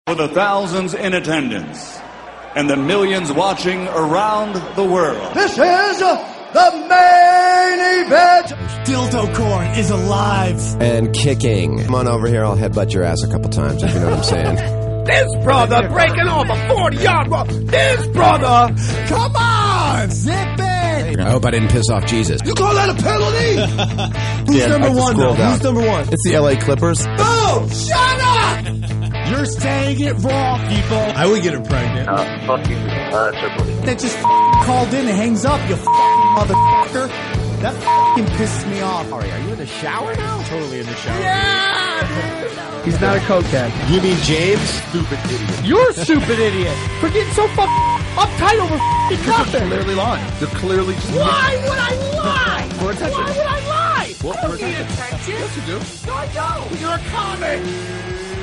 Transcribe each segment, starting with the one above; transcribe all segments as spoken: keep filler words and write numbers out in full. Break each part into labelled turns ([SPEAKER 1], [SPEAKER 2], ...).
[SPEAKER 1] For the thousands in attendance and the millions watching around the world.
[SPEAKER 2] This is the main event.
[SPEAKER 3] Dildo Corn is alive.
[SPEAKER 4] And kicking. Come on over here, I'll headbutt your ass a couple times, if you know what I'm saying.
[SPEAKER 3] This brother breaking off a forty-yard run. This brother. Come on. Zip it.
[SPEAKER 4] I hope I didn't piss off Jesus.
[SPEAKER 2] You call that a penalty?
[SPEAKER 3] Who's
[SPEAKER 4] Yeah,
[SPEAKER 3] number
[SPEAKER 4] I have to
[SPEAKER 3] one,
[SPEAKER 4] scroll
[SPEAKER 3] though?
[SPEAKER 4] down.
[SPEAKER 3] Who's number one?
[SPEAKER 4] It's the L A Clippers.
[SPEAKER 3] Oh, shut up. You're saying it wrong, people. I would get her pregnant.
[SPEAKER 5] Uh, fuck you, uh, Triple H.
[SPEAKER 3] That just f- called in and hangs up, you f- motherfucker. That f***ing pisses me off. Ari, are you in the shower now? Totally in the shower. Yeah!
[SPEAKER 6] He's not a cokehead.
[SPEAKER 4] You mean James? Stupid idiot.
[SPEAKER 6] You're a stupid idiot for getting so fucking uptight over f***ing nothing.
[SPEAKER 7] They're clearly lying. They're clearly just...
[SPEAKER 6] Why would I lie?
[SPEAKER 7] For attention.
[SPEAKER 6] Why would I lie?
[SPEAKER 7] Well,
[SPEAKER 6] I don't
[SPEAKER 7] for
[SPEAKER 6] need
[SPEAKER 7] attention.
[SPEAKER 6] attention.
[SPEAKER 7] Yes, you do.
[SPEAKER 6] No, I don't. You're a comic.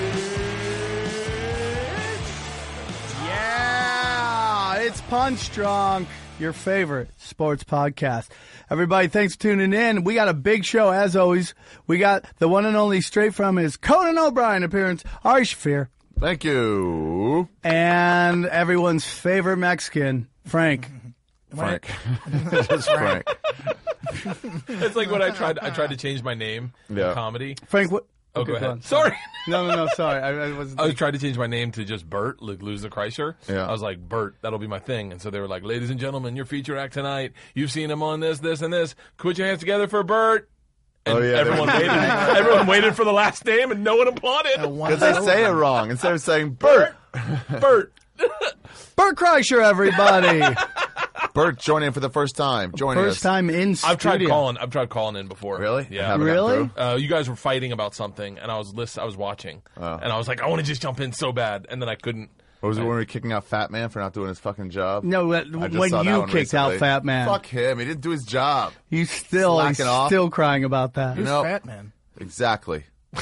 [SPEAKER 8] Yeah, it's Punch Drunk, your favorite sports podcast. Everybody, thanks for tuning in. We got a big show, as always. We got the one and only straight from his Conan O'Brien appearance, Ari Shaffir.
[SPEAKER 7] Thank you.
[SPEAKER 8] And everyone's favorite Mexican, Frank.
[SPEAKER 7] Frank. Just Frank.
[SPEAKER 9] It's like when I tried I tried to change my name
[SPEAKER 7] Yeah.
[SPEAKER 9] in comedy.
[SPEAKER 8] Frank, what?
[SPEAKER 9] Oh,
[SPEAKER 8] okay,
[SPEAKER 9] go ahead.
[SPEAKER 8] on.
[SPEAKER 9] Sorry.
[SPEAKER 8] No, no, no, sorry. I, I was.
[SPEAKER 9] I was trying to change my name to just Bert, like lose the Kreischer.
[SPEAKER 7] Yeah.
[SPEAKER 9] I was like, Bert, that'll be my thing. And so they were like, ladies and gentlemen, your feecer act tonight. You've seen him on this, this, and this. Put your hands together for Bert. And
[SPEAKER 7] Oh, yeah,
[SPEAKER 9] everyone
[SPEAKER 7] they-
[SPEAKER 9] waited. Everyone waited for the last name, and no one applauded.
[SPEAKER 7] Because they say it wrong. Instead of saying Bert.
[SPEAKER 9] Bert.
[SPEAKER 8] Bert Kreischer, everybody.
[SPEAKER 7] Bert joining in for the first time. Joining
[SPEAKER 8] First
[SPEAKER 7] us.
[SPEAKER 8] time in studio.
[SPEAKER 9] I've tried calling. I've tried calling in before.
[SPEAKER 7] Really?
[SPEAKER 9] Yeah.
[SPEAKER 7] Haven't gotten
[SPEAKER 8] Really?
[SPEAKER 7] through?
[SPEAKER 9] Uh, you guys were fighting about something, and I was list- I was watching,
[SPEAKER 7] Oh.
[SPEAKER 9] and I was like, I want to just jump in so bad, and then I couldn't.
[SPEAKER 7] What was it when we were kicking out Fat Man for not doing his fucking job?
[SPEAKER 8] No,
[SPEAKER 7] I
[SPEAKER 8] when
[SPEAKER 7] just saw that
[SPEAKER 8] you
[SPEAKER 7] one
[SPEAKER 8] kicked out
[SPEAKER 7] recently.
[SPEAKER 8] Fat Man.
[SPEAKER 7] Fuck him. He didn't do his job.
[SPEAKER 8] You still, he's
[SPEAKER 7] Slacking off.
[SPEAKER 8] still crying about that.
[SPEAKER 7] You know,
[SPEAKER 3] Fat man.
[SPEAKER 7] exactly.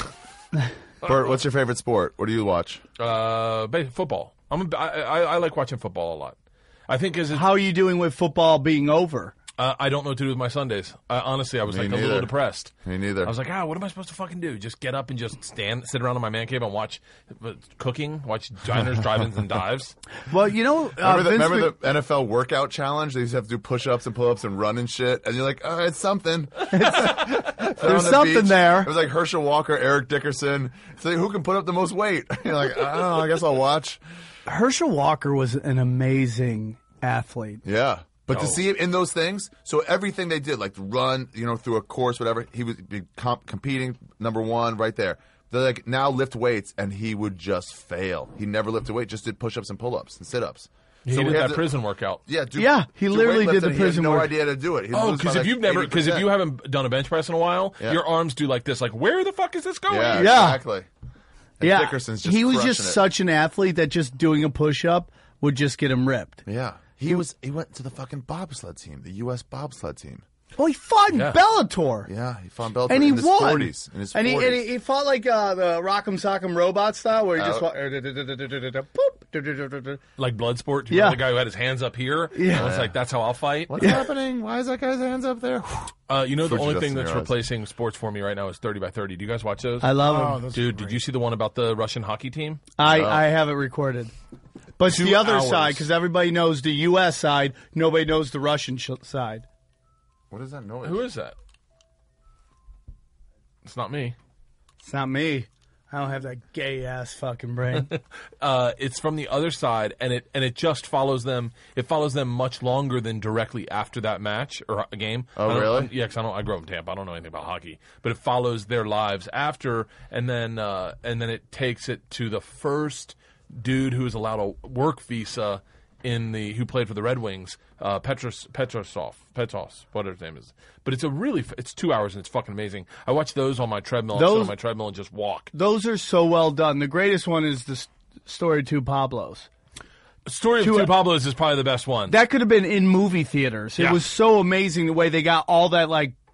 [SPEAKER 7] Bert, what's your favorite sport? What do you watch?
[SPEAKER 9] Uh, ba- football. I'm a, I, I, I like watching football a lot. I think as
[SPEAKER 8] How are you doing with football being over?
[SPEAKER 9] uh, I don't know what to do with my Sundays. Uh, honestly, I was
[SPEAKER 7] Me
[SPEAKER 9] like a
[SPEAKER 7] neither.
[SPEAKER 9] little depressed.
[SPEAKER 7] Me neither.
[SPEAKER 9] I was like, ah, what am I supposed to fucking do? Just get up and just stand, sit around in my man cave and watch uh, cooking, watch diners, drive-ins, and dives.
[SPEAKER 8] Well, you know, uh,
[SPEAKER 7] Remember, the,
[SPEAKER 8] Vince
[SPEAKER 7] remember
[SPEAKER 8] Mc-
[SPEAKER 7] the N F L workout challenge? They used to have to do push-ups and pull-ups and run and shit. And you're like, oh, it's something.
[SPEAKER 8] There's something there.
[SPEAKER 7] It was like Herschel Walker, Eric Dickerson. It's like, who can put up the most weight? You're like, I don't know. I guess I'll watch.
[SPEAKER 8] Herschel Walker was an amazing athlete.
[SPEAKER 7] Yeah. But to
[SPEAKER 9] Oh.
[SPEAKER 7] see him in those things, so everything they did, like the run, you know, through a course, whatever, he would be comp- competing, number one, right there. They like now lift weights, and he would just fail. He never lifted weight, just did push-ups and pull-ups and sit-ups.
[SPEAKER 9] He
[SPEAKER 7] So
[SPEAKER 9] did
[SPEAKER 7] we
[SPEAKER 9] that
[SPEAKER 7] had to-
[SPEAKER 9] prison workout.
[SPEAKER 7] Yeah, do,
[SPEAKER 8] Yeah, he
[SPEAKER 7] do
[SPEAKER 8] literally did the
[SPEAKER 7] weightlifting. He
[SPEAKER 8] prison
[SPEAKER 7] had no
[SPEAKER 8] work.
[SPEAKER 7] idea how to do it. He'd
[SPEAKER 9] Oh,
[SPEAKER 7] lose by,
[SPEAKER 9] because if
[SPEAKER 7] like,
[SPEAKER 9] you've never, because if
[SPEAKER 7] eighty
[SPEAKER 9] you
[SPEAKER 7] percent.
[SPEAKER 9] haven't done a bench press in a while,
[SPEAKER 7] Yeah.
[SPEAKER 9] your arms do like this. Like, where the fuck is this going?
[SPEAKER 7] Yeah,
[SPEAKER 8] Yeah.
[SPEAKER 7] exactly. And
[SPEAKER 8] Yeah,
[SPEAKER 7] Dickerson's just
[SPEAKER 8] he was
[SPEAKER 7] crushing
[SPEAKER 8] just
[SPEAKER 7] it.
[SPEAKER 8] such an athlete that just doing a push-up would just get him ripped.
[SPEAKER 7] Yeah. He was. He went to the fucking bobsled team, the U S bobsled team.
[SPEAKER 8] Well, he fought in
[SPEAKER 9] Yeah.
[SPEAKER 8] Bellator.
[SPEAKER 7] Yeah, he fought Bellator
[SPEAKER 8] And he
[SPEAKER 7] in his
[SPEAKER 8] won.
[SPEAKER 7] forties. In his
[SPEAKER 8] and, he,
[SPEAKER 7] forties.
[SPEAKER 8] and he, he fought like uh, the Rock'em Sock'em Robot style, where he just
[SPEAKER 7] Oh.
[SPEAKER 8] went, boop,
[SPEAKER 9] Like Bloodsport. Do you
[SPEAKER 8] Yeah.
[SPEAKER 9] remember the guy who had his hands up here?
[SPEAKER 8] Yeah.
[SPEAKER 9] I was like, that's how I'll fight.
[SPEAKER 7] What's happening? Why is that guy's hands up there?
[SPEAKER 9] Uh, you know, the
[SPEAKER 7] Fuji
[SPEAKER 9] only
[SPEAKER 7] dust
[SPEAKER 9] thing
[SPEAKER 7] in
[SPEAKER 9] that's
[SPEAKER 7] your eyes.
[SPEAKER 9] replacing sports for me right now is thirty by thirty. Do you guys watch those?
[SPEAKER 8] I love
[SPEAKER 3] Oh,
[SPEAKER 8] him.
[SPEAKER 3] those
[SPEAKER 9] Dude, did you see the one about the Russian hockey team?
[SPEAKER 8] I, I have it recorded. But it's
[SPEAKER 9] Two
[SPEAKER 8] the other
[SPEAKER 9] hours.
[SPEAKER 8] side, because everybody knows the U S side, nobody knows the Russian sh- side.
[SPEAKER 7] What is that noise?
[SPEAKER 9] Who is that? It's not me.
[SPEAKER 8] It's not me. I don't have that gay-ass fucking brain.
[SPEAKER 9] Uh, it's from the other side, and it and it just follows them. It follows them much longer than directly after that match or a game.
[SPEAKER 7] Oh,
[SPEAKER 9] I don't-
[SPEAKER 7] really?
[SPEAKER 9] I'm- yeah, because I don't. I grew up in Tampa. I don't know anything about hockey, but it follows their lives after, and then uh, and then it takes it to the first dude who was allowed a work visa in the who played for the Red Wings, uh, Petros Petrosov, Petros, whatever his name is. But it's a really f- it's two hours and it's fucking amazing. I watch those on my treadmill. I sit
[SPEAKER 8] Those-
[SPEAKER 9] on my treadmill and just walk.
[SPEAKER 8] Those are so well done. The greatest one is the s- story of two Pablos.
[SPEAKER 9] Story of
[SPEAKER 8] Two-
[SPEAKER 9] Two Pablos is probably the best one.
[SPEAKER 8] That could have been in movie theaters. It
[SPEAKER 9] Yeah.
[SPEAKER 8] was so amazing the way they got all that like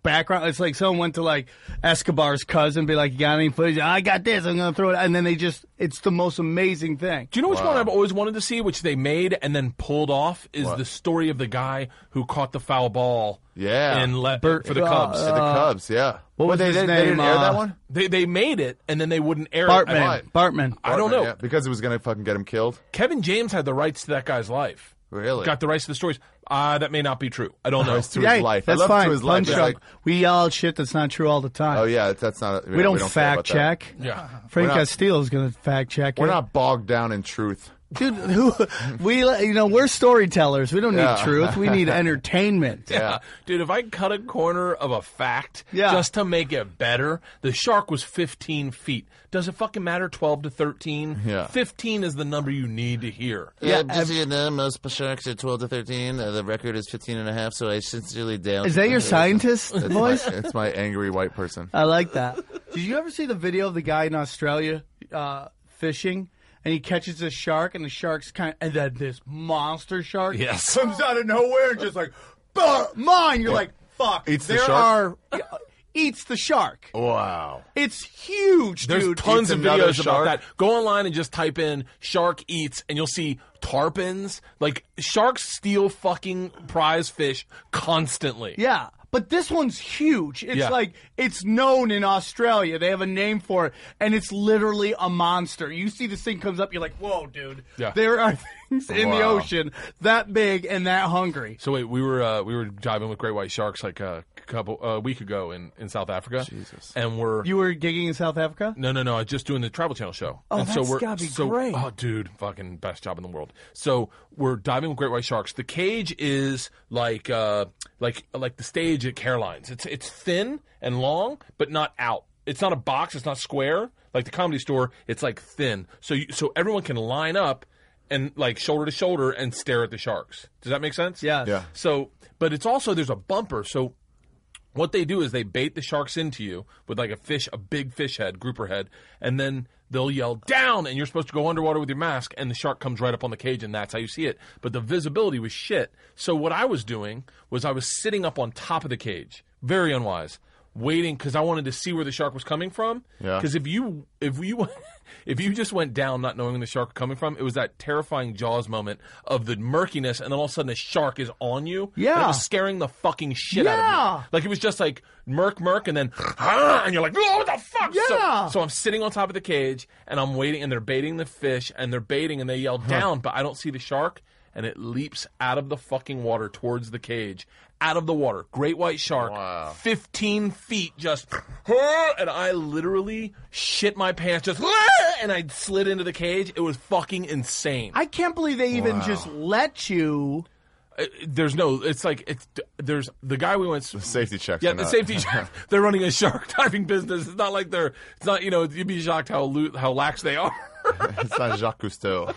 [SPEAKER 8] background. It's like someone went to like Escobar's cousin, be like, "You got any footage? I got this. I'm gonna throw it." And then they just, it's the most amazing thing.
[SPEAKER 9] Do you know which one I've always wanted to see, which they made and then pulled off, is
[SPEAKER 7] What?
[SPEAKER 9] the story of the guy who caught the foul ball.
[SPEAKER 7] Yeah.
[SPEAKER 9] in le-
[SPEAKER 8] Bert-
[SPEAKER 9] for the
[SPEAKER 8] uh,
[SPEAKER 9] Cubs.
[SPEAKER 7] the Cubs, yeah.
[SPEAKER 8] What was
[SPEAKER 7] But they,
[SPEAKER 8] his
[SPEAKER 7] they, they
[SPEAKER 8] name,
[SPEAKER 7] didn't air
[SPEAKER 8] uh,
[SPEAKER 7] that one?
[SPEAKER 9] they they made it and then they wouldn't air
[SPEAKER 8] Bartman.
[SPEAKER 9] it.
[SPEAKER 7] Why?
[SPEAKER 8] Bartman.
[SPEAKER 9] I don't know.
[SPEAKER 7] Yeah, because it was going to fucking get him killed.
[SPEAKER 9] Kevin James had the rights to that guy's life.
[SPEAKER 7] Really?
[SPEAKER 9] Got the rights to the stories. Uh, that may not be true. I don't know.
[SPEAKER 7] Rights to
[SPEAKER 8] Yeah,
[SPEAKER 7] his life.
[SPEAKER 8] that's
[SPEAKER 7] I love
[SPEAKER 8] fine.
[SPEAKER 7] to his life.
[SPEAKER 8] Punch
[SPEAKER 7] It's
[SPEAKER 8] drunk.
[SPEAKER 7] like,
[SPEAKER 8] we yell out shit that's not true all the time.
[SPEAKER 7] oh yeah, that's not.
[SPEAKER 8] we, don't
[SPEAKER 7] care
[SPEAKER 8] fact
[SPEAKER 7] about that.
[SPEAKER 8] check.
[SPEAKER 9] Yeah.
[SPEAKER 8] Frank
[SPEAKER 7] We're not-
[SPEAKER 8] Castillo is going to fact check
[SPEAKER 7] We're
[SPEAKER 8] it.
[SPEAKER 7] not bogged down in truth.
[SPEAKER 8] Dude, who, we, you know, we're storytellers. We don't need
[SPEAKER 7] Yeah.
[SPEAKER 8] truth. We need entertainment.
[SPEAKER 9] Yeah. Dude, if I cut a corner of a fact
[SPEAKER 8] Yeah.
[SPEAKER 9] just to make it better, the shark was fifteen feet. Does it fucking matter twelve to thirteen?
[SPEAKER 7] Yeah.
[SPEAKER 9] fifteen is the number you need to hear.
[SPEAKER 8] Yeah,
[SPEAKER 10] just so you know, most sharks are twelve to thirteen. Uh, the record is fifteen and a half, so I sincerely doubt.
[SPEAKER 8] Is that your scientist
[SPEAKER 7] It's my,
[SPEAKER 8] voice?
[SPEAKER 7] it's my angry white person.
[SPEAKER 8] I like that. Did you ever see the video of the guy in Australia uh, fishing? And he catches a shark, and the shark's kind of, and then this monster shark
[SPEAKER 9] Yes.
[SPEAKER 8] comes out of nowhere and just like, "Bah, mine. You're like, fuck.
[SPEAKER 7] Eats the
[SPEAKER 8] there
[SPEAKER 7] shark?
[SPEAKER 8] are, yeah, eats the shark.
[SPEAKER 7] Wow.
[SPEAKER 8] It's huge,
[SPEAKER 9] There's
[SPEAKER 8] dude.
[SPEAKER 9] tons
[SPEAKER 7] Eats
[SPEAKER 9] of
[SPEAKER 7] another
[SPEAKER 9] videos
[SPEAKER 7] shark?
[SPEAKER 9] about that. Go online and just type in shark eats and you'll see tarpons. Like, sharks steal fucking prize fish constantly.
[SPEAKER 8] Yeah. But this one's huge. It's
[SPEAKER 9] Yeah.
[SPEAKER 8] like, it's known in Australia. They have a name for it, and it's literally a monster. You see this thing comes up, you're like, whoa, dude.
[SPEAKER 9] Yeah.
[SPEAKER 8] There are things in the
[SPEAKER 7] Wow.
[SPEAKER 8] ocean that big and that hungry.
[SPEAKER 9] So wait, we were uh, we were diving with great white sharks like a couple a week ago in, in South Africa.
[SPEAKER 7] Jesus.
[SPEAKER 9] And we're
[SPEAKER 8] You were gigging in South Africa?
[SPEAKER 9] No, no, no. I'm just doing the Travel Channel show.
[SPEAKER 8] Oh,
[SPEAKER 9] and so
[SPEAKER 8] that's
[SPEAKER 9] we're,
[SPEAKER 8] gotta be
[SPEAKER 9] so,
[SPEAKER 8] great.
[SPEAKER 9] Oh, dude, fucking best job in the world. So we're diving with great white sharks. The cage is like, uh, like, like the stage at Caroline's. It's it's thin and long, but not out. It's not a box. It's not square like the Comedy Store. It's like thin, so you, so everyone can line up and like shoulder to shoulder and stare at the sharks. Does that make sense?
[SPEAKER 8] Yes.
[SPEAKER 7] Yeah.
[SPEAKER 9] So, but it's also there's a bumper. So what they do is they bait the sharks into you with like a fish, a big fish head, grouper head, and then they'll yell down, and you're supposed to go underwater with your mask, and the shark comes right up on the cage, and that's how you see it. But the visibility was shit. So what I was doing was I was sitting up on top of the cage, very unwise, waiting because I wanted to see where the shark was coming from.
[SPEAKER 7] Yeah.
[SPEAKER 9] Because if you if you if you just went down not knowing where the shark was coming from, it was that terrifying Jaws moment of the murkiness, and then all of a sudden a shark is on you.
[SPEAKER 8] Yeah.
[SPEAKER 9] And it was scaring the fucking shit out of
[SPEAKER 8] Yeah.
[SPEAKER 9] me. Like it was just like murk, murk, and then ah, and you're like, oh, what the fuck?
[SPEAKER 8] Yeah.
[SPEAKER 9] So, so I'm sitting on top of the cage, and I'm waiting, and they're baiting the fish, and they're baiting, and they yell down, but I don't see the shark, and it leaps out of the fucking water towards the cage. Out of the water. Great white shark.
[SPEAKER 7] Wow.
[SPEAKER 9] fifteen feet just, and I literally shit my pants, just, and I slid into the cage. It was fucking insane.
[SPEAKER 8] I can't believe they even
[SPEAKER 7] Wow.
[SPEAKER 8] just let you.
[SPEAKER 9] Uh, There's no, it's like, it's, there's, the guy we went,
[SPEAKER 7] Safety checks.
[SPEAKER 9] yeah,
[SPEAKER 7] are
[SPEAKER 9] the
[SPEAKER 7] not-
[SPEAKER 9] safety check. They're running a shark diving business. It's not like they're, it's not, you know, you'd be shocked how loo- how lax they are.
[SPEAKER 7] It's not Jacques Cousteau.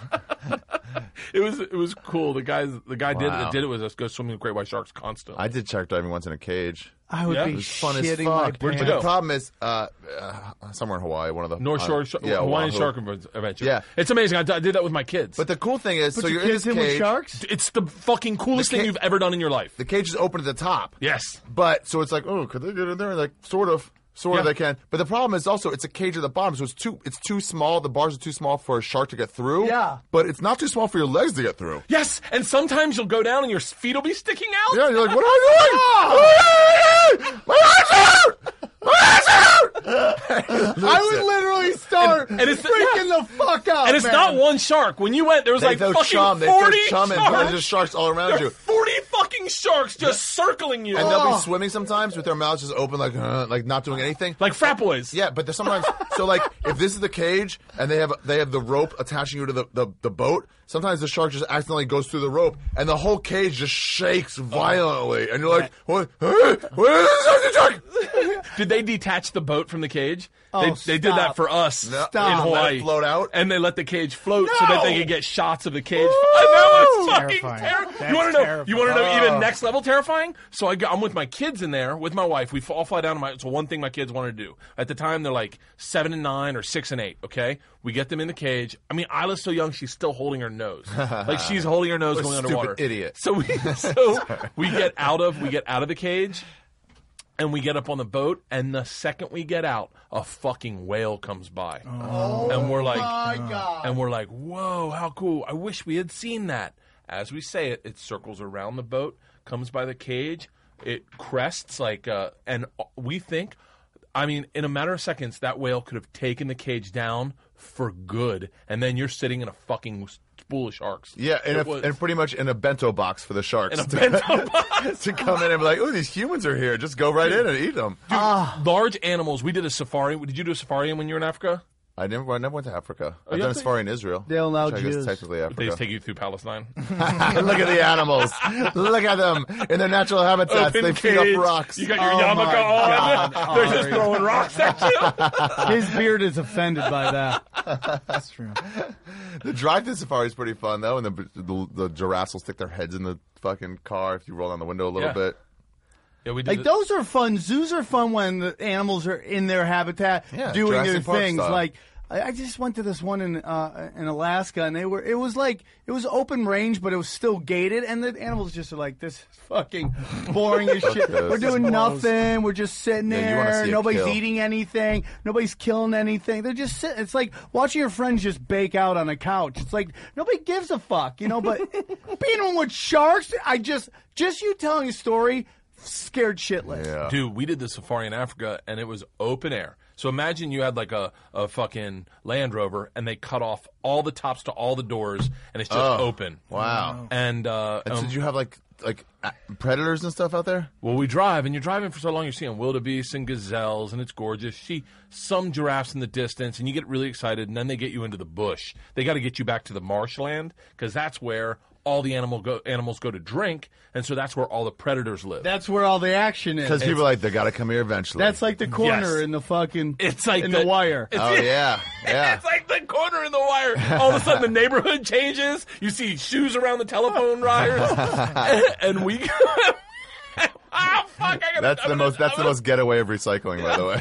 [SPEAKER 9] It was, it was cool. The guys, the guy did
[SPEAKER 7] Wow.
[SPEAKER 9] that did it was us go swimming with great white sharks constantly.
[SPEAKER 7] I did shark diving once in a cage.
[SPEAKER 8] I would
[SPEAKER 9] Yeah.
[SPEAKER 8] be
[SPEAKER 9] It
[SPEAKER 7] was fun as
[SPEAKER 8] shitting my
[SPEAKER 7] fuck.
[SPEAKER 9] Where'd you
[SPEAKER 8] pants.
[SPEAKER 9] go?
[SPEAKER 7] The problem is, uh, uh, somewhere in Hawaii, one of the
[SPEAKER 9] North
[SPEAKER 7] uh,
[SPEAKER 9] Shore Sh-
[SPEAKER 7] yeah,
[SPEAKER 9] Hawaiian
[SPEAKER 7] Oahu.
[SPEAKER 9] Shark Adventure.
[SPEAKER 7] Yeah.
[SPEAKER 9] It's amazing. I, d- I did that with my kids.
[SPEAKER 7] But the cool thing is,
[SPEAKER 8] Put
[SPEAKER 7] so
[SPEAKER 8] your
[SPEAKER 7] you're in
[SPEAKER 8] kids
[SPEAKER 7] this
[SPEAKER 8] in with
[SPEAKER 7] cage.
[SPEAKER 8] sharks?
[SPEAKER 9] it's the fucking coolest
[SPEAKER 7] The
[SPEAKER 9] thing
[SPEAKER 7] ca-
[SPEAKER 9] you've ever done in your life.
[SPEAKER 7] The cage is open at the top.
[SPEAKER 9] Yes.
[SPEAKER 7] But so it's like, oh, could they get in there? Like, sort of, sort of,
[SPEAKER 9] Yeah.
[SPEAKER 7] they can. But the problem is also it's a cage at the bottom, so it's too, it's too small. The bars are too small for a shark to get through.
[SPEAKER 8] Yeah.
[SPEAKER 7] But it's not too small for your legs to get through.
[SPEAKER 9] Yes, and sometimes you'll go down and your feet will be sticking out.
[SPEAKER 7] Yeah, you're like, what am I doing? My legs out! My legs out!
[SPEAKER 8] I would literally start
[SPEAKER 9] And- and it's the-
[SPEAKER 8] freaking the fuck out.
[SPEAKER 9] And it's
[SPEAKER 8] man.
[SPEAKER 9] not one shark. When you went, there was
[SPEAKER 7] They
[SPEAKER 9] like
[SPEAKER 7] throw
[SPEAKER 9] fucking
[SPEAKER 7] chum. They
[SPEAKER 9] forty
[SPEAKER 7] throw chum and
[SPEAKER 9] sharks.
[SPEAKER 7] there's just sharks all around
[SPEAKER 9] There are
[SPEAKER 7] you.
[SPEAKER 9] forty fucking sharks just circling you.
[SPEAKER 7] And they'll
[SPEAKER 8] Oh.
[SPEAKER 7] be swimming sometimes with their mouths just open, like, uh, like not doing anything.
[SPEAKER 9] like frat boys.
[SPEAKER 7] Yeah, but there's sometimes so like if this is the cage and they have they have the rope attaching you to the, the, the boat, sometimes the shark just accidentally goes through the rope and the whole cage just shakes violently, and you're like, what? Huh? What is this shark?
[SPEAKER 9] Did they detach the boat from the cage?
[SPEAKER 8] Oh,
[SPEAKER 9] they, they did that
[SPEAKER 8] stop.
[SPEAKER 9] for us
[SPEAKER 7] No.
[SPEAKER 9] in
[SPEAKER 8] Stop.
[SPEAKER 9] Hawaii.
[SPEAKER 7] Let it float out?
[SPEAKER 9] And they let the cage float so that they could get shots of the cage.
[SPEAKER 8] Woo!
[SPEAKER 9] I know, it's fucking
[SPEAKER 8] Terrifying.
[SPEAKER 9] terrifying.
[SPEAKER 8] That's
[SPEAKER 9] You want to know?
[SPEAKER 8] terrifying.
[SPEAKER 9] You want to know
[SPEAKER 7] Oh.
[SPEAKER 9] even next level terrifying? So I, go- I'm with my kids in there with my wife. We f- all fly down to my. So one thing my kids wanted to do at the time, they're like seven and nine or six and eight. Okay, we get them in the cage. I mean, Isla's so young, she's still holding her nose, like she's holding her nose
[SPEAKER 7] What a
[SPEAKER 9] going
[SPEAKER 7] stupid
[SPEAKER 9] underwater.
[SPEAKER 7] idiot.
[SPEAKER 9] So we so we get out of we get out of the cage. And we get up on the boat, and the second we get out, a fucking whale comes by.
[SPEAKER 8] Oh,
[SPEAKER 9] and we're like,
[SPEAKER 8] my God.
[SPEAKER 9] And we're like, whoa, how cool. I wish we had seen that. As we say it, it circles around the boat, comes by the cage, it crests, like, uh, and we think, I mean, in a matter of seconds, that whale could have taken the cage down for good, and then you're sitting in a fucking spool of sharks.
[SPEAKER 7] Yeah, and,
[SPEAKER 9] It
[SPEAKER 7] a,
[SPEAKER 9] was-
[SPEAKER 7] and pretty much in a bento box for the sharks.
[SPEAKER 9] In a
[SPEAKER 7] to,
[SPEAKER 9] bento box.
[SPEAKER 7] to come in and be like, oh, these humans are here. Just go right in and eat them.
[SPEAKER 9] Large animals. We did a safari. Did you do a safari when you were in Africa?
[SPEAKER 7] I never, I never went to Africa. I've
[SPEAKER 9] you
[SPEAKER 7] done a
[SPEAKER 9] have to-
[SPEAKER 7] safari in Israel.
[SPEAKER 8] They allow
[SPEAKER 7] which I guess
[SPEAKER 8] Jews.
[SPEAKER 7] is technically
[SPEAKER 9] They
[SPEAKER 7] Africa.
[SPEAKER 9] just take you through Palestine.
[SPEAKER 7] Look at the animals. Look at them in their natural habitats.
[SPEAKER 9] Open
[SPEAKER 7] they feed
[SPEAKER 9] cage.
[SPEAKER 7] off rocks.
[SPEAKER 9] You got your
[SPEAKER 8] Oh,
[SPEAKER 9] yarmulke
[SPEAKER 8] my
[SPEAKER 9] on.
[SPEAKER 8] God,
[SPEAKER 9] They're just
[SPEAKER 8] Ari.
[SPEAKER 9] throwing rocks at you.
[SPEAKER 8] His beard is offended by that. That's true.
[SPEAKER 7] The drive-through safari is pretty fun though, and the, the the giraffes will stick their heads in the fucking car if you roll down the window a little
[SPEAKER 9] Yeah.
[SPEAKER 7] bit.
[SPEAKER 9] Yeah, we did
[SPEAKER 8] Like
[SPEAKER 9] it.
[SPEAKER 8] those are fun. Zoos are fun when the animals are in their habitat
[SPEAKER 7] Yeah,
[SPEAKER 8] doing their
[SPEAKER 7] Jurassic Park
[SPEAKER 8] things.
[SPEAKER 7] style.
[SPEAKER 8] Like I, I just went to this one in uh, in Alaska, and they were. It was like it was open range, but it was still gated, and the animals just are like, "This is fucking boring as shit.
[SPEAKER 7] this.
[SPEAKER 8] We're doing nothing. We're just sitting
[SPEAKER 7] Yeah, you wanna
[SPEAKER 8] there.
[SPEAKER 7] see it
[SPEAKER 8] Nobody's
[SPEAKER 7] kill.
[SPEAKER 8] eating anything. Nobody's killing anything. They're just sitting. It's like watching your friends just bake out on a couch. It's like nobody gives a fuck, you know. But being with sharks, I just just you telling a story scared shitless.
[SPEAKER 7] Yeah.
[SPEAKER 9] Dude, we did the safari in Africa, and it was open air. So imagine you had like a, a fucking Land Rover, and they cut off all the tops to all the doors, and it's just
[SPEAKER 7] Oh,
[SPEAKER 9] open.
[SPEAKER 7] wow.
[SPEAKER 9] And, uh,
[SPEAKER 7] And so
[SPEAKER 9] um,
[SPEAKER 7] did you have like like uh, predators and stuff out there?
[SPEAKER 9] well, we drive, and you're driving for so long, you're seeing wildebeests and gazelles, and it's gorgeous. You see some giraffes in the distance, and you get really excited, and then they get you into the bush. They got to get you back to the marshland, because that's where all the animal go, animals go to drink, and so that's where all the predators live.
[SPEAKER 8] That's where all the action is.
[SPEAKER 7] Because people are like, they got to come here eventually.
[SPEAKER 8] That's like the corner
[SPEAKER 9] Yes.
[SPEAKER 8] in the fucking.
[SPEAKER 9] It's like
[SPEAKER 8] in
[SPEAKER 9] the-
[SPEAKER 8] the, wire.
[SPEAKER 9] It's-
[SPEAKER 7] oh yeah, yeah.
[SPEAKER 9] It's like the corner in the wire. All of a sudden, the neighborhood changes. You see shoes around the telephone wires, and, and we. Ah, fuck! I gotta,
[SPEAKER 7] That's
[SPEAKER 9] I'm
[SPEAKER 7] the
[SPEAKER 9] gonna-
[SPEAKER 7] most. That's
[SPEAKER 9] I'm
[SPEAKER 7] the
[SPEAKER 9] gonna-
[SPEAKER 7] most getaway of recycling, by the way.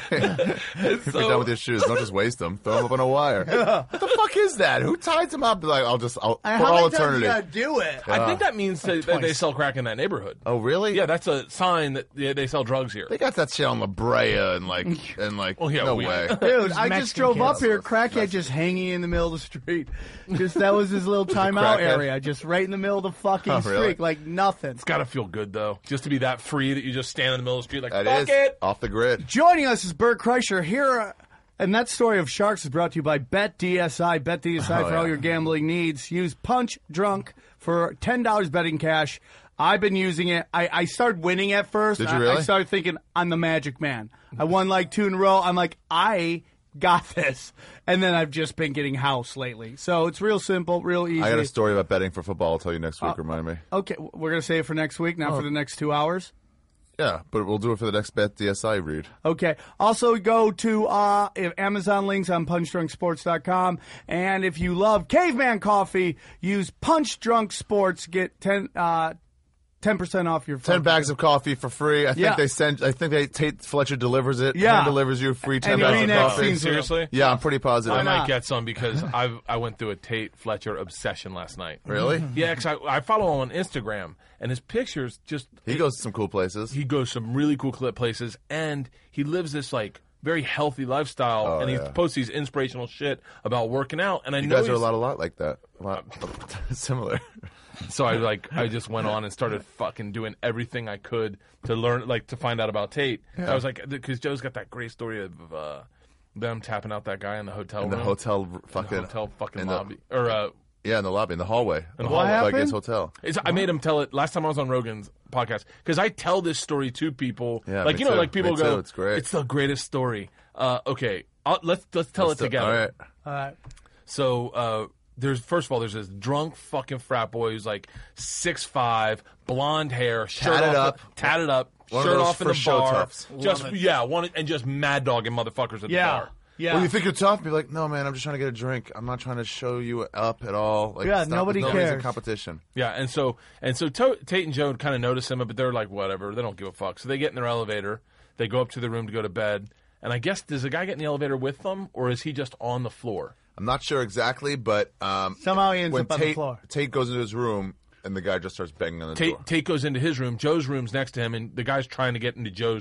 [SPEAKER 7] if
[SPEAKER 9] so-
[SPEAKER 7] you're done with your shoes, don't just waste them. Throw them up on a wire. What the fuck is that? Who ties them up? Like, I'll just, I'll,
[SPEAKER 8] And
[SPEAKER 7] for
[SPEAKER 8] how
[SPEAKER 7] all
[SPEAKER 8] many times
[SPEAKER 7] eternity.
[SPEAKER 8] you gotta do it?
[SPEAKER 9] I think that means that that they sell crack in that neighborhood.
[SPEAKER 7] Oh, really?
[SPEAKER 9] Yeah, that's a sign that yeah, they sell drugs here.
[SPEAKER 7] They got that shit on La Brea and like, and like,
[SPEAKER 9] Well, yeah,
[SPEAKER 7] no
[SPEAKER 9] we-
[SPEAKER 7] way.
[SPEAKER 8] Dude, I just
[SPEAKER 6] Mexican
[SPEAKER 8] drove
[SPEAKER 6] kids.
[SPEAKER 8] up here, crackhead just hanging in the middle of the street. Just that was his little timeout
[SPEAKER 7] crackhead?
[SPEAKER 8] area, just right in the middle of the fucking
[SPEAKER 7] Oh, really?
[SPEAKER 8] street, like nothing.
[SPEAKER 9] It's got to feel good though, just to be that free that you just stand in the middle of the street like
[SPEAKER 7] That
[SPEAKER 9] fuck
[SPEAKER 7] is
[SPEAKER 9] it.
[SPEAKER 7] off the grid.
[SPEAKER 8] Joining us is Bert Kreischer here, uh, and that story of sharks is brought to you by Bet D S I. Bet D S I
[SPEAKER 7] Oh,
[SPEAKER 8] for all
[SPEAKER 7] yeah.
[SPEAKER 8] your gambling needs. Use Punch Drunk for ten dollars betting cash. I've been using it. I, I started winning at first.
[SPEAKER 7] Did you
[SPEAKER 8] I-
[SPEAKER 7] really?
[SPEAKER 8] I started thinking I'm the magic man. I won like two in a row. I'm like, I got this. And then I've just been getting house lately. So it's real simple, real easy.
[SPEAKER 7] I got a story about betting for football. I'll tell you next week. Remind me.
[SPEAKER 8] Okay, we're going to save it for next week, not
[SPEAKER 7] Oh.
[SPEAKER 8] for the next two hours.
[SPEAKER 7] Yeah, but we'll do it for the next Bet D S I read.
[SPEAKER 8] Okay. Also, go to uh, Amazon links on punch drunk sports dot com. And if you love Caveman Coffee, use Punch Drunk Sports. Get ten, uh, ten percent off your
[SPEAKER 7] Ten bags of coffee for free. I think
[SPEAKER 8] Yeah.
[SPEAKER 7] they send. I think they Tate Fletcher delivers it.
[SPEAKER 8] Yeah.
[SPEAKER 7] Hand delivers you free ten
[SPEAKER 8] And
[SPEAKER 7] bags of
[SPEAKER 8] Kleenex
[SPEAKER 7] coffee.
[SPEAKER 8] seems-
[SPEAKER 9] Seriously?
[SPEAKER 7] Yeah, I'm pretty positive.
[SPEAKER 9] I
[SPEAKER 8] Why
[SPEAKER 9] might
[SPEAKER 8] not?
[SPEAKER 9] get some because I've I went through a Tate Fletcher obsession last night.
[SPEAKER 7] Really?
[SPEAKER 9] Yeah, because I, I follow him on Instagram, and his pictures just
[SPEAKER 7] He goes to some cool places.
[SPEAKER 9] he goes some really cool clip places, and he lives this like very healthy lifestyle,
[SPEAKER 7] Oh,
[SPEAKER 9] and he
[SPEAKER 7] yeah.
[SPEAKER 9] posts these inspirational shit about working out. And I
[SPEAKER 7] You
[SPEAKER 9] know
[SPEAKER 7] guys are a
[SPEAKER 9] he's-
[SPEAKER 7] lot, a lot like that. A lot similar.
[SPEAKER 9] So I like I just went on and started fucking doing everything I could to learn, like to find out about Tate. I was like, because Joe's got that great story of uh, them tapping out that guy in the hotel
[SPEAKER 7] In
[SPEAKER 9] room,
[SPEAKER 7] the hotel
[SPEAKER 9] in the
[SPEAKER 7] fucking
[SPEAKER 9] hotel fucking
[SPEAKER 7] in the-
[SPEAKER 9] lobby, or uh,
[SPEAKER 7] Yeah, in the lobby, in the hallway.
[SPEAKER 9] In the
[SPEAKER 8] What
[SPEAKER 9] hallway.
[SPEAKER 7] Like his
[SPEAKER 8] happened?
[SPEAKER 7] hotel.
[SPEAKER 9] It's, I made him tell it last time I was on Rogan's podcast because I tell this story to people.
[SPEAKER 7] Yeah,
[SPEAKER 9] like
[SPEAKER 7] me
[SPEAKER 9] you know,
[SPEAKER 7] too.
[SPEAKER 9] like people
[SPEAKER 7] Me
[SPEAKER 9] go,
[SPEAKER 7] too. It's great.
[SPEAKER 9] It's the greatest story. Uh, okay, I'll, let's let's tell
[SPEAKER 7] Let's
[SPEAKER 9] it
[SPEAKER 7] do-
[SPEAKER 9] together.
[SPEAKER 7] All right.
[SPEAKER 8] All right.
[SPEAKER 9] So uh, there's first of all there's this drunk fucking frat boy who's like six five, blonde hair, shirt
[SPEAKER 7] Tatted
[SPEAKER 9] off,
[SPEAKER 7] up.
[SPEAKER 9] tatted up,
[SPEAKER 7] One of
[SPEAKER 9] shirt
[SPEAKER 7] those
[SPEAKER 9] off in the
[SPEAKER 7] for show
[SPEAKER 9] bar,
[SPEAKER 7] toughs.
[SPEAKER 9] just yeah, one and just mad dogging motherfuckers at
[SPEAKER 8] Yeah.
[SPEAKER 9] the bar.
[SPEAKER 8] Yeah.
[SPEAKER 7] Well, you think you're tough? Be like, no, man. I'm just trying to get a drink. I'm not trying to show you up at all. Like,
[SPEAKER 8] Yeah,
[SPEAKER 7] stop.
[SPEAKER 8] nobody
[SPEAKER 7] Nobody's in
[SPEAKER 8] cares.
[SPEAKER 7] competition.
[SPEAKER 9] Yeah, and so and so To- Tate and Joe kind of notice him, but they're like, whatever, they don't give a fuck. So they get in their elevator, they go up to the room to go to bed, and I guess does the guy get in the elevator with them, or is he just on the floor?
[SPEAKER 7] I'm not sure exactly, but um,
[SPEAKER 8] Somehow he ends
[SPEAKER 7] when
[SPEAKER 8] up on
[SPEAKER 7] Tate,
[SPEAKER 8] the floor.
[SPEAKER 7] Tate goes into his room, and the guy just starts banging on the door.
[SPEAKER 9] Tate, Tate goes into his room, Joe's room's next to him, and the guy's trying to get into Joe's room.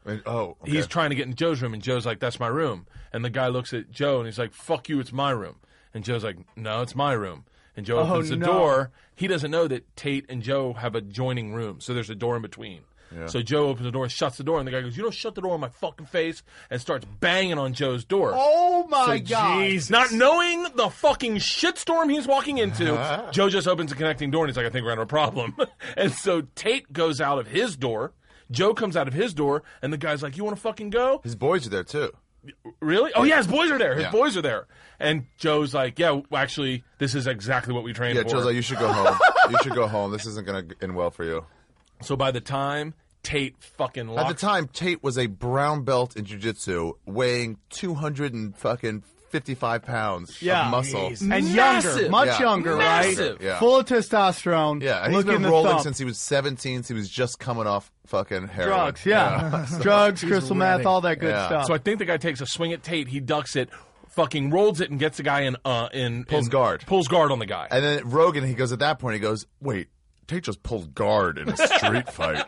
[SPEAKER 7] And- oh, okay.
[SPEAKER 9] He's trying to get in Joe's room, and Joe's like, "That's my room." And the guy looks at Joe, and he's like, "Fuck you, it's my room." And Joe's like, "No, it's my room." And Joe
[SPEAKER 8] Oh,
[SPEAKER 9] opens the
[SPEAKER 8] no.
[SPEAKER 9] door. He doesn't know that Tate and Joe have adjoining rooms, so there's a door in between.
[SPEAKER 7] Yeah.
[SPEAKER 9] So Joe opens the door and shuts the door, and the guy goes, "You don't shut the door in my fucking face," and starts banging on Joe's door.
[SPEAKER 8] Oh my
[SPEAKER 9] So
[SPEAKER 8] god!
[SPEAKER 9] Not knowing the fucking shitstorm he's walking into, Joe just opens a connecting door and he's like, "I think we're gonna have a problem." And so Tate goes out of his door, Joe comes out of his door, and the guy's like, "You want to fucking go?"
[SPEAKER 7] His boys are there too.
[SPEAKER 9] Really? Oh yeah, his boys are there. His
[SPEAKER 7] Yeah.
[SPEAKER 9] boys are there. And Joe's like, "Yeah, well, actually, this is exactly what we trained
[SPEAKER 7] Yeah,
[SPEAKER 9] for."
[SPEAKER 7] Joe's like, you should go home. You should go home. This isn't going to end well for you.
[SPEAKER 9] So by the time Tate fucking
[SPEAKER 7] At
[SPEAKER 9] locks
[SPEAKER 7] the time, Tate was a brown belt in jiu-jitsu, weighing two hundred and fucking fifty-five pounds
[SPEAKER 8] Yeah.
[SPEAKER 7] of muscle.
[SPEAKER 8] And
[SPEAKER 9] Massive.
[SPEAKER 8] younger, much
[SPEAKER 7] Yeah.
[SPEAKER 8] younger,
[SPEAKER 9] Massive.
[SPEAKER 8] right?
[SPEAKER 7] Yeah.
[SPEAKER 8] Full of testosterone.
[SPEAKER 7] Yeah, and he's
[SPEAKER 8] looking
[SPEAKER 7] been
[SPEAKER 8] the
[SPEAKER 7] rolling
[SPEAKER 8] thump.
[SPEAKER 7] since he was seventeen. So he was just coming off fucking heroin.
[SPEAKER 8] drugs. Yeah, drugs, crystal meth, all that good
[SPEAKER 7] Yeah.
[SPEAKER 8] stuff.
[SPEAKER 9] So I think the guy takes a swing at Tate, he ducks it, fucking rolls it, and gets the guy in uh in
[SPEAKER 7] Pulls
[SPEAKER 9] in-
[SPEAKER 7] guard.
[SPEAKER 9] Pulls guard on the guy.
[SPEAKER 7] And then Rogan, he goes at that point, he goes, "Wait, Tate just pulled guard in a street fight."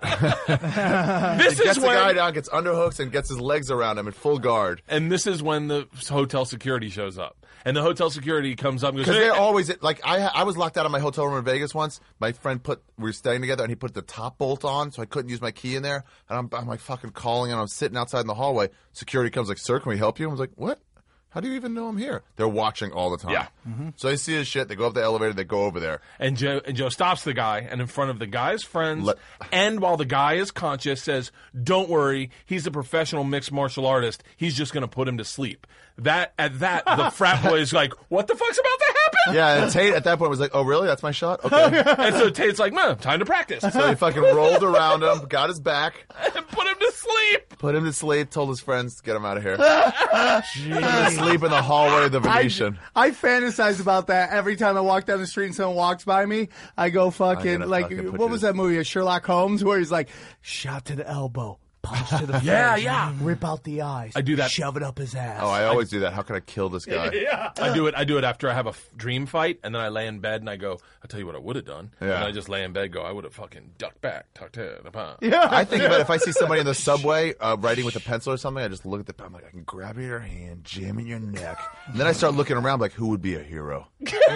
[SPEAKER 9] This
[SPEAKER 7] Gets
[SPEAKER 9] is
[SPEAKER 7] the
[SPEAKER 9] when
[SPEAKER 7] guy down, gets underhooks, and gets his legs around him in full guard.
[SPEAKER 9] and this is when the hotel security shows up. And the hotel security comes up and goes,
[SPEAKER 7] Because
[SPEAKER 9] "Hey."
[SPEAKER 7] they're always like I. I was locked out of my hotel room in Vegas once. My friend put we were staying together, and he put the top bolt on, so I couldn't use my key in there. And I'm, I'm like fucking calling, and I'm sitting outside in the hallway. Security comes like, "Sir, can we help you?" I was like, "What? How do you even know I'm here?" They're watching all the time.
[SPEAKER 9] Yeah.
[SPEAKER 7] So they see his shit. They go up the elevator. They go over there.
[SPEAKER 9] And Joe and Joe stops the guy, and in front of the guy's friends,
[SPEAKER 7] Let-
[SPEAKER 9] and while the guy is conscious, says, "Don't worry, he's a professional mixed martial artist. He's just going to put him to sleep." That at that, the frat boy is like, "What the fuck's about to happen?"
[SPEAKER 7] Yeah, and Tate at that point was like, "Oh, really? That's my shot? Okay."
[SPEAKER 9] And so Tate's like, "Man, time to practice."
[SPEAKER 7] So he fucking rolled around him, got his back,
[SPEAKER 9] and put him to sleep.
[SPEAKER 7] put him to sleep, told his friends to get him out of here. Put him to sleep in the hallway of the
[SPEAKER 8] I,
[SPEAKER 7] Venetian.
[SPEAKER 8] I fantasize about that every time I walk down the street and someone walks by me. I go fucking
[SPEAKER 7] gonna
[SPEAKER 8] like
[SPEAKER 7] fucking put
[SPEAKER 8] what
[SPEAKER 7] you
[SPEAKER 8] was
[SPEAKER 7] to-
[SPEAKER 8] that movie? A Sherlock Holmes where he's like shot to the elbow, punch to the face,
[SPEAKER 9] Yeah, yeah.
[SPEAKER 8] rip out the eyes.
[SPEAKER 9] I do that.
[SPEAKER 8] Shove it up his ass.
[SPEAKER 7] Oh, I always do that. How can I kill this guy?
[SPEAKER 9] I do it. I do it after I have a f- dream fight, and then I lay in bed and I go, "I'll tell you what I would have done."
[SPEAKER 7] Yeah.
[SPEAKER 9] And I just lay in bed, and go, "I would have fucking ducked back, tucked head, upon."
[SPEAKER 8] Yeah.
[SPEAKER 7] I think about if I see somebody in the subway uh, writing with a pencil or something, I just look at the. I'm like, I can grab your hand, jam in your neck, and then I start looking around like, who would be a hero?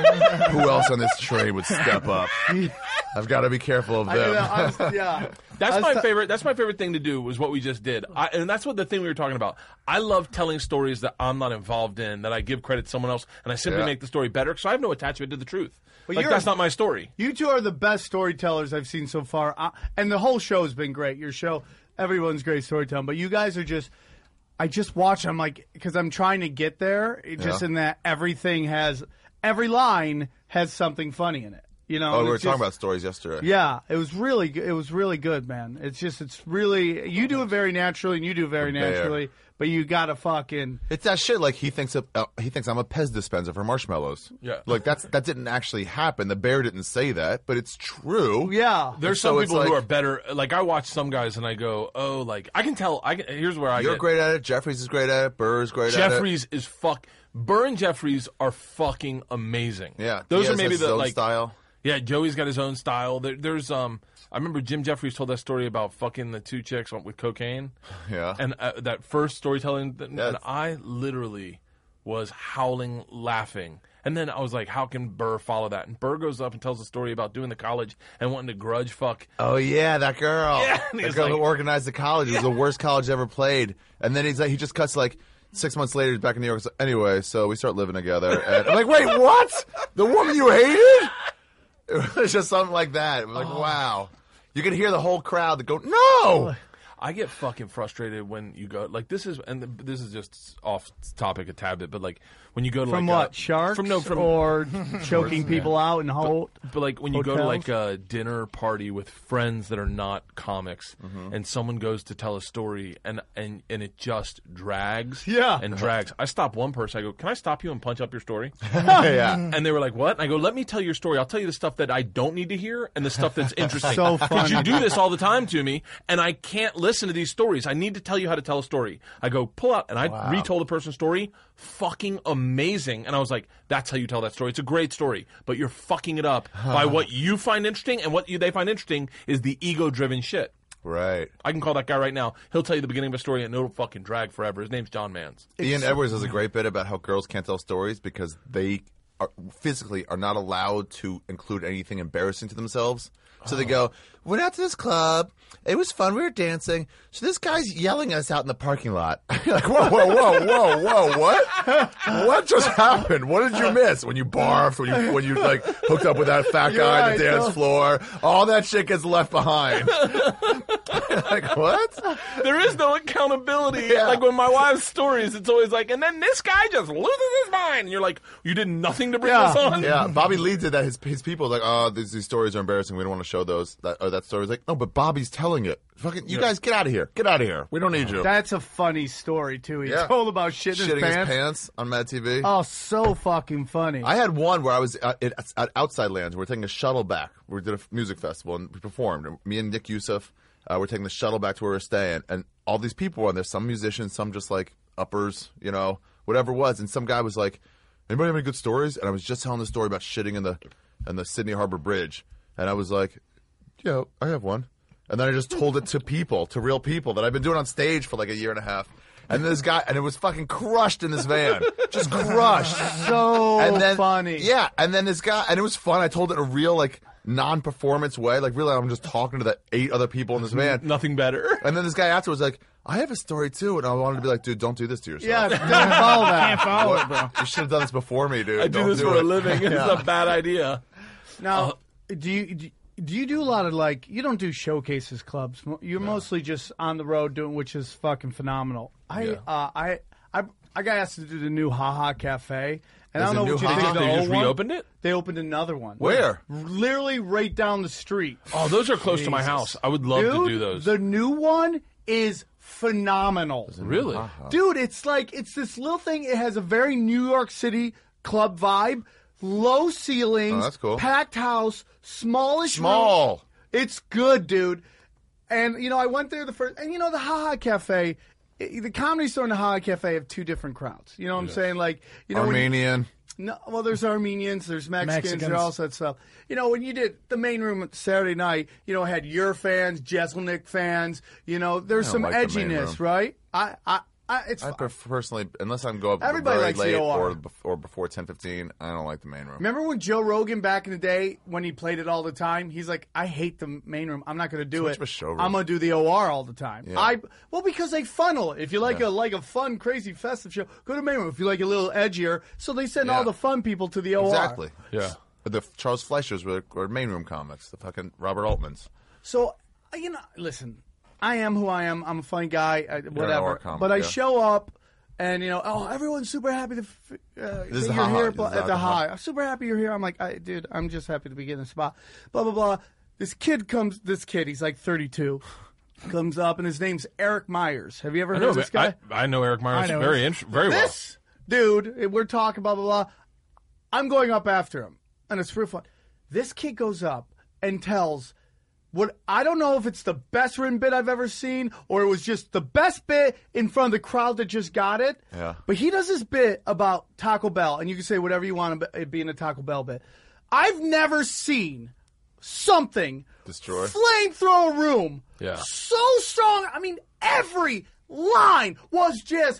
[SPEAKER 7] Who else on this train would step up? I've got to be careful of
[SPEAKER 8] I,
[SPEAKER 7] them.
[SPEAKER 8] I was- yeah.
[SPEAKER 9] That's
[SPEAKER 8] I was
[SPEAKER 9] my
[SPEAKER 8] t-
[SPEAKER 9] favorite. That's my favorite thing to do. Was what we just did, I, and that's what the thing we were talking about. I love telling stories that I'm not involved in, that I give credit to someone else, and I simply
[SPEAKER 7] Yeah.
[SPEAKER 9] make the story better because I have no attachment to the truth.
[SPEAKER 8] Well,
[SPEAKER 9] like
[SPEAKER 8] you're-
[SPEAKER 9] that's not my story.
[SPEAKER 8] You two are the best storytellers I've seen so far, uh, and the whole show has been great. Your show, everyone's great storytelling, but you guys are just. I just watch. I'm like, because I'm trying to get there. It just
[SPEAKER 7] Yeah.
[SPEAKER 8] in that everything has every line has something funny in it. You know.
[SPEAKER 7] Oh,
[SPEAKER 8] and
[SPEAKER 7] we were
[SPEAKER 8] it's
[SPEAKER 7] talking
[SPEAKER 8] just-
[SPEAKER 7] about stories yesterday.
[SPEAKER 8] Yeah, it was really, g- it was really good, man. It's just, it's really. You do it very naturally, and you do it very
[SPEAKER 7] The bear.
[SPEAKER 8] naturally, but you gotta fucking.
[SPEAKER 7] It's that shit. Like he thinks of, uh, he thinks I'm a Pez dispenser for marshmallows.
[SPEAKER 9] Yeah.
[SPEAKER 7] like that's that didn't actually happen. The bear didn't say that, but it's true.
[SPEAKER 8] Yeah.
[SPEAKER 9] There's
[SPEAKER 7] So
[SPEAKER 9] some
[SPEAKER 7] it's
[SPEAKER 9] people who
[SPEAKER 7] like-
[SPEAKER 9] are better. Like I watch some guys and I go, "Oh, like I can tell." I can, here's where I
[SPEAKER 7] You're
[SPEAKER 9] get.
[SPEAKER 7] great at it. Jeffries is great at it. Burr is great at it.
[SPEAKER 9] Jeffries is fuck. Burr and Jeffries are fucking amazing.
[SPEAKER 7] Yeah,
[SPEAKER 9] those
[SPEAKER 7] Diaz
[SPEAKER 9] are maybe
[SPEAKER 7] has his
[SPEAKER 9] the
[SPEAKER 7] own
[SPEAKER 9] like
[SPEAKER 7] style.
[SPEAKER 9] Yeah, Joey's got his own style. There, there's um, I remember Jim Jeffries told that story about fucking the two chicks with cocaine.
[SPEAKER 7] Yeah.
[SPEAKER 9] And uh, that first storytelling, th-
[SPEAKER 7] Yeah,
[SPEAKER 9] and
[SPEAKER 7] it's-
[SPEAKER 9] I literally was howling, laughing. And then I was like, how can Burr follow that? And Burr goes up and tells a story about doing the college and wanting to grudge fuck.
[SPEAKER 7] Oh yeah, that girl.
[SPEAKER 9] Yeah, and
[SPEAKER 7] that
[SPEAKER 9] he's
[SPEAKER 7] girl
[SPEAKER 9] like-
[SPEAKER 7] who organized the college. It was the worst college ever played. And then he's like, he just cuts like six months later. He's back in New York. So, anyway, so we start living together. And I'm like, wait, what? The woman you hated? It was just something like that. It was like, wow. You could hear the whole crowd that go, no.
[SPEAKER 9] I get fucking frustrated when you go like this is and this is just off topic a tad bit, but like when you go to
[SPEAKER 8] From
[SPEAKER 9] like
[SPEAKER 8] what
[SPEAKER 9] a,
[SPEAKER 8] sharks
[SPEAKER 9] from no from
[SPEAKER 8] or choking people out and hold.
[SPEAKER 9] But like when you go to
[SPEAKER 8] hotels?
[SPEAKER 9] like a dinner party with friends that are not comics,
[SPEAKER 8] Mm-hmm.
[SPEAKER 9] and someone goes to tell a story, and and and it just drags,
[SPEAKER 8] Yeah.
[SPEAKER 9] and drags. I stop one person. I go, "Can I stop you and punch up your story?"
[SPEAKER 7] Yeah.
[SPEAKER 9] And they were like, "What?" And I go, "Let me tell your story. I'll tell you the stuff that I don't need to hear and the stuff that's interesting."
[SPEAKER 8] So
[SPEAKER 9] Because you
[SPEAKER 8] funny.
[SPEAKER 9] do this all the time to me, and I can't listen to these stories. I need to tell you how to tell a story. I go, pull out, and I retold a person's story. Fucking amazing. And I was like, that's how you tell that story. It's a great story, but you're fucking it up by what you find interesting, and what you, they find interesting is the ego-driven shit.
[SPEAKER 7] Right.
[SPEAKER 9] I can call that guy right now. He'll tell you the beginning of a story and it'll fucking drag forever. His name's John Mans.
[SPEAKER 7] Ian Edwards has a great bit about how girls can't tell stories because they are, physically are not allowed to include anything embarrassing to themselves. So they go, went out to this club. It was fun. We were dancing. So this guy's yelling at us out in the parking lot. You're like, whoa, whoa, whoa, whoa, whoa, what? What just happened? What did you miss? When you barfed, when you, when you like hooked up with that fat
[SPEAKER 8] You're
[SPEAKER 7] guy on
[SPEAKER 8] right,
[SPEAKER 7] the dance
[SPEAKER 8] so-
[SPEAKER 7] floor, all that shit gets left behind. Like, what?
[SPEAKER 9] There is no accountability.
[SPEAKER 7] Yeah.
[SPEAKER 9] Like when my wife's stories, it's always like, and then this guy just loses his mind. And you're like, you did nothing to bring
[SPEAKER 8] Yeah.
[SPEAKER 9] this on?
[SPEAKER 7] Yeah, Bobby Lee did that. His his people were like, oh, these, these stories are embarrassing. We don't want to show those. That oh, that story's like, no, but Bobby's telling it. Fucking, you guys get out of here. Get out of here. We don't need you.
[SPEAKER 8] That's a funny story too. He
[SPEAKER 7] Yeah.
[SPEAKER 8] told about shitting,
[SPEAKER 7] Shitting
[SPEAKER 8] his pants.
[SPEAKER 7] his pants on Mad T V.
[SPEAKER 8] Oh, so fucking funny.
[SPEAKER 7] I had one where I was at, at, at Outside Lands. We were taking a shuttle back. We did a music festival and we performed. And me and Nick Youssef, uh, we're taking the shuttle back to where we were staying. And all these people were on there. Some musicians, some just like uppers, you know, whatever it was. And some guy was like, anybody have any good stories? And I was just telling the story about shitting in the in the Sydney Harbor Bridge. And I was like, yeah, I have one. And then I just told it to people, to real people that I've been doing on stage for like a year and a half. And this guy, and it was fucking crushed in this van. Just crushed.
[SPEAKER 8] so
[SPEAKER 7] And then,
[SPEAKER 8] funny.
[SPEAKER 7] Yeah, and then this guy, and it was fun. I told it in a real, like, non-performance way. Like, really, I'm just talking to the eight other people in this van.
[SPEAKER 9] Nothing better.
[SPEAKER 7] And then this guy afterwards was like, I have a story too. And I wanted to be like, dude, don't do this to yourself.
[SPEAKER 8] Yeah, don't follow that.
[SPEAKER 6] Can't follow
[SPEAKER 7] What?
[SPEAKER 6] it, bro.
[SPEAKER 7] You should have done this before me, dude.
[SPEAKER 9] I do
[SPEAKER 7] Don't
[SPEAKER 9] this
[SPEAKER 7] do
[SPEAKER 9] for
[SPEAKER 7] it.
[SPEAKER 9] a living. It's
[SPEAKER 7] Yeah.
[SPEAKER 9] a bad idea.
[SPEAKER 8] Now, do you do, do you do a lot of like? You don't do showcases clubs. Mo- You're mostly just on the road doing, which is fucking phenomenal. I
[SPEAKER 9] Yeah.
[SPEAKER 8] uh, I I I got asked to do the new Ha Ha Cafe, and I
[SPEAKER 7] There's
[SPEAKER 8] don't
[SPEAKER 7] a
[SPEAKER 8] know
[SPEAKER 7] new
[SPEAKER 8] what you
[SPEAKER 7] Ha
[SPEAKER 8] think
[SPEAKER 7] Ha?
[SPEAKER 8] of the
[SPEAKER 9] They
[SPEAKER 8] old
[SPEAKER 9] just
[SPEAKER 8] one.
[SPEAKER 9] reopened it?
[SPEAKER 8] They opened another one.
[SPEAKER 7] Where?
[SPEAKER 8] Literally right down the street.
[SPEAKER 9] Oh, those are close to my
[SPEAKER 8] Jesus.
[SPEAKER 9] house. I would love
[SPEAKER 8] Dude,
[SPEAKER 9] to do those.
[SPEAKER 8] The new one is phenomenal.
[SPEAKER 9] Really?
[SPEAKER 8] Dude, it's like it's this little thing. It has a very New York City club vibe. Low ceilings,
[SPEAKER 7] Oh, that's cool.
[SPEAKER 8] packed house, smallish
[SPEAKER 7] Small.
[SPEAKER 8] room. It's good, dude. And you know, I went there the first, and you know, the Ha Ha Cafe, i- the Comedy Store and the Ha Ha Cafe have two different crowds. You know what I'm saying? Like, you know, when you-
[SPEAKER 7] Armenian.
[SPEAKER 8] no, well, there's Armenians, there's Mexicans,
[SPEAKER 6] Mexicans.
[SPEAKER 8] there's all that stuff. You know, when you did the main room Saturday night, you know, had your fans, Jeselnik fans. You know, there's
[SPEAKER 7] I
[SPEAKER 8] some
[SPEAKER 7] don't like the main
[SPEAKER 8] edginess,
[SPEAKER 7] room.
[SPEAKER 8] right? I, I, I it's
[SPEAKER 7] I prefer, personally, unless I'm go up
[SPEAKER 8] Everybody
[SPEAKER 7] very
[SPEAKER 8] likes the
[SPEAKER 7] late
[SPEAKER 8] O R.
[SPEAKER 7] or, bef- or before ten fifteen, I don't like the main room.
[SPEAKER 8] Remember when Joe Rogan back in the day when he played it all the time? He's like, I hate the main room. I'm not going to do
[SPEAKER 7] Too
[SPEAKER 8] it.
[SPEAKER 7] much of a showroom.
[SPEAKER 8] I'm going to do the O R all the time.
[SPEAKER 7] Yeah.
[SPEAKER 8] I well because they funnel it. If you like
[SPEAKER 7] Yeah.
[SPEAKER 8] a like a fun, crazy, festive show, go to the main room. If you like a little edgier, so they send
[SPEAKER 7] Yeah.
[SPEAKER 8] all the fun people to the O R.
[SPEAKER 7] Exactly.
[SPEAKER 9] Yeah.
[SPEAKER 7] The Charles Fleischers were, were main room comics. The fucking Robert Altmans.
[SPEAKER 8] So you know, listen, I am who I am. I'm a funny guy, I,
[SPEAKER 7] an O
[SPEAKER 8] whatever.
[SPEAKER 7] R comic,
[SPEAKER 8] but I
[SPEAKER 7] yeah.
[SPEAKER 8] show up. And, you know, oh, everyone's super happy to, f- uh,
[SPEAKER 7] This is
[SPEAKER 8] that
[SPEAKER 7] the
[SPEAKER 8] you're
[SPEAKER 7] Ha Ha.
[SPEAKER 8] here
[SPEAKER 7] This is
[SPEAKER 8] at
[SPEAKER 7] the
[SPEAKER 8] the
[SPEAKER 7] Ha Ha.
[SPEAKER 8] high. I'm super happy you're here. I'm like, I, dude, I'm just happy to be getting a spot. Blah, blah, blah. This kid comes, this kid, he's like thirty-two, comes up, and his name's Eric Myers. Have you ever
[SPEAKER 9] I
[SPEAKER 8] heard
[SPEAKER 9] know,
[SPEAKER 8] of this guy?
[SPEAKER 9] I, I know Eric Myers
[SPEAKER 6] I know
[SPEAKER 9] very
[SPEAKER 6] him.
[SPEAKER 9] int- very well.
[SPEAKER 8] This dude, we're talking, blah, blah, blah. I'm going up after him, and it's real fun. This kid goes up and tells what I don't know if it's the best written bit I've ever seen or it was just the best bit in front of the crowd that just got it.
[SPEAKER 7] Yeah.
[SPEAKER 8] But he does this bit about Taco Bell, and you can say whatever you want about it being a Taco Bell bit. I've never seen something
[SPEAKER 7] Destroy.
[SPEAKER 8] flamethrower room
[SPEAKER 9] Yeah.
[SPEAKER 8] so strong. I mean, every line was just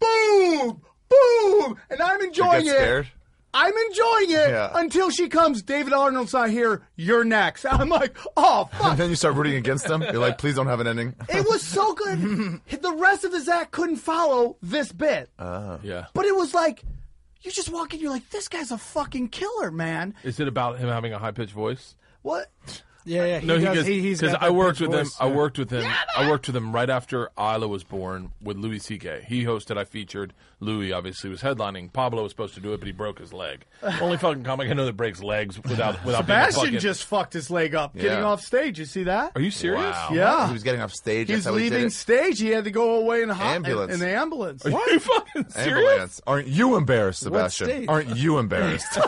[SPEAKER 8] boom, boom, and I'm enjoying
[SPEAKER 7] get
[SPEAKER 8] it.
[SPEAKER 7] scared?
[SPEAKER 8] I'm enjoying it
[SPEAKER 7] Yeah.
[SPEAKER 8] until she comes. David Arnold's not here. You're next. I'm like, oh fuck.
[SPEAKER 7] And then you start rooting against them. You're like, please don't have an ending.
[SPEAKER 8] It was so good. The rest of his act couldn't follow this bit.
[SPEAKER 9] Yeah.
[SPEAKER 8] But it was like, you just walk in, you're like, this guy's a fucking killer, man.
[SPEAKER 9] Is it about him having a high pitched voice?
[SPEAKER 8] What?
[SPEAKER 6] Yeah, yeah. He
[SPEAKER 9] No,
[SPEAKER 6] does.
[SPEAKER 9] because
[SPEAKER 6] he, he's got
[SPEAKER 9] I
[SPEAKER 6] that
[SPEAKER 9] worked
[SPEAKER 6] pitch
[SPEAKER 9] with him.
[SPEAKER 6] voice,
[SPEAKER 9] I
[SPEAKER 6] yeah.
[SPEAKER 9] worked with him. I worked with him right after Isla was born with Louis C K. He hosted. I featured. Louis obviously was headlining. Pablo was supposed to do it, but he broke his leg. Only fucking comic I know that breaks legs without without being a
[SPEAKER 8] Sebastian
[SPEAKER 9] fucking.
[SPEAKER 8] just fucked his leg up getting
[SPEAKER 7] Yeah.
[SPEAKER 8] off stage. You see that?
[SPEAKER 9] Are you serious?
[SPEAKER 7] Wow.
[SPEAKER 8] Yeah.
[SPEAKER 7] He was getting off stage.
[SPEAKER 8] He's
[SPEAKER 7] That's how he did
[SPEAKER 8] leaving
[SPEAKER 7] it.
[SPEAKER 8] stage. He had to go away in a hot,
[SPEAKER 7] Ambulance.
[SPEAKER 8] In, in the ambulance.
[SPEAKER 9] Are you fucking serious?
[SPEAKER 7] Ambulance. Aren't you embarrassed, Sebastian?
[SPEAKER 6] stage?
[SPEAKER 7] Aren't you embarrassed?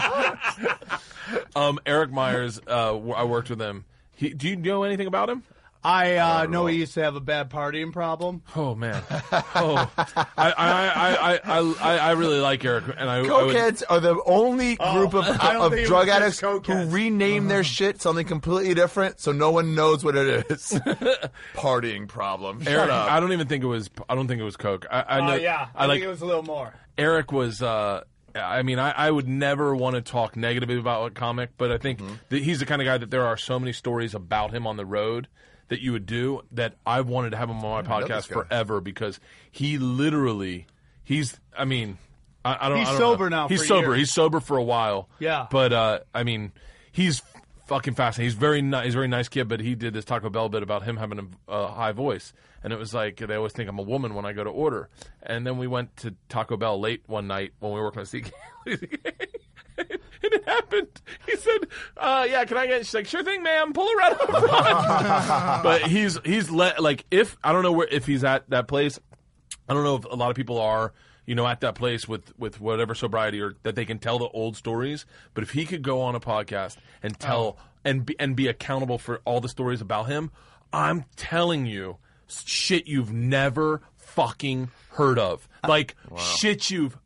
[SPEAKER 9] Um, Eric Myers. Uh, w- I worked with him. He, do you know anything about him?
[SPEAKER 8] I uh, know he used to have a bad partying problem.
[SPEAKER 9] Oh man, oh, I, I, I, I, I, I really like Eric, and I.
[SPEAKER 7] Cokeheads
[SPEAKER 9] I would,
[SPEAKER 7] are the only group
[SPEAKER 8] Oh,
[SPEAKER 7] of,
[SPEAKER 8] I don't
[SPEAKER 7] of
[SPEAKER 8] think it
[SPEAKER 7] drug
[SPEAKER 8] was just
[SPEAKER 7] addicts who
[SPEAKER 8] cokeheads.
[SPEAKER 7] rename their shit something completely different, so no one knows what it is. Partying problem. Shut
[SPEAKER 9] Eric,
[SPEAKER 7] up.
[SPEAKER 9] I don't even think it was. I don't think it was coke. I, I know.
[SPEAKER 8] Uh, yeah, I,
[SPEAKER 9] I like
[SPEAKER 8] think it was a little more.
[SPEAKER 9] Eric was. Uh, I mean, I, I would never want to talk negatively about a comic, but I think
[SPEAKER 7] Mm-hmm.
[SPEAKER 9] that he's the kind of guy that there are so many stories about him on the road that you would do that I've wanted to have him on my
[SPEAKER 7] I love
[SPEAKER 9] podcast
[SPEAKER 7] this guy.
[SPEAKER 9] forever because he literally, he's, I mean, I, I don't
[SPEAKER 8] He's
[SPEAKER 9] I don't
[SPEAKER 8] sober
[SPEAKER 9] know.
[SPEAKER 8] now
[SPEAKER 9] He's
[SPEAKER 8] for
[SPEAKER 9] sober.
[SPEAKER 8] years.
[SPEAKER 9] He's sober for a while.
[SPEAKER 8] Yeah.
[SPEAKER 9] But, uh, I mean, he's fucking fascinating. He's very nice. He's a very nice kid, but he did this Taco Bell bit about him having a, a high voice. And it was like, they always think I'm a woman when I go to order. And then we went to Taco Bell late one night when we were working on C K. And it happened. He said, uh, yeah, can I get, she's like, sure thing, ma'am, pull her right up front. But he's, he's let, like, if, I don't know where, if he's at that place, I don't know if a lot of people are, you know, at that place with, with whatever sobriety or that they can tell the old stories. But if he could go on a podcast and tell,
[SPEAKER 8] Oh.
[SPEAKER 9] and be, and be accountable for all the stories about him, I'm telling you, shit you've never fucking heard of. Like, shit you've,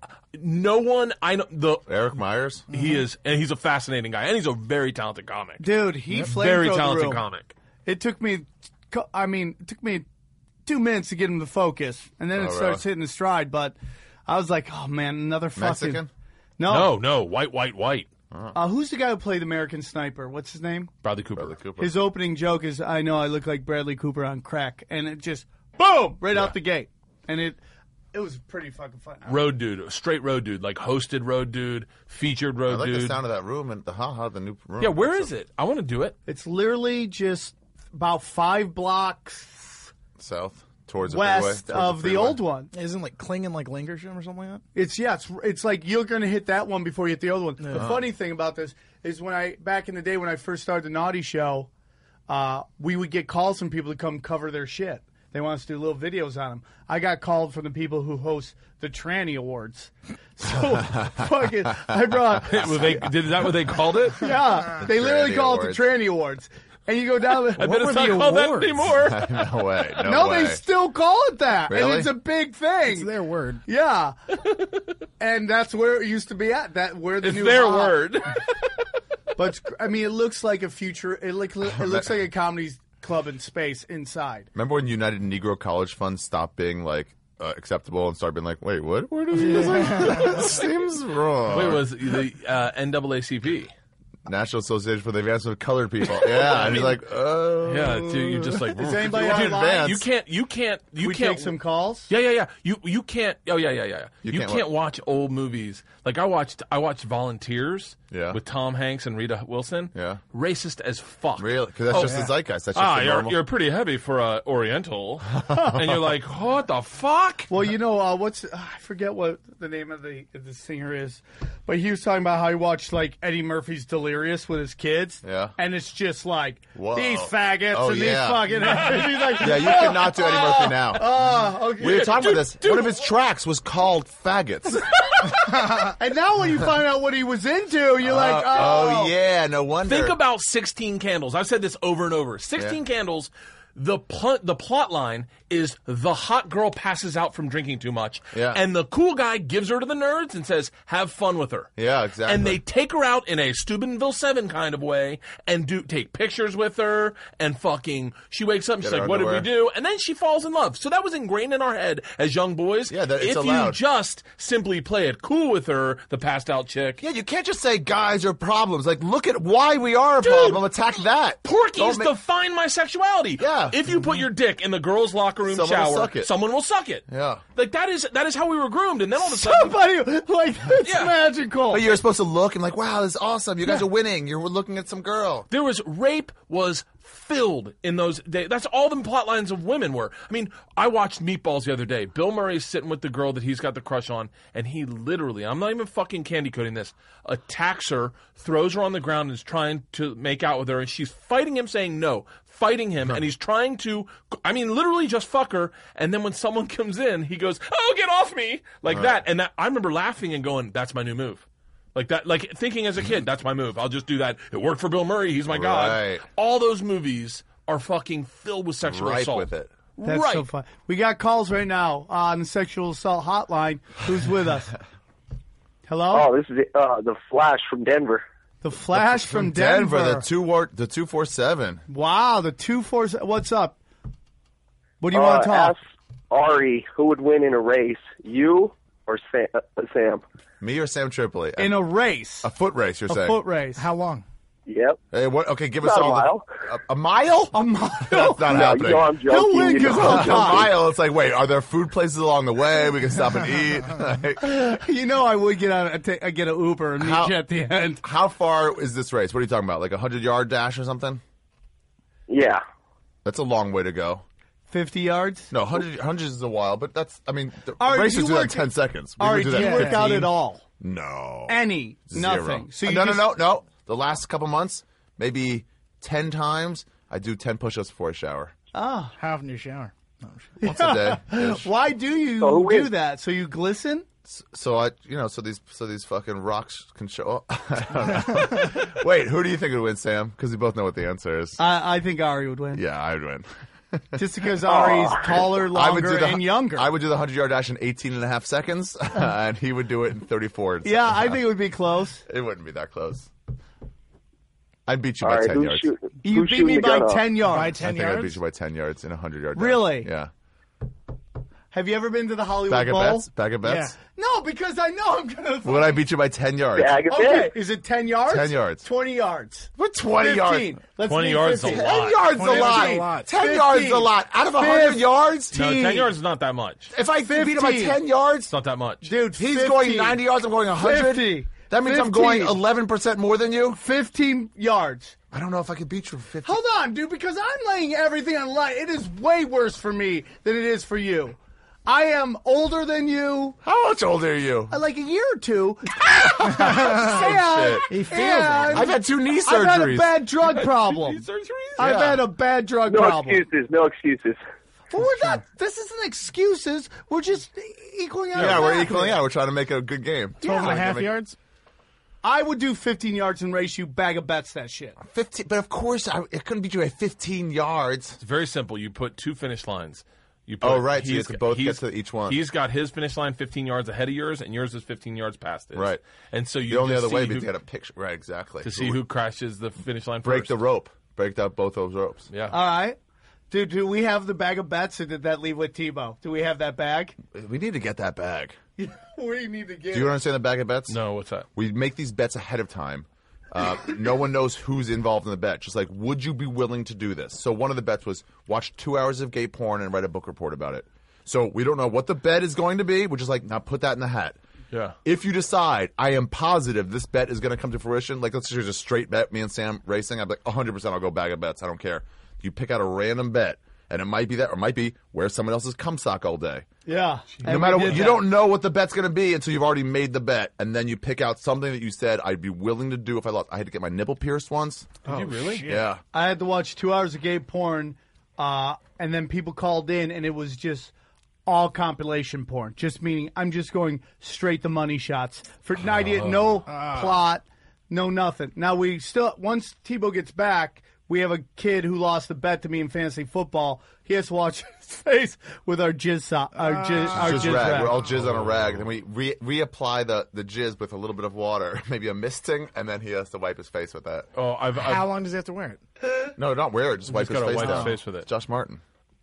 [SPEAKER 9] no one, I know, the,
[SPEAKER 7] Eric Myers?
[SPEAKER 9] he is, and he's a fascinating guy, and he's a very talented comic.
[SPEAKER 8] Dude, he flamed
[SPEAKER 9] Very
[SPEAKER 8] through the
[SPEAKER 9] talented
[SPEAKER 8] room.
[SPEAKER 9] comic.
[SPEAKER 8] It took me, I mean, it took me two minutes to get him to focus, and then
[SPEAKER 7] Oh,
[SPEAKER 8] it starts
[SPEAKER 7] really?
[SPEAKER 8] hitting the stride. But I was like, oh man, another fucking
[SPEAKER 7] Mexican?
[SPEAKER 8] No,
[SPEAKER 9] No, no, white, white, white.
[SPEAKER 8] Uh, who's the guy who played American Sniper? What's his name?
[SPEAKER 9] Bradley Cooper.
[SPEAKER 7] Bradley Cooper.
[SPEAKER 8] His opening joke is, "I know I look like Bradley Cooper on crack," and it just boom right out the gate, and it it was pretty fucking fun.
[SPEAKER 9] Road dude, straight road dude, like hosted road dude, featured road
[SPEAKER 7] I like
[SPEAKER 9] dude.
[SPEAKER 7] the sound of that room and the haha, the new room.
[SPEAKER 9] Yeah, where
[SPEAKER 7] It's
[SPEAKER 9] is it? I want to do it.
[SPEAKER 8] It's literally just about five blocks
[SPEAKER 7] South towards the
[SPEAKER 8] west
[SPEAKER 7] freeway, towards
[SPEAKER 8] of the,
[SPEAKER 7] freeway.
[SPEAKER 8] old one.
[SPEAKER 6] Isn't like Klingen like Lingersham or something like that?
[SPEAKER 8] It's yeah, it's, it's like you're gonna hit that one before you hit the other one. The funny thing about this is when I back in the day when I first started the Naughty Show, uh, we would get calls from people to come cover their shit. They want us to do little videos on them. I got called from the people who host the Tranny Awards. So fucking, I brought
[SPEAKER 9] Was they, did that what they called it?
[SPEAKER 8] yeah, they literally
[SPEAKER 7] Tranny
[SPEAKER 8] call
[SPEAKER 7] Awards.
[SPEAKER 8] it the Tranny Awards. And you go down the
[SPEAKER 9] I bet it's not called that anymore.
[SPEAKER 7] No way. No,
[SPEAKER 8] No,
[SPEAKER 7] way.
[SPEAKER 8] they still call it that.
[SPEAKER 7] Really?
[SPEAKER 8] And it's a big thing.
[SPEAKER 6] It's their word.
[SPEAKER 8] Yeah. And that's where it used to be at. That where the
[SPEAKER 9] It's
[SPEAKER 8] new
[SPEAKER 9] their
[SPEAKER 8] hop-
[SPEAKER 9] word.
[SPEAKER 8] But it's, I mean, it looks like a future. It, look, it looks like a comedy club in space inside.
[SPEAKER 7] Remember when United Negro College Fund stopped being like uh, acceptable and started being like, wait, what? Where does this like, seems wrong?
[SPEAKER 9] Wait, was the uh, N double A C P?
[SPEAKER 7] National Association for the Advancement of Colored People. Yeah, and he's like, oh,
[SPEAKER 9] Yeah, dude, you're just like,
[SPEAKER 8] Is anybody
[SPEAKER 7] Dude,
[SPEAKER 8] online?
[SPEAKER 7] advance.
[SPEAKER 9] you can't, you can't, you
[SPEAKER 8] we
[SPEAKER 9] can't
[SPEAKER 8] take some calls.
[SPEAKER 9] Yeah, yeah, yeah. You you can't. Oh yeah, yeah, yeah.
[SPEAKER 7] You
[SPEAKER 9] You,
[SPEAKER 7] can't
[SPEAKER 9] can't,
[SPEAKER 7] wa-
[SPEAKER 9] watch old movies. Like I watched, I watched Volunteers.
[SPEAKER 7] Yeah.
[SPEAKER 9] With Tom Hanks and Rita Wilson.
[SPEAKER 7] Yeah.
[SPEAKER 9] Racist as fuck.
[SPEAKER 7] Really? Because that's
[SPEAKER 9] Oh,
[SPEAKER 7] just the
[SPEAKER 9] yeah.
[SPEAKER 7] zeitgeist. That's just
[SPEAKER 9] Ah,
[SPEAKER 7] the
[SPEAKER 9] you're
[SPEAKER 7] normal.
[SPEAKER 9] you're pretty heavy for a Oriental, and you're like, what the fuck?
[SPEAKER 8] Well, you know, uh, what's uh, I forget what the name of the the singer is, but he was talking about how he watched like Eddie Murphy's Delirious with his kids.
[SPEAKER 7] Yeah.
[SPEAKER 8] And it's just like
[SPEAKER 7] Whoa.
[SPEAKER 8] these faggots
[SPEAKER 7] Oh,
[SPEAKER 8] and
[SPEAKER 7] yeah.
[SPEAKER 8] these fucking. He's like,
[SPEAKER 7] Yeah, you cannot do Eddie Murphy now.
[SPEAKER 8] oh, okay.
[SPEAKER 7] We were talking about this. One of his tracks was called Faggots.
[SPEAKER 8] And now when you find out what he was into, you're like, oh,
[SPEAKER 7] Oh, yeah, no wonder.
[SPEAKER 9] Think about sixteen Candles. I've said this over and over. sixteen
[SPEAKER 7] Yeah.
[SPEAKER 9] Candles, the pl- the plot line is the hot girl passes out from drinking too much,
[SPEAKER 7] Yeah.
[SPEAKER 9] and the cool guy gives her to the nerds and says, have fun with her.
[SPEAKER 7] Yeah, exactly.
[SPEAKER 9] And they take her out in a Steubenville seven kind of way and do take pictures with her and fucking, she wakes up and she's
[SPEAKER 7] Get her
[SPEAKER 9] like, what did we
[SPEAKER 7] underwear.
[SPEAKER 9] do? And then she falls in love. So that was ingrained in our head as young boys.
[SPEAKER 7] Yeah, that- it's
[SPEAKER 9] if
[SPEAKER 7] allowed.
[SPEAKER 9] you just simply play it cool with her, the passed out chick.
[SPEAKER 7] Yeah, you can't just say guys are problems. Like, look at why we are a problem. Attack that.
[SPEAKER 9] Porky's
[SPEAKER 7] Don't ma-
[SPEAKER 9] define my sexuality.
[SPEAKER 7] Yeah.
[SPEAKER 9] If you put your dick in the girls' locker room
[SPEAKER 7] Someone will
[SPEAKER 9] shower,
[SPEAKER 7] suck it.
[SPEAKER 9] someone will suck it.
[SPEAKER 7] Yeah.
[SPEAKER 9] Like that is that is how we were groomed, and then all of a sudden,
[SPEAKER 8] somebody like it's
[SPEAKER 9] Yeah.
[SPEAKER 8] magical.
[SPEAKER 7] But you're supposed to look and like, wow, this is awesome. You guys are winning. You're looking at some girl.
[SPEAKER 9] there was rape was filled in those days. That's all the plot lines of women were. I mean, I watched Meatballs the other day. Bill Murray's sitting with the girl that he's got the crush on, and he literally, I'm not even fucking candy coating this, attacks her, throws her on the ground, and is trying to make out with her, and she's fighting him, saying no, fighting him, and he's trying to, I mean, literally just fuck her, and then when someone comes in, he goes, oh, get off me, like that, and that, I remember laughing and going, that's my new move. Like that, like thinking as a kid, that's my move. I'll just do that. It worked for Bill Murray. He's my god.
[SPEAKER 7] Right.
[SPEAKER 9] All those movies are fucking filled with sexual
[SPEAKER 7] Ripe
[SPEAKER 9] assault.
[SPEAKER 7] with it.
[SPEAKER 8] That's
[SPEAKER 9] right.
[SPEAKER 8] so fun. We got calls right now on the sexual assault hotline. Who's with us? Hello?
[SPEAKER 5] Oh, this is uh, the Flash from Denver.
[SPEAKER 8] The Flash from,
[SPEAKER 7] Denver,
[SPEAKER 8] Denver.
[SPEAKER 7] the two war, the two four seven.
[SPEAKER 8] Wow, the two four. What's up? What do you
[SPEAKER 5] uh,
[SPEAKER 8] want to talk?
[SPEAKER 5] Ask Ari who would win in a race, you or Sam? Uh, Sam?
[SPEAKER 7] Me or Sam Tripoli?
[SPEAKER 8] In a race.
[SPEAKER 7] A foot race, you're
[SPEAKER 8] a
[SPEAKER 7] saying?
[SPEAKER 8] foot race.
[SPEAKER 3] How long?
[SPEAKER 5] Yep.
[SPEAKER 7] Hey, what? Okay, give
[SPEAKER 5] Not
[SPEAKER 7] us
[SPEAKER 5] a
[SPEAKER 7] all
[SPEAKER 5] mile.
[SPEAKER 7] The, a, a mile?
[SPEAKER 8] A mile.
[SPEAKER 7] That's not
[SPEAKER 5] No,
[SPEAKER 7] happening.
[SPEAKER 5] you know I'm joking.
[SPEAKER 8] He'll win
[SPEAKER 5] You know
[SPEAKER 8] 'cause
[SPEAKER 5] I'm
[SPEAKER 8] I'm
[SPEAKER 7] a
[SPEAKER 5] joking.
[SPEAKER 7] mile. It's like, wait, are there food places along the way we can stop and eat?
[SPEAKER 8] You know, I would get on, a ta- get an Uber and meet
[SPEAKER 7] How-
[SPEAKER 8] you at the end.
[SPEAKER 7] How far is this race? What are you talking about? Like a hundred yard dash or something?
[SPEAKER 5] Yeah.
[SPEAKER 7] That's a long way to go.
[SPEAKER 8] Fifty yards.
[SPEAKER 7] No, hundred hundreds is a while, but that's. I mean, the
[SPEAKER 8] Ari,
[SPEAKER 7] races
[SPEAKER 8] do you
[SPEAKER 7] do that in
[SPEAKER 8] work-
[SPEAKER 7] ten seconds. We
[SPEAKER 8] Ari,
[SPEAKER 7] would
[SPEAKER 8] do
[SPEAKER 7] do
[SPEAKER 8] you
[SPEAKER 7] that in
[SPEAKER 8] work out
[SPEAKER 7] fifteen.
[SPEAKER 8] at all?
[SPEAKER 7] No.
[SPEAKER 8] Any?
[SPEAKER 7] Zero.
[SPEAKER 8] Nothing. So you
[SPEAKER 7] no,
[SPEAKER 8] just,
[SPEAKER 7] no, no, no. The last couple months, maybe ten times, I do ten push-ups before I shower.
[SPEAKER 8] Oh.
[SPEAKER 3] How often do you shower? No,
[SPEAKER 7] Once a day.
[SPEAKER 8] Why do you
[SPEAKER 5] So who
[SPEAKER 8] do
[SPEAKER 5] wins?
[SPEAKER 8] that? So you glisten?
[SPEAKER 7] So I, you know, so these, so these fucking rocks can show. I don't know. Wait, who do you think would win, Sam? Because we both know what the answer is.
[SPEAKER 8] I, I think Ari would win.
[SPEAKER 7] Yeah, I would win.
[SPEAKER 8] Just because Ari's taller,
[SPEAKER 7] I would
[SPEAKER 8] longer,
[SPEAKER 7] do the,
[SPEAKER 8] and younger.
[SPEAKER 7] I would do the hundred yard dash in eighteen and a half seconds, and he would do it in thirty-four.
[SPEAKER 8] Yeah, I think it would be close.
[SPEAKER 7] It wouldn't be that close. I'd beat you
[SPEAKER 5] All
[SPEAKER 7] by
[SPEAKER 5] right,
[SPEAKER 7] ten
[SPEAKER 5] who's
[SPEAKER 7] yards.
[SPEAKER 5] shooting?
[SPEAKER 8] You
[SPEAKER 5] who's
[SPEAKER 8] beat
[SPEAKER 5] shooting
[SPEAKER 8] me
[SPEAKER 5] the
[SPEAKER 8] by
[SPEAKER 5] gun off?
[SPEAKER 8] ten yards.
[SPEAKER 3] By
[SPEAKER 7] I
[SPEAKER 3] ten
[SPEAKER 7] think I'd beat
[SPEAKER 3] yards?
[SPEAKER 7] you by ten yards in a hundred yard dash.
[SPEAKER 8] Really?
[SPEAKER 7] Yeah.
[SPEAKER 8] Have you ever been to the Hollywood
[SPEAKER 7] Bag of
[SPEAKER 8] Bowl?
[SPEAKER 7] bets. Bag of bets.
[SPEAKER 8] No, because I know I'm gonna.
[SPEAKER 7] Would I beat you by ten yards?
[SPEAKER 5] Bag of
[SPEAKER 8] Okay,
[SPEAKER 5] bits.
[SPEAKER 8] is it ten yards?
[SPEAKER 7] ten yards.
[SPEAKER 8] Twenty yards.
[SPEAKER 7] What twenty
[SPEAKER 8] Fifteen.
[SPEAKER 7] yards?
[SPEAKER 8] Let's
[SPEAKER 9] twenty
[SPEAKER 8] meet
[SPEAKER 9] yards is a
[SPEAKER 8] fifteen.
[SPEAKER 9] lot.
[SPEAKER 7] Ten yards is a
[SPEAKER 3] twenty yards
[SPEAKER 7] lot.
[SPEAKER 3] is a lot.
[SPEAKER 7] Ten
[SPEAKER 8] Fifteen.
[SPEAKER 7] yards is a lot. Out of a hundred
[SPEAKER 8] Fifteen.
[SPEAKER 7] yards.
[SPEAKER 9] No, ten yards is not that much.
[SPEAKER 7] If I beat him by
[SPEAKER 8] Fifteen.
[SPEAKER 7] ten yards,
[SPEAKER 9] It's not that much.
[SPEAKER 8] Dude,
[SPEAKER 7] he's
[SPEAKER 8] fifteen.
[SPEAKER 7] going ninety yards. I'm going a hundred.
[SPEAKER 8] Fifty.
[SPEAKER 7] That means I'm going
[SPEAKER 8] Fifteen.
[SPEAKER 7] eleven percent more than you.
[SPEAKER 8] Fifteen yards.
[SPEAKER 7] I don't know if I could beat you for fifty.
[SPEAKER 8] Hold on, dude, because I'm laying everything on line. It is way worse for me than it is for you. I am older than you,
[SPEAKER 7] How much older are you?
[SPEAKER 8] uh, like a year or two.
[SPEAKER 7] Shit.
[SPEAKER 3] He feels
[SPEAKER 8] and
[SPEAKER 3] it.
[SPEAKER 7] I've had two knee
[SPEAKER 8] I've had a
[SPEAKER 7] surgeries.
[SPEAKER 8] bad drug problem. I've
[SPEAKER 7] Yeah.
[SPEAKER 8] had a bad drug
[SPEAKER 5] No
[SPEAKER 8] problem.
[SPEAKER 5] excuses. No excuses.
[SPEAKER 8] Well, we're not. This isn't excuses. We're just equaling out.
[SPEAKER 7] Yeah,
[SPEAKER 8] a
[SPEAKER 7] we're
[SPEAKER 8] math
[SPEAKER 7] equaling
[SPEAKER 8] here.
[SPEAKER 7] out. We're trying to make a good game.
[SPEAKER 3] Twelve and a
[SPEAKER 7] Yeah.
[SPEAKER 3] half
[SPEAKER 7] Make-
[SPEAKER 3] yards?
[SPEAKER 8] I would do fifteen yards and race you. Bag of bets that shit.
[SPEAKER 7] Fifteen, but of course, I, it couldn't beat you at fifteen yards.
[SPEAKER 9] It's very simple. You put two finish lines. You put,
[SPEAKER 7] Oh, right, so you
[SPEAKER 9] he's
[SPEAKER 7] have to
[SPEAKER 9] got-
[SPEAKER 7] both get
[SPEAKER 9] he's-
[SPEAKER 7] to each one.
[SPEAKER 9] He's got his finish line fifteen yards ahead of yours, and yours is fifteen yards past his.
[SPEAKER 7] Right.
[SPEAKER 9] And so you
[SPEAKER 7] The only
[SPEAKER 9] just
[SPEAKER 7] other way
[SPEAKER 9] see
[SPEAKER 7] would be
[SPEAKER 9] who,
[SPEAKER 7] to get a picture. Right, exactly.
[SPEAKER 9] to see who crashes the finish line
[SPEAKER 7] break
[SPEAKER 9] first.
[SPEAKER 7] the rope. Break out both those ropes.
[SPEAKER 9] Yeah.
[SPEAKER 8] All right. Dude, do we have the bag of bets, or did that leave with Tebow? Do we have that bag?
[SPEAKER 7] We need to get that bag.
[SPEAKER 8] we need to get.
[SPEAKER 7] Do you understand the bag of bets?
[SPEAKER 9] No, what's that?
[SPEAKER 7] We make these bets ahead of time. Uh, no one knows who's involved in the bet. Just like, would you be willing to do this? So one of the bets was watch two hours of gay porn and write a book report about it. So we don't know what the bet is going to be. We're just like, now put that in the hat.
[SPEAKER 9] Yeah.
[SPEAKER 7] If you decide, I am positive this bet is going to come to fruition, like let's just a straight bet, me and Sam racing, I'm like, one hundred percent I'll go bag of bets. I don't care. You pick out a random bet, and it might be that, or it might be wear someone else's cum sock all day.
[SPEAKER 8] Yeah.
[SPEAKER 7] No matter what, you don't know what the bet's going to be until you've already made the bet, and then you pick out something that you said I'd be willing to do if I lost. I had to get my nipple pierced once.
[SPEAKER 9] Did you really?
[SPEAKER 7] Yeah.
[SPEAKER 8] I had to watch two hours of gay porn, uh, and then people called in, and it was just all compilation porn. Just meaning I'm just going straight to money shots for ninety. No plot, no nothing. Now we still once Tebow gets back, we have a kid who lost the bet to me in fantasy football. He has to watch his face with our jizz so- our jizz, our
[SPEAKER 7] Jizz
[SPEAKER 8] jizz
[SPEAKER 7] rag.
[SPEAKER 8] rag.
[SPEAKER 7] We're all jizz on a rag. Then we re- reapply the, the jizz with a little bit of water, maybe a misting, and then he has to wipe his face with that.
[SPEAKER 9] Oh, I've, I've
[SPEAKER 3] How long does he have to wear it?
[SPEAKER 7] No, not wear it. Just wipe
[SPEAKER 9] just
[SPEAKER 7] his
[SPEAKER 9] gotta
[SPEAKER 7] face
[SPEAKER 9] wipe his
[SPEAKER 7] down.
[SPEAKER 9] face with it.
[SPEAKER 7] Josh Martin.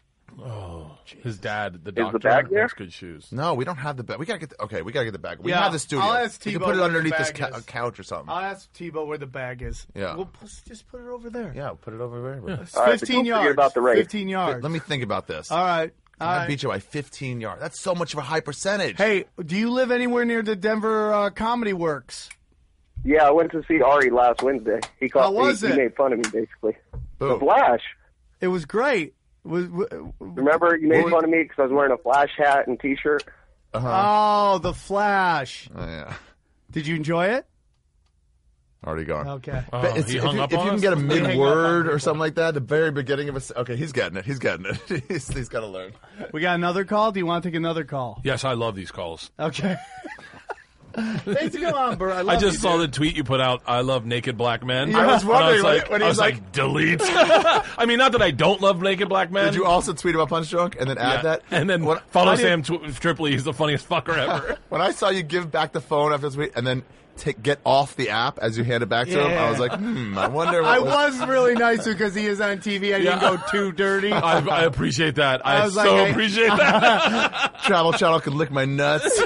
[SPEAKER 9] his dad, the
[SPEAKER 5] the
[SPEAKER 9] doctor,
[SPEAKER 5] bag there?
[SPEAKER 9] wears good shoes.
[SPEAKER 7] No, we don't have the bag. We gotta get the, okay. We gotta get the bag. We
[SPEAKER 8] Yeah,
[SPEAKER 7] have the studio.
[SPEAKER 8] I'll ask
[SPEAKER 7] We can
[SPEAKER 8] Tebow
[SPEAKER 7] put it
[SPEAKER 8] where the
[SPEAKER 7] underneath this
[SPEAKER 8] bag
[SPEAKER 7] ca-
[SPEAKER 8] is.
[SPEAKER 7] couch or something.
[SPEAKER 8] I'll ask Tebow where the bag is.
[SPEAKER 7] Yeah.
[SPEAKER 8] We'll p- just put it over there.
[SPEAKER 7] Yeah, put it over there.
[SPEAKER 8] It's
[SPEAKER 5] All right, but
[SPEAKER 8] fifteen
[SPEAKER 5] don't forget
[SPEAKER 8] yards.
[SPEAKER 5] about the race.
[SPEAKER 8] Fifteen yards.
[SPEAKER 7] Let me think about this.
[SPEAKER 8] All right. All
[SPEAKER 7] I
[SPEAKER 8] right.
[SPEAKER 7] beat you by fifteen yards. That's so much of a high percentage.
[SPEAKER 8] Hey, do you live anywhere near the Denver uh, Comedy Works?
[SPEAKER 5] Yeah, I went to see Ari last Wednesday. He called.
[SPEAKER 8] How was
[SPEAKER 5] he,
[SPEAKER 8] it?
[SPEAKER 5] he made fun of me basically. The
[SPEAKER 7] Boom.
[SPEAKER 5] Flash.
[SPEAKER 8] It was great. Was, w-
[SPEAKER 5] Remember, you made
[SPEAKER 7] What-
[SPEAKER 5] fun of me because I was wearing a Flash hat and T-shirt.
[SPEAKER 8] oh, the Flash.
[SPEAKER 7] Oh, yeah.
[SPEAKER 8] Did you enjoy it?
[SPEAKER 7] Already gone.
[SPEAKER 8] Okay.
[SPEAKER 9] Oh,
[SPEAKER 7] But it's-
[SPEAKER 9] he
[SPEAKER 7] if
[SPEAKER 9] hung
[SPEAKER 7] you,
[SPEAKER 9] up
[SPEAKER 7] if
[SPEAKER 9] on
[SPEAKER 7] you can
[SPEAKER 9] us?
[SPEAKER 7] get a
[SPEAKER 8] hung
[SPEAKER 7] mid
[SPEAKER 8] up on
[SPEAKER 7] word
[SPEAKER 8] me.
[SPEAKER 7] or something like that, the very beginning of a. Okay, he's getting it. He's getting it. he's he's got to learn.
[SPEAKER 8] We got another call. Do you want to take another call?
[SPEAKER 9] Yes, I love these calls.
[SPEAKER 8] Okay. Thanks for coming on, bro. I, love
[SPEAKER 9] I just
[SPEAKER 8] you,
[SPEAKER 9] saw
[SPEAKER 8] dude.
[SPEAKER 9] the tweet you put out. I love naked black men.
[SPEAKER 8] Yeah. I was
[SPEAKER 9] And
[SPEAKER 7] wondering
[SPEAKER 9] was
[SPEAKER 7] when-
[SPEAKER 9] like,
[SPEAKER 7] when he
[SPEAKER 9] I
[SPEAKER 7] was
[SPEAKER 9] was like,
[SPEAKER 7] like-
[SPEAKER 9] delete. I mean, not that I don't love naked black men.
[SPEAKER 7] Did you also tweet about Punch Drunk and then add
[SPEAKER 9] Yeah.
[SPEAKER 7] that?
[SPEAKER 9] And then
[SPEAKER 7] When-
[SPEAKER 9] follow
[SPEAKER 7] I did-
[SPEAKER 9] Sam Tw- Tripoli. He's the funniest fucker ever.
[SPEAKER 7] When I saw you give back the phone after the tweet and then take, get off the app as you hand it back to him, I was like, hmm, I wonder what
[SPEAKER 8] I
[SPEAKER 7] was...
[SPEAKER 8] was really nice because he is on T V. I didn't
[SPEAKER 9] Yeah.
[SPEAKER 8] go too dirty.
[SPEAKER 9] I, I appreciate that. I,
[SPEAKER 8] I was
[SPEAKER 9] so
[SPEAKER 8] like, I-
[SPEAKER 9] appreciate that.
[SPEAKER 7] Travel Channel could lick my nuts.
[SPEAKER 8] I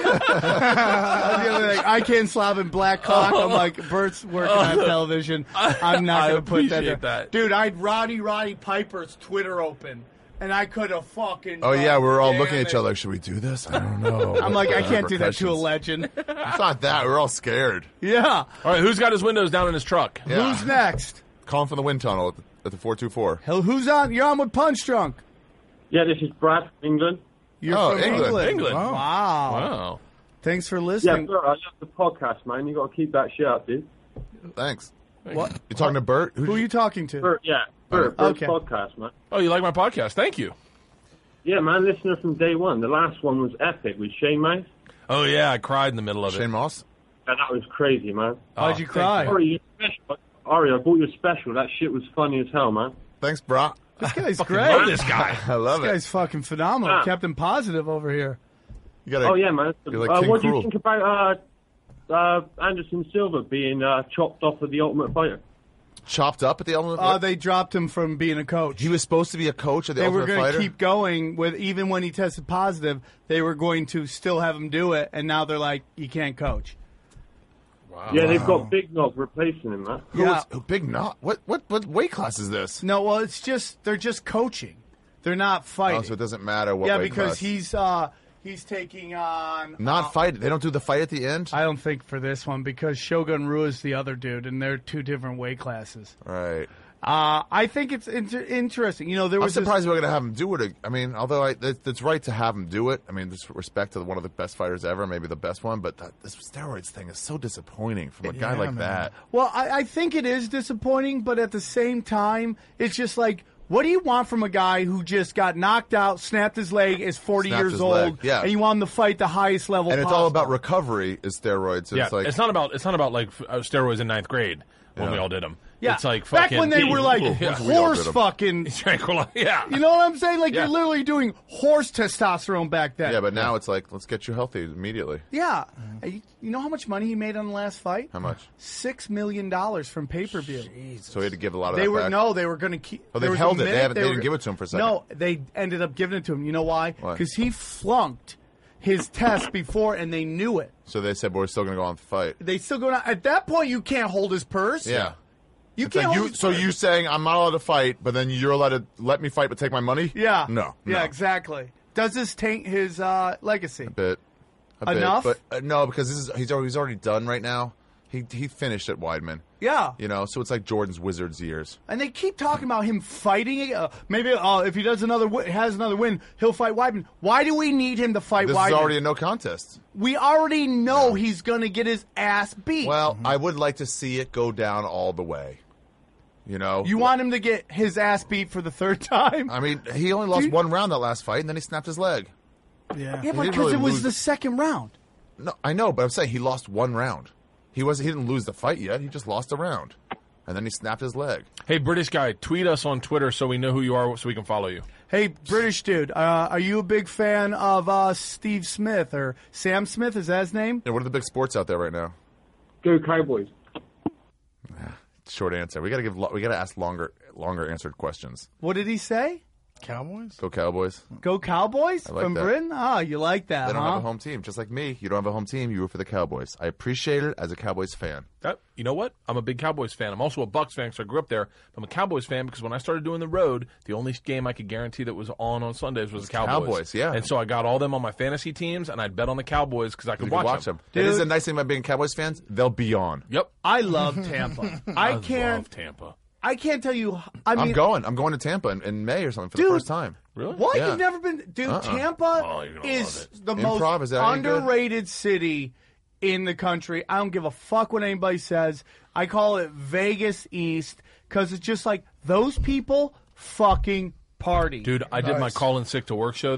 [SPEAKER 8] was gonna be like, I can't slob in black cock. I'm like, Bert's working on television. I'm not
[SPEAKER 9] I
[SPEAKER 8] going to put that,
[SPEAKER 9] appreciate
[SPEAKER 8] there.
[SPEAKER 9] that.
[SPEAKER 8] Dude, I had Roddy Roddy Piper's Twitter open, and I could have fucking.
[SPEAKER 7] Oh, yeah, we were all
[SPEAKER 8] damn
[SPEAKER 7] looking at each
[SPEAKER 8] it.
[SPEAKER 7] other like, should we do this? I don't know.
[SPEAKER 8] I'm like, I
[SPEAKER 7] Uh,
[SPEAKER 8] can't do that to a
[SPEAKER 7] repercussions.
[SPEAKER 8] legend.
[SPEAKER 7] It's not that. We're all scared.
[SPEAKER 8] Yeah.
[SPEAKER 9] All right, who's got his windows down in his truck?
[SPEAKER 7] Yeah.
[SPEAKER 8] Who's next?
[SPEAKER 7] Calling from the wind tunnel at the, at the four two four.
[SPEAKER 8] Hell, who's on? You're on with Punch Drunk.
[SPEAKER 11] Yeah, this is Brad from England.
[SPEAKER 8] You're
[SPEAKER 7] Oh,
[SPEAKER 8] from
[SPEAKER 7] England.
[SPEAKER 8] England.
[SPEAKER 9] England.
[SPEAKER 8] Wow.
[SPEAKER 9] Wow.
[SPEAKER 8] Thanks for
[SPEAKER 11] Yeah,
[SPEAKER 8] listening.
[SPEAKER 11] Bert, I love the podcast, man. You got to keep that shit up, dude.
[SPEAKER 7] Thanks.
[SPEAKER 8] What?
[SPEAKER 7] You talking to Bert?
[SPEAKER 8] Who are you talking to?
[SPEAKER 11] Bert, yeah, Bert, Bert's
[SPEAKER 8] Okay.
[SPEAKER 11] podcast, man.
[SPEAKER 9] Oh, you like my podcast? Thank you.
[SPEAKER 11] Yeah, man, listener from day one. The last one was epic with Shane Mace.
[SPEAKER 9] Oh, yeah, I cried in the middle of it.
[SPEAKER 7] Shane Moss?
[SPEAKER 11] Yeah, that was crazy, man.
[SPEAKER 8] Why'd
[SPEAKER 9] Oh,
[SPEAKER 8] you
[SPEAKER 9] thank
[SPEAKER 8] cry?
[SPEAKER 11] Ari, you're special. Ari, I bought you a special. That shit was funny as hell, man.
[SPEAKER 7] Thanks, bro.
[SPEAKER 8] This guy's
[SPEAKER 9] Fucking
[SPEAKER 8] great.
[SPEAKER 9] love this guy.
[SPEAKER 7] I love
[SPEAKER 8] This
[SPEAKER 7] it.
[SPEAKER 8] guy's fucking phenomenal.
[SPEAKER 11] Yeah.
[SPEAKER 8] Captain Positive over here.
[SPEAKER 7] You gotta,
[SPEAKER 11] Oh, yeah, man.
[SPEAKER 7] You're like
[SPEAKER 11] uh,
[SPEAKER 7] King
[SPEAKER 11] what do
[SPEAKER 7] Cruel.
[SPEAKER 11] you think about uh, uh, Anderson Silva being uh, chopped off of the Ultimate Fighter?
[SPEAKER 7] chopped up at the Ultimate
[SPEAKER 8] Uh,
[SPEAKER 7] Fighter?
[SPEAKER 8] they dropped him from being a coach.
[SPEAKER 7] He was supposed to be a coach of the
[SPEAKER 8] They were
[SPEAKER 7] Ultimate
[SPEAKER 8] going
[SPEAKER 7] Fighter?
[SPEAKER 8] to keep going with, even when he tested positive, they were going to still have him do it, and now they're like, you can't coach.
[SPEAKER 9] Wow.
[SPEAKER 11] Yeah, they've got Big Nog replacing him, man.
[SPEAKER 7] Who
[SPEAKER 8] Yeah.
[SPEAKER 7] is- who- Big Knot? What, what, what weight class is this?
[SPEAKER 8] No, well, it's just, they're just coaching. They're not fighting.
[SPEAKER 7] Oh, so it doesn't matter what
[SPEAKER 8] yeah,
[SPEAKER 7] weight
[SPEAKER 8] because
[SPEAKER 7] class.
[SPEAKER 8] he's, uh, he's taking on...
[SPEAKER 7] Not
[SPEAKER 8] uh,
[SPEAKER 7] fight. They don't do the fight at the end?
[SPEAKER 8] I don't think for this one, because Shogun Rua is the other dude, and they're two different weight classes.
[SPEAKER 7] Right.
[SPEAKER 8] Uh, I think it's inter- interesting. You know, there
[SPEAKER 7] I'm
[SPEAKER 8] was this-
[SPEAKER 7] surprised we're going to have him do it. I mean, although I, it, it's right to have him do it. I mean, just respect to one of the best fighters ever, maybe the best one. But that, this steroids thing is so disappointing from a guy
[SPEAKER 8] Yeah,
[SPEAKER 7] like
[SPEAKER 8] man.
[SPEAKER 7] that.
[SPEAKER 8] Well, I, I think it is disappointing, but at the same time, it's just like, what do you want from a guy who just got knocked out, snapped his leg, is forty
[SPEAKER 7] Snapped
[SPEAKER 8] years
[SPEAKER 7] his
[SPEAKER 8] old,
[SPEAKER 7] leg, yeah.
[SPEAKER 8] and you want him to fight the highest level
[SPEAKER 7] And it's
[SPEAKER 8] possible?
[SPEAKER 7] all about recovery is steroids. So
[SPEAKER 9] Yeah,
[SPEAKER 7] it's like
[SPEAKER 9] it's not about it's not about like f- uh, steroids in ninth grade when
[SPEAKER 7] Yeah.
[SPEAKER 9] we all did them.
[SPEAKER 8] Yeah,
[SPEAKER 9] It's like
[SPEAKER 8] back
[SPEAKER 9] fucking
[SPEAKER 8] when they were like
[SPEAKER 9] Yeah.
[SPEAKER 7] We all
[SPEAKER 8] horse
[SPEAKER 7] did 'em.
[SPEAKER 8] fucking.
[SPEAKER 9] Tranquil- yeah.
[SPEAKER 8] You know what I'm saying? Like
[SPEAKER 9] Yeah.
[SPEAKER 8] you're literally doing horse testosterone back then.
[SPEAKER 7] yeah, but now it's like let's get you healthy immediately.
[SPEAKER 8] Yeah. Hey, you know how much money he made on the last fight?
[SPEAKER 7] How much?
[SPEAKER 8] Six million dollars from pay per view.
[SPEAKER 7] So he had to give a lot of
[SPEAKER 8] They
[SPEAKER 7] that
[SPEAKER 8] were
[SPEAKER 7] back.
[SPEAKER 8] no, they were going to keep.
[SPEAKER 7] Oh,
[SPEAKER 8] there
[SPEAKER 7] they've
[SPEAKER 8] was a
[SPEAKER 7] held it. They
[SPEAKER 8] minute
[SPEAKER 7] haven't- they didn't
[SPEAKER 8] were-
[SPEAKER 7] give it to him for a second.
[SPEAKER 8] No, they ended up giving it to him. You know why?
[SPEAKER 7] Why?
[SPEAKER 8] Because he flunked his test before, and they knew it.
[SPEAKER 7] So they said, "But we're still going to go on the fight."
[SPEAKER 8] They still go down. At that point, you can't hold his purse.
[SPEAKER 7] Yeah.
[SPEAKER 8] you
[SPEAKER 7] It's
[SPEAKER 8] can't.
[SPEAKER 7] like
[SPEAKER 8] hold
[SPEAKER 7] you,
[SPEAKER 8] his
[SPEAKER 7] so
[SPEAKER 8] purse.
[SPEAKER 7] you saying I'm not allowed to fight, but then you're allowed to let me fight, but take my money?
[SPEAKER 8] Yeah.
[SPEAKER 7] No.
[SPEAKER 8] Yeah,
[SPEAKER 7] no.
[SPEAKER 8] exactly. Does this taint his uh, legacy?
[SPEAKER 7] A bit. A
[SPEAKER 8] Enough?
[SPEAKER 7] Bit, but uh, no, because this is he's already, he's already done right now. He he finished at Weidman.
[SPEAKER 8] Yeah.
[SPEAKER 7] You know, so it's like Jordan's Wizards years.
[SPEAKER 8] And they keep talking about him fighting. Uh, maybe uh, if he does another wi- has another win, he'll fight Weidman. Why do we need him to fight
[SPEAKER 7] This
[SPEAKER 8] Weidman?
[SPEAKER 7] is already a no contest.
[SPEAKER 8] we already know he's going to get his ass beat.
[SPEAKER 7] Well, I would like to see it go down all the way. You know,
[SPEAKER 8] you want him to get his ass beat for the third time?
[SPEAKER 7] I mean, he only lost
[SPEAKER 8] Dude.
[SPEAKER 7] one round that last fight, and then he snapped his leg.
[SPEAKER 8] Yeah,
[SPEAKER 7] He
[SPEAKER 8] but
[SPEAKER 7] didn't
[SPEAKER 8] because
[SPEAKER 7] really
[SPEAKER 8] it was
[SPEAKER 7] lose
[SPEAKER 8] the
[SPEAKER 7] it.
[SPEAKER 8] second round.
[SPEAKER 7] No, I know, but I'm saying he lost one round. He was he didn't lose the fight yet. He just lost a round, and then he snapped his leg.
[SPEAKER 9] Hey, British guy, tweet us on Twitter so we know who you are, so we can follow you.
[SPEAKER 8] Hey, British dude, uh, are you a big fan of uh, Steve Smith or Sam Smith? Is that his name?
[SPEAKER 7] Yeah, what are the big sports out there right now?
[SPEAKER 11] Go Cowboys.
[SPEAKER 7] Short answer. We gotta give. lo- We gotta ask longer, longer answered questions.
[SPEAKER 8] What did he say?
[SPEAKER 3] Cowboys?
[SPEAKER 7] Go Cowboys.
[SPEAKER 8] Go Cowboys
[SPEAKER 7] I like
[SPEAKER 8] from
[SPEAKER 7] that.
[SPEAKER 8] Britain? Ah, you like that,
[SPEAKER 7] They don't
[SPEAKER 8] huh?
[SPEAKER 7] have a home team, just like me. You don't have a home team. You root for the Cowboys. I appreciate it as a Cowboys fan.
[SPEAKER 9] That, you know what? I'm a big Cowboys fan. I'm also a Bucks fan because I grew up there. I'm a Cowboys fan because when I started doing the road, the only game I could guarantee that was on on Sundays was the Cowboys.
[SPEAKER 7] Cowboys, yeah.
[SPEAKER 9] And so I got all them on my fantasy teams, and I'd bet on the Cowboys because I could
[SPEAKER 7] You
[SPEAKER 9] watch,
[SPEAKER 7] can watch them.
[SPEAKER 9] them.
[SPEAKER 7] It is a nice thing about being Cowboys fans. They'll be on.
[SPEAKER 9] Yep.
[SPEAKER 8] I love Tampa. I can't.
[SPEAKER 9] love Tampa.
[SPEAKER 8] I can't tell you. I mean,
[SPEAKER 7] I'm going. I'm going to Tampa in, in May or something for
[SPEAKER 8] Dude.
[SPEAKER 7] the first time.
[SPEAKER 9] Really?
[SPEAKER 8] What?
[SPEAKER 7] Yeah.
[SPEAKER 8] You've never been, dude?
[SPEAKER 7] Uh-uh.
[SPEAKER 8] Tampa
[SPEAKER 9] Oh, you're gonna
[SPEAKER 8] is
[SPEAKER 9] love
[SPEAKER 8] the
[SPEAKER 7] Improv,
[SPEAKER 8] most
[SPEAKER 7] is that any good?
[SPEAKER 8] underrated city in the country. I don't give a fuck what anybody says. I call it Vegas East because it's just like those people fucking party.
[SPEAKER 9] Dude, I did my
[SPEAKER 3] Nice.
[SPEAKER 9] call in sick to work show there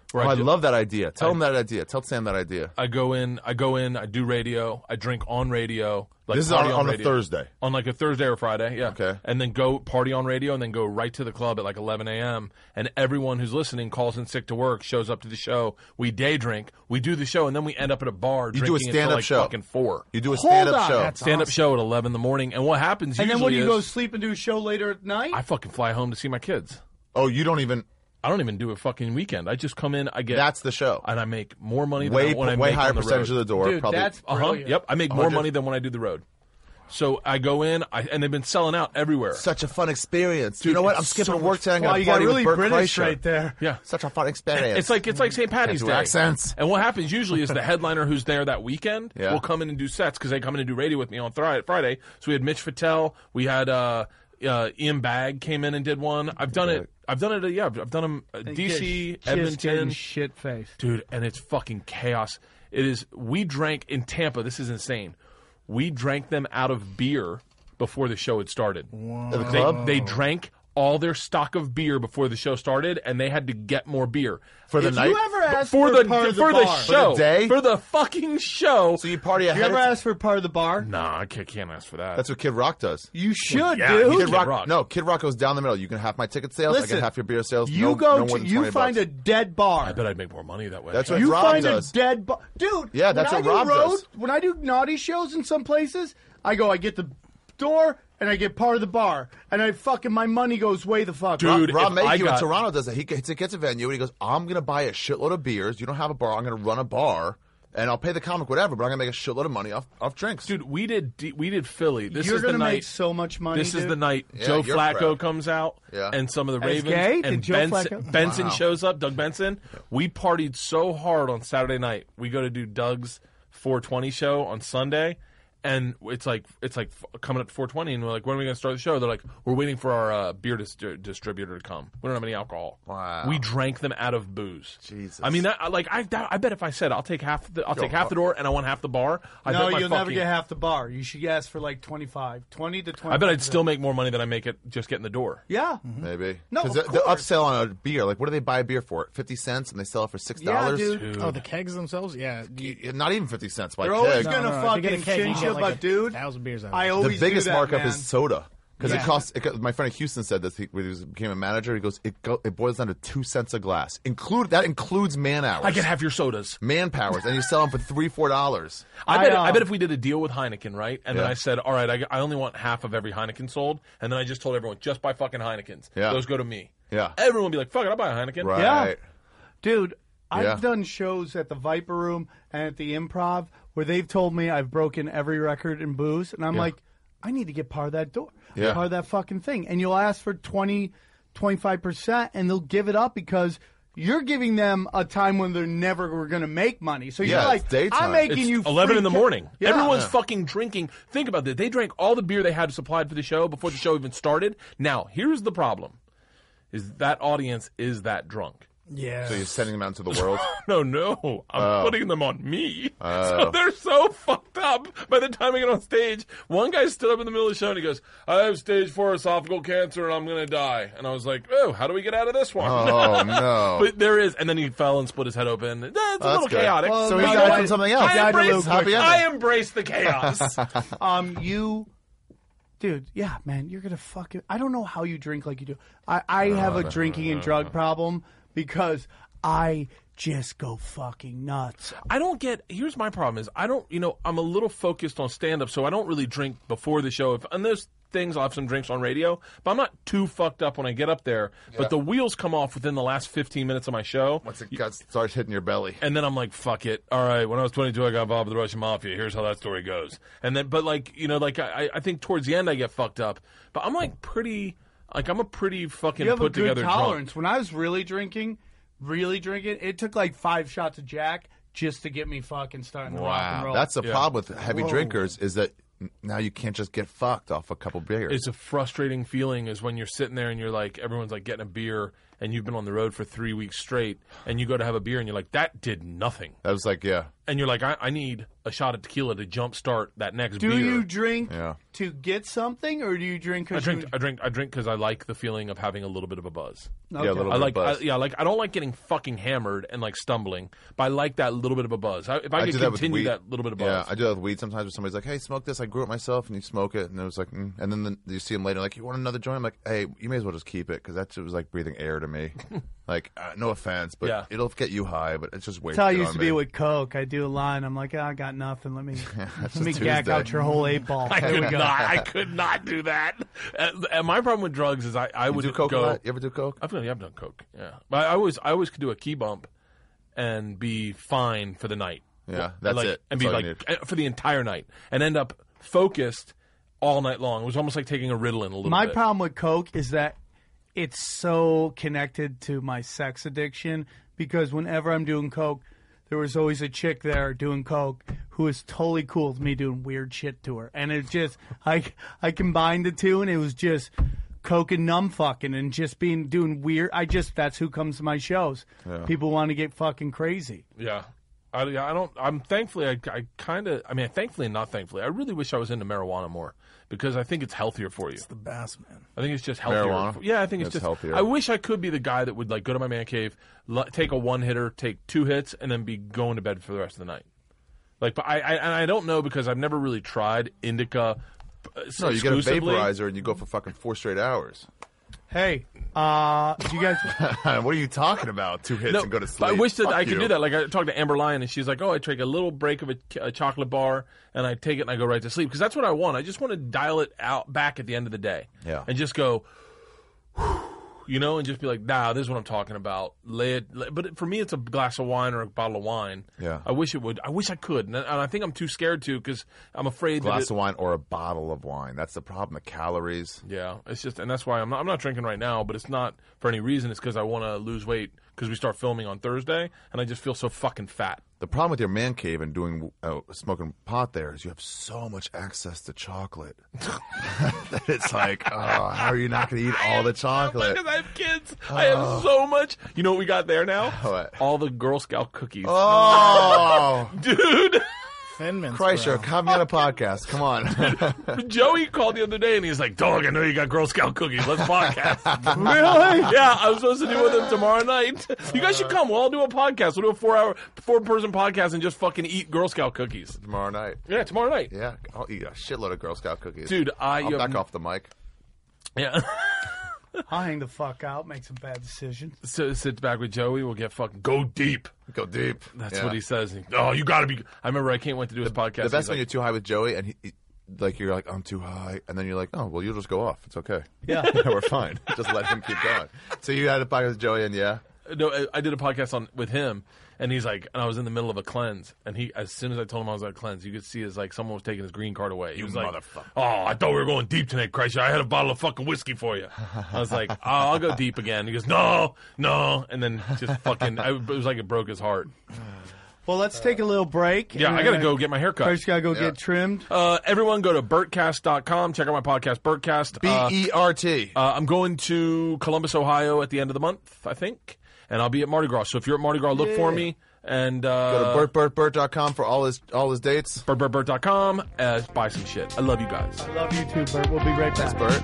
[SPEAKER 9] Where
[SPEAKER 7] Oh, I
[SPEAKER 9] ju-
[SPEAKER 7] love that idea. Tell
[SPEAKER 9] I-
[SPEAKER 7] him that idea. Tell Sam that idea.
[SPEAKER 9] I go in, I go in, I do radio, I drink on radio. Like
[SPEAKER 7] This is
[SPEAKER 9] party
[SPEAKER 7] on- on a
[SPEAKER 9] radio.
[SPEAKER 7] Thursday.
[SPEAKER 9] On like a Thursday or Friday, yeah.
[SPEAKER 7] Okay.
[SPEAKER 9] And then go party on radio and then go right to the club at like eleven a.m. And everyone who's listening calls in sick to work, shows up to the show. We day drink, we do the show, and then we end up at a bar
[SPEAKER 7] You do a
[SPEAKER 9] drinking until
[SPEAKER 7] stand-up
[SPEAKER 9] like
[SPEAKER 7] show.
[SPEAKER 9] fucking four.
[SPEAKER 7] You do a
[SPEAKER 8] Hold
[SPEAKER 7] stand-up
[SPEAKER 8] on.
[SPEAKER 7] show.
[SPEAKER 8] That's
[SPEAKER 9] Stand-up
[SPEAKER 8] awesome.
[SPEAKER 9] show at eleven in the morning. And what happens
[SPEAKER 8] And then
[SPEAKER 9] usually
[SPEAKER 8] what do you
[SPEAKER 9] is
[SPEAKER 8] go sleep and do a show later at night?
[SPEAKER 9] I fucking fly home to see my kids.
[SPEAKER 7] Oh, you don't even.
[SPEAKER 9] I don't even do a fucking weekend. I just come in, I get
[SPEAKER 7] That's the show.
[SPEAKER 9] and I make more money than
[SPEAKER 7] Way,
[SPEAKER 9] I, when I
[SPEAKER 7] way
[SPEAKER 9] make
[SPEAKER 7] higher
[SPEAKER 9] on the
[SPEAKER 7] percentage
[SPEAKER 9] road.
[SPEAKER 7] of the door.
[SPEAKER 8] Dude,
[SPEAKER 7] probably.
[SPEAKER 8] that's
[SPEAKER 9] Uh-huh.
[SPEAKER 8] brilliant.
[SPEAKER 9] Yep, I make more
[SPEAKER 7] one hundred
[SPEAKER 9] money than when I do the road. So I go in, I, and they've been selling out everywhere.
[SPEAKER 7] Such a fun experience.
[SPEAKER 9] Dude,
[SPEAKER 7] you know what?
[SPEAKER 9] it's
[SPEAKER 7] I'm skipping
[SPEAKER 9] so
[SPEAKER 7] work
[SPEAKER 9] much
[SPEAKER 7] today. I'm
[SPEAKER 8] Wow,
[SPEAKER 7] going
[SPEAKER 8] you
[SPEAKER 7] to
[SPEAKER 8] got
[SPEAKER 7] party
[SPEAKER 8] really
[SPEAKER 7] with Bert
[SPEAKER 8] British
[SPEAKER 7] Kreischer.
[SPEAKER 8] right there.
[SPEAKER 9] Yeah,
[SPEAKER 7] Such a fun experience.
[SPEAKER 9] it's like it's like Saint Patty's
[SPEAKER 7] Can't do
[SPEAKER 9] Day.
[SPEAKER 7] accents.
[SPEAKER 9] And what happens usually is the headliner who's there that weekend
[SPEAKER 7] Yeah.
[SPEAKER 9] will come in and do sets because they come in and do radio with me on Thri- Friday. So we had Mitch Fattel, we had uh, uh, Ian Bagg came in and did one. I've done it. I've done it. Uh, yeah, I've done them. Uh, D C,
[SPEAKER 8] Just
[SPEAKER 9] Edmonton,
[SPEAKER 8] getting shit faced.
[SPEAKER 9] dude, and it's fucking chaos. It is. We drank in Tampa. This is insane. We drank them out of beer before the show had started.
[SPEAKER 7] At the
[SPEAKER 9] They,
[SPEAKER 7] club?
[SPEAKER 9] they drank all their stock of beer before the show started, and they had to get more beer
[SPEAKER 7] For the
[SPEAKER 8] Did
[SPEAKER 7] night?
[SPEAKER 8] you ever ask
[SPEAKER 9] for
[SPEAKER 8] for,
[SPEAKER 9] the
[SPEAKER 8] part of the
[SPEAKER 9] for the
[SPEAKER 8] bar?
[SPEAKER 9] show
[SPEAKER 7] For the day?
[SPEAKER 9] for the fucking show.
[SPEAKER 7] So you party
[SPEAKER 8] You
[SPEAKER 7] ahead
[SPEAKER 8] ever
[SPEAKER 7] of time?
[SPEAKER 8] ask for part of the bar?
[SPEAKER 9] Nah, I can't, can't ask for that.
[SPEAKER 7] That's what Kid Rock does.
[SPEAKER 8] You should,
[SPEAKER 9] yeah,
[SPEAKER 8] dude.
[SPEAKER 9] you
[SPEAKER 7] Kid
[SPEAKER 9] Kid
[SPEAKER 7] Rock,
[SPEAKER 9] Rock.
[SPEAKER 7] No, Kid Rock goes down the middle. You can have my ticket sales. I
[SPEAKER 8] Listen,
[SPEAKER 7] can have your beer sales.
[SPEAKER 8] You
[SPEAKER 7] no,
[SPEAKER 8] go
[SPEAKER 7] no more
[SPEAKER 8] to
[SPEAKER 7] than
[SPEAKER 8] you
[SPEAKER 7] twenty
[SPEAKER 8] find
[SPEAKER 7] bucks.
[SPEAKER 8] a dead bar.
[SPEAKER 9] I bet I'd make more money that way.
[SPEAKER 7] That's what
[SPEAKER 8] You
[SPEAKER 7] Rob
[SPEAKER 8] find
[SPEAKER 7] does.
[SPEAKER 8] a dead bar, dude.
[SPEAKER 7] Yeah, that's
[SPEAKER 8] when
[SPEAKER 7] what
[SPEAKER 8] I
[SPEAKER 7] Rob
[SPEAKER 8] do road,
[SPEAKER 7] does.
[SPEAKER 8] When I do naughty shows in some places, I go, I get the door and I get part of the bar, and I fucking my money goes way the fuck.
[SPEAKER 9] Dude,
[SPEAKER 8] up.
[SPEAKER 7] Rob, Rob
[SPEAKER 9] if I
[SPEAKER 7] Mayhew
[SPEAKER 9] got-
[SPEAKER 7] in Toronto does that. He gets, he gets a venue and he goes, I'm going to buy a shitload of beers. You don't have a bar. I'm going to run a bar. And I'll pay the comic whatever, but I'm gonna make a shitload of money off, off drinks.
[SPEAKER 9] Dude, we did D- we did Philly. This
[SPEAKER 8] You're
[SPEAKER 9] is the
[SPEAKER 8] gonna
[SPEAKER 9] night.
[SPEAKER 8] make so much money.
[SPEAKER 9] This is
[SPEAKER 8] dude.
[SPEAKER 9] the night
[SPEAKER 7] Yeah,
[SPEAKER 9] Joe
[SPEAKER 7] you're
[SPEAKER 9] Flacco
[SPEAKER 7] proud.
[SPEAKER 9] comes out,
[SPEAKER 7] Yeah.
[SPEAKER 9] and some of the
[SPEAKER 8] As
[SPEAKER 9] Ravens,
[SPEAKER 8] gay?
[SPEAKER 9] and
[SPEAKER 8] Did Joe
[SPEAKER 9] Benson,
[SPEAKER 8] Flacco?
[SPEAKER 9] Benson
[SPEAKER 7] Wow.
[SPEAKER 9] shows up. Doug Benson. We partied so hard on Saturday night. We go to do Doug's four twenty show on Sunday, and it's like it's like f- coming up to four twenty, and we're like, when are we going to start the show? They're like, we're waiting for our uh, beer dis- distributor to come. We don't have any alcohol.
[SPEAKER 7] Wow.
[SPEAKER 9] We drank them out of booze.
[SPEAKER 7] Jesus.
[SPEAKER 9] I mean, that, I- like I, I bet if I said I'll take half the I'll take half the door and I want half the bar. I
[SPEAKER 8] No,
[SPEAKER 9] bet my
[SPEAKER 8] you'll never
[SPEAKER 9] fucking-
[SPEAKER 8] get half the bar. You should ask for like twenty-five, twenty to twenty.
[SPEAKER 9] I bet I'd still make more money than I make it just getting the door.
[SPEAKER 8] Yeah.
[SPEAKER 7] Maybe.
[SPEAKER 8] No,
[SPEAKER 7] 'Cause
[SPEAKER 8] of
[SPEAKER 7] the, the
[SPEAKER 8] course.
[SPEAKER 7] upsell on a beer, like what do they buy a beer for? Fifty cents, and they sell it for six dollars.
[SPEAKER 8] Yeah, dude.
[SPEAKER 3] Oh, the kegs themselves? Yeah. You,
[SPEAKER 7] Not even fifty cents by
[SPEAKER 8] They're always
[SPEAKER 7] keg.
[SPEAKER 8] gonna
[SPEAKER 3] No, no, if you get a
[SPEAKER 8] fucking
[SPEAKER 3] keg, you
[SPEAKER 8] change
[SPEAKER 3] get
[SPEAKER 8] you,
[SPEAKER 3] like
[SPEAKER 8] but
[SPEAKER 3] a
[SPEAKER 8] dude,
[SPEAKER 3] thousand beers out of
[SPEAKER 8] I
[SPEAKER 3] it.
[SPEAKER 8] always
[SPEAKER 7] The biggest
[SPEAKER 8] do that,
[SPEAKER 7] markup
[SPEAKER 8] man.
[SPEAKER 7] is soda. Because
[SPEAKER 3] Yeah.
[SPEAKER 7] it costs. It, co- my friend in Houston said this. He, when he was, became a manager. He goes, it go, it boils down to two cents a glass. Include that includes man hours.
[SPEAKER 9] I can have your sodas.
[SPEAKER 7] man powers, and you sell them for three, four dollars.
[SPEAKER 9] I,
[SPEAKER 8] I,
[SPEAKER 9] bet.
[SPEAKER 8] uh,
[SPEAKER 9] I bet if we did a deal with Heineken, right, and then
[SPEAKER 7] Yeah.
[SPEAKER 9] I said, all right, I, I only want half of every Heineken sold, and then I just told everyone just buy fucking Heinekens.
[SPEAKER 7] Yeah.
[SPEAKER 9] Those go to me.
[SPEAKER 7] Yeah.
[SPEAKER 9] Everyone would be like, fuck it, I'll buy a Heineken.
[SPEAKER 7] Right.
[SPEAKER 8] Yeah. Dude, I've
[SPEAKER 7] Yeah.
[SPEAKER 8] done shows at the Viper Room and at the Improv where they've told me I've broken every record in booze, and I'm
[SPEAKER 7] Yeah.
[SPEAKER 8] like, I need to get part of that door,
[SPEAKER 7] Yeah.
[SPEAKER 8] part of that fucking thing. And you'll ask for twenty, twenty-five percent, and they'll give it up because you're giving them a time when they're never going to make money. So you're
[SPEAKER 7] Yeah,
[SPEAKER 8] like,
[SPEAKER 7] it's daytime.
[SPEAKER 8] I'm making
[SPEAKER 9] It's
[SPEAKER 8] you
[SPEAKER 9] eleven
[SPEAKER 8] free
[SPEAKER 9] in the
[SPEAKER 8] ca-
[SPEAKER 9] morning.
[SPEAKER 8] Yeah.
[SPEAKER 9] Everyone's
[SPEAKER 7] Yeah.
[SPEAKER 9] fucking drinking. Think about this. They drank all the beer they had supplied for the show before the show even started. Now, here's the problem: is that audience is that drunk?
[SPEAKER 3] yeah.
[SPEAKER 7] So you're sending them out into the world.
[SPEAKER 9] No, no. I'm
[SPEAKER 7] Oh.
[SPEAKER 9] putting them on me.
[SPEAKER 7] Oh.
[SPEAKER 9] So they're so fucked up by the time I get on stage. One guy stood up in the middle of the show and he goes, I have stage four esophageal cancer and I'm going to die. And I was like, oh, how do we get out of this one?
[SPEAKER 7] Oh no!
[SPEAKER 9] But there is, and then he fell and split his head open. It's a
[SPEAKER 7] Oh, that's
[SPEAKER 9] little
[SPEAKER 7] good.
[SPEAKER 9] chaotic.
[SPEAKER 8] Well,
[SPEAKER 7] So he
[SPEAKER 8] no,
[SPEAKER 7] died
[SPEAKER 8] no,
[SPEAKER 7] from something else.
[SPEAKER 9] I
[SPEAKER 8] died a little
[SPEAKER 9] embrace,
[SPEAKER 7] Happy ending.
[SPEAKER 9] I embrace the chaos.
[SPEAKER 8] Um, you, dude, yeah, man, you're gonna fucking. I don't know how you drink like you do. I, I have a drinking and drug problem because I just go fucking nuts.
[SPEAKER 9] I don't get. Here's my problem: is I don't. You know, I'm a little focused on stand up, so I don't really drink before the show. If and there's things, I'll have some drinks on radio, but I'm not too fucked up when I get up there.
[SPEAKER 7] Yeah.
[SPEAKER 9] But the wheels come off within the last fifteen minutes of my show.
[SPEAKER 7] Once it got, starts hitting your belly.
[SPEAKER 9] And then I'm like, fuck it. All right, when I was twenty-two, I got involved with the Russian mafia. Here's how that story goes. And then, but like, you know, like I, I think towards the end I get fucked up. But I'm like pretty, like I'm a pretty fucking
[SPEAKER 8] You have a
[SPEAKER 9] put
[SPEAKER 8] good
[SPEAKER 9] together
[SPEAKER 8] tolerance.
[SPEAKER 9] drunk.
[SPEAKER 8] When I was really drinking, really drinking, it took like five shots of Jack just to get me fucking starting to rock and
[SPEAKER 7] Wow,
[SPEAKER 8] roll.
[SPEAKER 7] that's the
[SPEAKER 9] Yeah.
[SPEAKER 7] problem with heavy
[SPEAKER 8] Whoa.
[SPEAKER 7] drinkers is that n- now you can't just get fucked off a couple beers.
[SPEAKER 9] It's a frustrating feeling is when you're sitting there and you're like, everyone's like getting a beer and you've been on the road for three weeks straight, and you go to have a beer, and you're like, that did nothing.
[SPEAKER 7] I was like, yeah.
[SPEAKER 9] And you're like, I, I need a shot of tequila to jumpstart that next
[SPEAKER 8] Do
[SPEAKER 9] beer.
[SPEAKER 8] you drink
[SPEAKER 7] Yeah.
[SPEAKER 8] to get something, or do you drink?
[SPEAKER 9] I
[SPEAKER 8] 'cause
[SPEAKER 9] drink.
[SPEAKER 8] you-
[SPEAKER 9] I drink. I drink because I like the feeling of having a little bit of a buzz.
[SPEAKER 8] Okay.
[SPEAKER 7] Yeah, a little
[SPEAKER 9] I
[SPEAKER 7] bit
[SPEAKER 9] like.
[SPEAKER 7] of
[SPEAKER 9] I,
[SPEAKER 7] buzz.
[SPEAKER 9] yeah, like I don't like getting fucking hammered and like stumbling, but I like that little bit of a buzz. I, if I,
[SPEAKER 7] I
[SPEAKER 9] could
[SPEAKER 7] do that with
[SPEAKER 9] continue
[SPEAKER 7] weed.
[SPEAKER 9] that little bit of buzz,
[SPEAKER 7] Yeah, I do that with weed sometimes. Where somebody's like, "Hey, smoke this." I grew it myself, and you smoke it, and it was like, mm. and then the, you see them later, like, "You want another joint?" I'm like, "Hey, you may as well just keep it because that shit was like breathing air to me." Like, uh, no offense, but
[SPEAKER 9] Yeah.
[SPEAKER 7] it'll get you high, but it's just
[SPEAKER 8] That's
[SPEAKER 7] wasted
[SPEAKER 8] how I used
[SPEAKER 7] on
[SPEAKER 8] to
[SPEAKER 7] me.
[SPEAKER 8] be with Coke. I do a line. I'm like, oh, I got nothing. Let me let me
[SPEAKER 7] just
[SPEAKER 8] gack
[SPEAKER 7] Tuesday.
[SPEAKER 8] out your whole eight ball.
[SPEAKER 9] I
[SPEAKER 8] There we
[SPEAKER 9] could
[SPEAKER 8] go.
[SPEAKER 9] not. I could not do that. Uh, and my problem with drugs is I, I
[SPEAKER 7] You
[SPEAKER 9] would
[SPEAKER 7] do coke a
[SPEAKER 9] go.
[SPEAKER 7] lot? You ever do coke?
[SPEAKER 9] I've done. Yeah, I've done coke. Yeah, but I always I always could do a key bump and be fine for the night.
[SPEAKER 7] Yeah, that's
[SPEAKER 9] like,
[SPEAKER 7] it.
[SPEAKER 9] And
[SPEAKER 7] That's
[SPEAKER 9] be
[SPEAKER 7] all you
[SPEAKER 9] like uh, for the entire night and end up focused all night long. It was almost like taking a Ritalin a little
[SPEAKER 8] My
[SPEAKER 9] bit.
[SPEAKER 8] problem with Coke is that it's so connected to my sex addiction because whenever I'm doing Coke, there was always a chick there doing Coke who was totally cool with me doing weird shit to her. And it just, I, I combined the two and it was just Coke and numb fucking and just being, doing weird. I just, that's who comes to my shows.
[SPEAKER 7] Yeah.
[SPEAKER 8] People want to get fucking crazy.
[SPEAKER 9] Yeah. I, yeah, I don't. I'm thankfully. I, I kind of. I mean, thankfully and not thankfully. I really wish I was into marijuana more because I think it's healthier for you. It's
[SPEAKER 3] the best, man.
[SPEAKER 9] I think it's just healthier.
[SPEAKER 7] Marijuana?
[SPEAKER 9] Yeah, I think it's,
[SPEAKER 7] It's
[SPEAKER 9] just
[SPEAKER 7] healthier.
[SPEAKER 9] I wish I could be the guy that would like go to my man cave, l- take a one hitter, take two hits, and then be going to bed for the rest of the night. Like, but I, I and I don't know because I've never really tried indica. Uh,
[SPEAKER 7] No, you get a
[SPEAKER 9] exclusively.
[SPEAKER 7] vaporizer and you go for fucking four straight hours.
[SPEAKER 8] Hey, uh, do you guys?
[SPEAKER 7] What are you talking about? Two hits
[SPEAKER 9] No,
[SPEAKER 7] and go to sleep.
[SPEAKER 9] but I wish that
[SPEAKER 7] Fuck
[SPEAKER 9] I could
[SPEAKER 7] you.
[SPEAKER 9] do that. Like I talked to Amber Lyon, and she's like, "Oh, I take a little break of a, a chocolate bar, and I take it and I go right to sleep because that's what I want. I just want to dial it out back at the end of the day,
[SPEAKER 7] Yeah.
[SPEAKER 9] and just go, you know, and just be like, nah, this is what I'm talking about. Lay it, lay, but for me, it's a glass of wine or a bottle of wine.
[SPEAKER 7] Yeah.
[SPEAKER 9] I wish it would. I wish I could, and, and I think I'm too scared to because I'm afraid
[SPEAKER 7] glass
[SPEAKER 9] that it,
[SPEAKER 7] of wine or a bottle of wine. That's the problem. The calories.
[SPEAKER 9] Yeah, it's just, and that's why I'm not. I'm not drinking right now, but it's not for any reason. It's because I want to lose weight because we start filming on Thursday, and I just feel so fucking fat.
[SPEAKER 7] The problem with your man cave and doing uh, smoking pot there is you have so much access to chocolate that it's like, oh, how are you not going to eat all the chocolate?
[SPEAKER 9] Because I have kids. I have so much. You know what we got there now?
[SPEAKER 7] What?
[SPEAKER 9] All the Girl Scout cookies.
[SPEAKER 7] Oh,
[SPEAKER 9] dude.
[SPEAKER 3] Thin mints,
[SPEAKER 7] Kreischer,
[SPEAKER 3] bro.
[SPEAKER 7] come on a podcast. Come on.
[SPEAKER 9] Joey called the other day and he's like, dog, I know you got Girl Scout cookies. Let's podcast.
[SPEAKER 8] Really?
[SPEAKER 9] Yeah, I'm supposed to do with them tomorrow night. You guys should come. We'll all do a podcast. We'll do a four hour, four person podcast and just fucking eat Girl Scout cookies.
[SPEAKER 7] Tomorrow night.
[SPEAKER 9] Yeah, tomorrow night.
[SPEAKER 7] Yeah, I'll eat a shitload of Girl Scout cookies.
[SPEAKER 9] Dude, I-
[SPEAKER 7] I'll
[SPEAKER 9] you have-
[SPEAKER 7] back off the mic.
[SPEAKER 9] Yeah.
[SPEAKER 8] I'll hang the fuck out, make some bad decisions.
[SPEAKER 9] So sit back with Joey. We'll get fucking go deep.
[SPEAKER 7] Go deep.
[SPEAKER 9] That's
[SPEAKER 7] Yeah.
[SPEAKER 9] what he says. He- oh, you got to be. I remember I can't wait to do his podcast.
[SPEAKER 7] The
[SPEAKER 9] He's
[SPEAKER 7] best when
[SPEAKER 9] like,
[SPEAKER 7] you're too high with Joey and he, he, like you're like, I'm too high, and then you're like, oh, well, you'll just go off. It's okay.
[SPEAKER 8] Yeah.
[SPEAKER 7] We're fine. Just let him keep going. So you had a podcast with Joey, and yeah,
[SPEAKER 9] No, I- I did a podcast on with him, and he's like, and I was in the middle of a cleanse, and he, as soon as I told him I was at a cleanse, you could see as like someone was taking his green card away. He
[SPEAKER 7] You
[SPEAKER 9] was like,
[SPEAKER 7] motherfucker.
[SPEAKER 9] "Oh, I thought we were going deep tonight, Christ! I had a bottle of fucking whiskey for you." I was like, "Oh, I'll go deep again." He goes, "No, no," and then just fucking, I, it was like it broke his heart.
[SPEAKER 8] Well, let's take a little break.
[SPEAKER 9] Yeah, I
[SPEAKER 8] And,
[SPEAKER 9] gotta
[SPEAKER 8] uh,
[SPEAKER 9] go get my hair cut.
[SPEAKER 8] First, gotta go
[SPEAKER 7] Yeah.
[SPEAKER 8] get trimmed.
[SPEAKER 9] Uh, everyone go to Bertcast dot com. Check out my podcast, Bertcast.
[SPEAKER 7] B
[SPEAKER 9] Uh,
[SPEAKER 7] E R T.
[SPEAKER 9] Uh, I'm going to Columbus, Ohio at the end of the month, I think, and I'll be at Mardi Gras. So if you're at Mardi Gras, look for me. And uh,
[SPEAKER 7] Go to bert bert bert dot com for all his all his dates.
[SPEAKER 9] bert bert bert dot com. Uh, buy some shit. I love you guys.
[SPEAKER 8] I love you too, Bert. We'll be right back.
[SPEAKER 7] Thanks, Bert.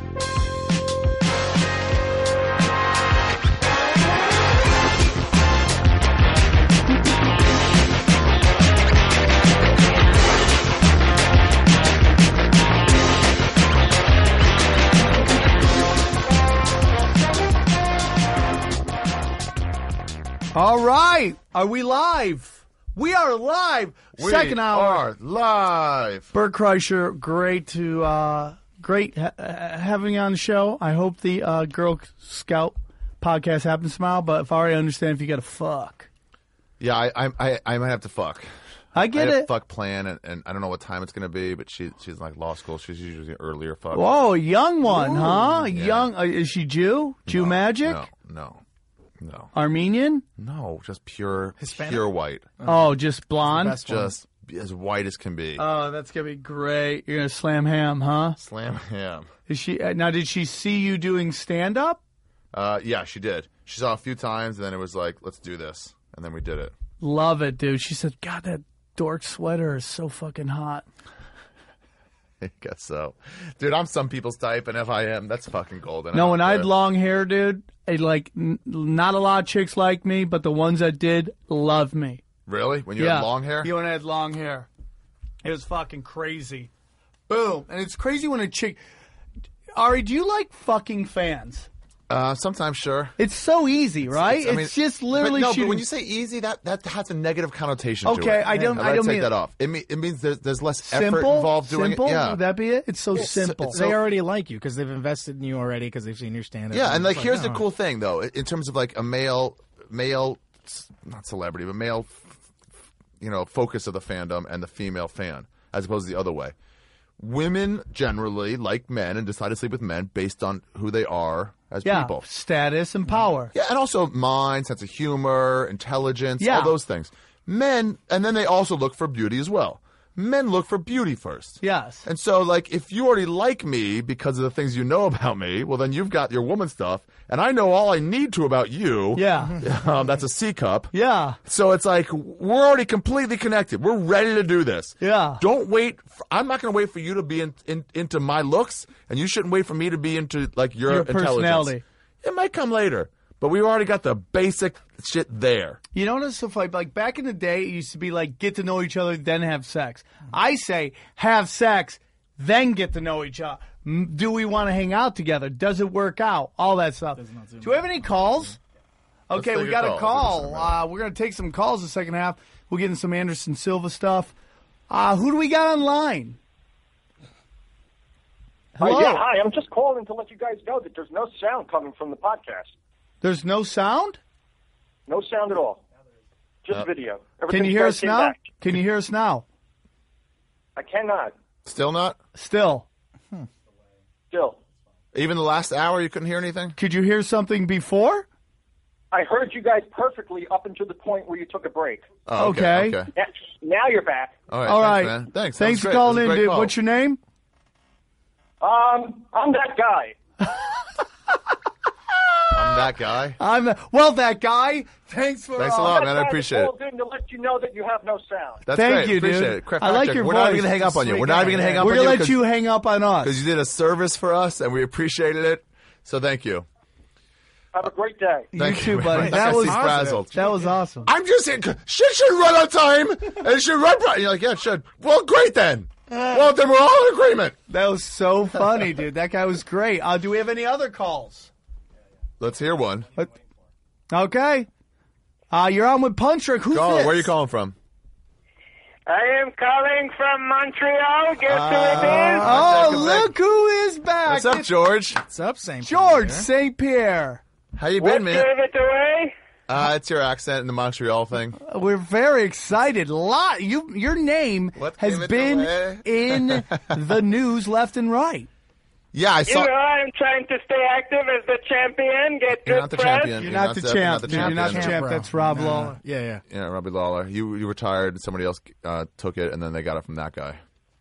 [SPEAKER 8] All right. Are we live? We are live.
[SPEAKER 7] We
[SPEAKER 8] Second hour.
[SPEAKER 7] are live.
[SPEAKER 8] Bert Kreischer, great to uh, great ha- having you on the show. I hope the uh, Girl Scout podcast happens tomorrow. But if I already understand, if you got to fuck,
[SPEAKER 7] Yeah, I, I I I might have to fuck.
[SPEAKER 8] I get
[SPEAKER 7] I had
[SPEAKER 8] it.
[SPEAKER 7] a fuck plan, and, and I don't know what time it's going to be, but she she's like law school. She's usually earlier fuck.
[SPEAKER 8] Whoa, young one, huh?
[SPEAKER 7] Yeah.
[SPEAKER 8] Young. Uh, is she Jew? Jew
[SPEAKER 7] No,
[SPEAKER 8] magic?
[SPEAKER 7] No, no, no,
[SPEAKER 8] Armenian?
[SPEAKER 7] no. Just pure,
[SPEAKER 3] Hispanic?
[SPEAKER 7] pure white.
[SPEAKER 8] Oh, just blonde.
[SPEAKER 3] best one.
[SPEAKER 7] Just as white as can be.
[SPEAKER 8] Oh, that's gonna be great. You're gonna slam ham, huh?
[SPEAKER 7] Slam ham.
[SPEAKER 8] Is she uh, now? Did she see you doing stand up?
[SPEAKER 7] Uh, yeah, she did. She saw it a few times, and then it was like, let's do this. And then we did it.
[SPEAKER 8] Love it, dude. She said, God, that dork sweater is so fucking hot.
[SPEAKER 7] I guess so. Dude, I'm some people's type, and if I am, that's fucking golden.
[SPEAKER 8] No,
[SPEAKER 7] I
[SPEAKER 8] when I had
[SPEAKER 7] care.
[SPEAKER 8] long hair, dude, it, like, n- not a lot of chicks like me, but the ones that did love me.
[SPEAKER 7] Really? When you
[SPEAKER 8] yeah.
[SPEAKER 7] had long hair?
[SPEAKER 8] Yeah, when I had long hair. It was fucking crazy. Boom. And it's crazy when a chick... Ari, do you like fucking fans?
[SPEAKER 7] Uh, sometimes, sure.
[SPEAKER 8] It's so easy, right?
[SPEAKER 7] It's,
[SPEAKER 8] It's,
[SPEAKER 7] I mean,
[SPEAKER 8] just literally
[SPEAKER 7] but no,
[SPEAKER 8] shooting...
[SPEAKER 7] but when you say easy, that, that has a negative connotation to it.
[SPEAKER 8] Okay, I don't-
[SPEAKER 7] Yeah,
[SPEAKER 8] I
[SPEAKER 7] let's
[SPEAKER 8] don't
[SPEAKER 7] take
[SPEAKER 8] mean-
[SPEAKER 7] that off. It, mean, it means there's, there's less
[SPEAKER 8] simple?
[SPEAKER 7] effort involved doing
[SPEAKER 8] simple?
[SPEAKER 7] it. Yeah.
[SPEAKER 8] Would that be it? It's so
[SPEAKER 7] It's-
[SPEAKER 8] simple.
[SPEAKER 7] it's
[SPEAKER 3] They
[SPEAKER 7] so-
[SPEAKER 3] already like you because they've invested in you already because they've seen your stand-up.
[SPEAKER 7] Yeah, and like,
[SPEAKER 3] it's
[SPEAKER 7] here's the
[SPEAKER 3] no.
[SPEAKER 7] cool thing, though. In terms of like a male, male, not celebrity, but male, you know, focus of the fandom and the female fan, as opposed to the other way. Women generally like men and decide to sleep with men based on who they are as
[SPEAKER 8] yeah,
[SPEAKER 7] people.
[SPEAKER 8] status and power.
[SPEAKER 7] Yeah, and also mind, sense of humor, intelligence,
[SPEAKER 8] Yeah.
[SPEAKER 7] all those things. Men, and then they also look for beauty as well. Men look for beauty first.
[SPEAKER 8] Yes.
[SPEAKER 7] And so, like, if you already like me because of the things you know about me, well, then you've got your woman stuff, and I know all I need to about you.
[SPEAKER 8] Yeah.
[SPEAKER 7] Um, that's a C cup.
[SPEAKER 8] Yeah.
[SPEAKER 7] So it's like, we're already completely connected. We're ready to do this.
[SPEAKER 8] Yeah.
[SPEAKER 7] Don't wait. For, I'm not going to wait for you to be in, in, into my looks, and you shouldn't wait for me to be into, like, your,
[SPEAKER 8] Your
[SPEAKER 7] intelligence.
[SPEAKER 8] personality.
[SPEAKER 7] It might come later, but we've already got the basic shit there.
[SPEAKER 8] You know what's so funny? Like, back in the day, it used to be like, get to know each other, then have sex. I say, have sex, then get to know each other. M- Do we want to hang out together? Does it work out? All that stuff. Do we have any calls? Okay,
[SPEAKER 7] take
[SPEAKER 8] we
[SPEAKER 7] a
[SPEAKER 8] got
[SPEAKER 7] call.
[SPEAKER 8] a call. Uh, we're going to take some calls the second half. We'll get in some Anderson Silva stuff. Uh, who do we got online? Hello?
[SPEAKER 12] Uh, yeah, hi. I'm just calling to let you guys know that there's no sound coming from the podcast.
[SPEAKER 8] There's no sound?
[SPEAKER 12] No sound at all. Just
[SPEAKER 7] Uh,
[SPEAKER 12] video.
[SPEAKER 8] Can
[SPEAKER 12] Everything
[SPEAKER 8] you hear
[SPEAKER 12] starts
[SPEAKER 8] us
[SPEAKER 12] came
[SPEAKER 8] now?
[SPEAKER 12] back.
[SPEAKER 8] Can you hear us now?
[SPEAKER 12] I cannot.
[SPEAKER 7] Still not?
[SPEAKER 8] Still.
[SPEAKER 12] Still.
[SPEAKER 7] Even the last hour, you couldn't hear anything?
[SPEAKER 8] Could you hear something before?
[SPEAKER 12] I heard you guys perfectly up until the point where you took a break.
[SPEAKER 7] Oh, okay.
[SPEAKER 8] Okay.
[SPEAKER 7] okay.
[SPEAKER 12] Now, now you're back.
[SPEAKER 7] All right.
[SPEAKER 8] All
[SPEAKER 7] thanks,
[SPEAKER 8] right.
[SPEAKER 7] man. Thanks.
[SPEAKER 8] Thanks
[SPEAKER 7] That
[SPEAKER 8] for
[SPEAKER 7] was
[SPEAKER 8] calling
[SPEAKER 7] great. That was
[SPEAKER 8] in,
[SPEAKER 7] a great
[SPEAKER 8] dude.
[SPEAKER 7] call.
[SPEAKER 8] What's your name?
[SPEAKER 12] Um, I'm that guy.
[SPEAKER 7] I'm that guy.
[SPEAKER 8] I'm the, well, that guy. Thanks for.
[SPEAKER 7] Thanks a
[SPEAKER 8] uh,
[SPEAKER 7] lot,
[SPEAKER 12] That
[SPEAKER 7] man. I
[SPEAKER 12] guy
[SPEAKER 7] appreciate
[SPEAKER 12] that
[SPEAKER 7] it.
[SPEAKER 12] called in to let you know that you have no sound.
[SPEAKER 7] That's
[SPEAKER 8] Thank
[SPEAKER 7] great.
[SPEAKER 8] you,
[SPEAKER 7] Appreciate
[SPEAKER 8] dude.
[SPEAKER 7] it. Crap,
[SPEAKER 8] I like
[SPEAKER 7] check.
[SPEAKER 8] your
[SPEAKER 7] We're not
[SPEAKER 8] voice.
[SPEAKER 7] even going to hang up on you.
[SPEAKER 8] Sweet
[SPEAKER 7] We're not
[SPEAKER 8] guy.
[SPEAKER 7] even going to hang up
[SPEAKER 8] We're
[SPEAKER 7] on
[SPEAKER 8] gonna
[SPEAKER 7] you.
[SPEAKER 8] let you hang up on us.
[SPEAKER 7] Because you did a service for us, and we appreciated it. So thank you.
[SPEAKER 12] Have a great day.
[SPEAKER 8] You
[SPEAKER 7] Thank
[SPEAKER 8] too,
[SPEAKER 7] you,
[SPEAKER 8] buddy.
[SPEAKER 7] man.
[SPEAKER 8] That
[SPEAKER 7] That
[SPEAKER 8] was
[SPEAKER 7] guy's frazzled.
[SPEAKER 8] That was awesome.
[SPEAKER 7] I'm just saying, shit should run on time, and it should run. Pro- You're like, yeah, it should. Well, great then. Well, then we're all in agreement.
[SPEAKER 8] That was so funny, dude. That guy was great. Uh, do we have any other calls?
[SPEAKER 7] Let's hear one.
[SPEAKER 8] Okay. Uh, you're on with Punch Drunk. Who's
[SPEAKER 7] Caller,
[SPEAKER 8] this?
[SPEAKER 7] where are you calling from?
[SPEAKER 13] I am calling from Montreal. Guess who it is?
[SPEAKER 8] Oh,
[SPEAKER 7] Jacob
[SPEAKER 8] look who is back.
[SPEAKER 7] What's up,
[SPEAKER 8] It's
[SPEAKER 7] George?
[SPEAKER 3] What's up, Saint
[SPEAKER 8] George
[SPEAKER 3] Pierre?
[SPEAKER 8] Saint Pierre.
[SPEAKER 7] How you
[SPEAKER 13] What
[SPEAKER 7] been, man?
[SPEAKER 13] gave it away?
[SPEAKER 7] Uh, it's your accent in the Montreal thing.
[SPEAKER 8] We're very excited. Lot you, your name
[SPEAKER 7] What
[SPEAKER 8] has
[SPEAKER 7] gave it
[SPEAKER 8] been
[SPEAKER 7] away?
[SPEAKER 8] in the news left and right.
[SPEAKER 7] Yeah, I
[SPEAKER 13] You
[SPEAKER 7] saw.
[SPEAKER 13] know, I'm trying to stay active as the champion, get
[SPEAKER 7] You're
[SPEAKER 13] good
[SPEAKER 7] not the
[SPEAKER 13] press.
[SPEAKER 7] champion.
[SPEAKER 8] You're not the
[SPEAKER 7] definitely
[SPEAKER 8] champ.
[SPEAKER 7] not the
[SPEAKER 8] dude. You're not the
[SPEAKER 7] champion.
[SPEAKER 8] champ.
[SPEAKER 3] bro.
[SPEAKER 8] That's Rob
[SPEAKER 3] No.
[SPEAKER 8] Lawler.
[SPEAKER 3] Yeah, yeah.
[SPEAKER 7] Yeah, Robbie Lawler. You you retired, and somebody else uh, took it, and then they got it from that guy.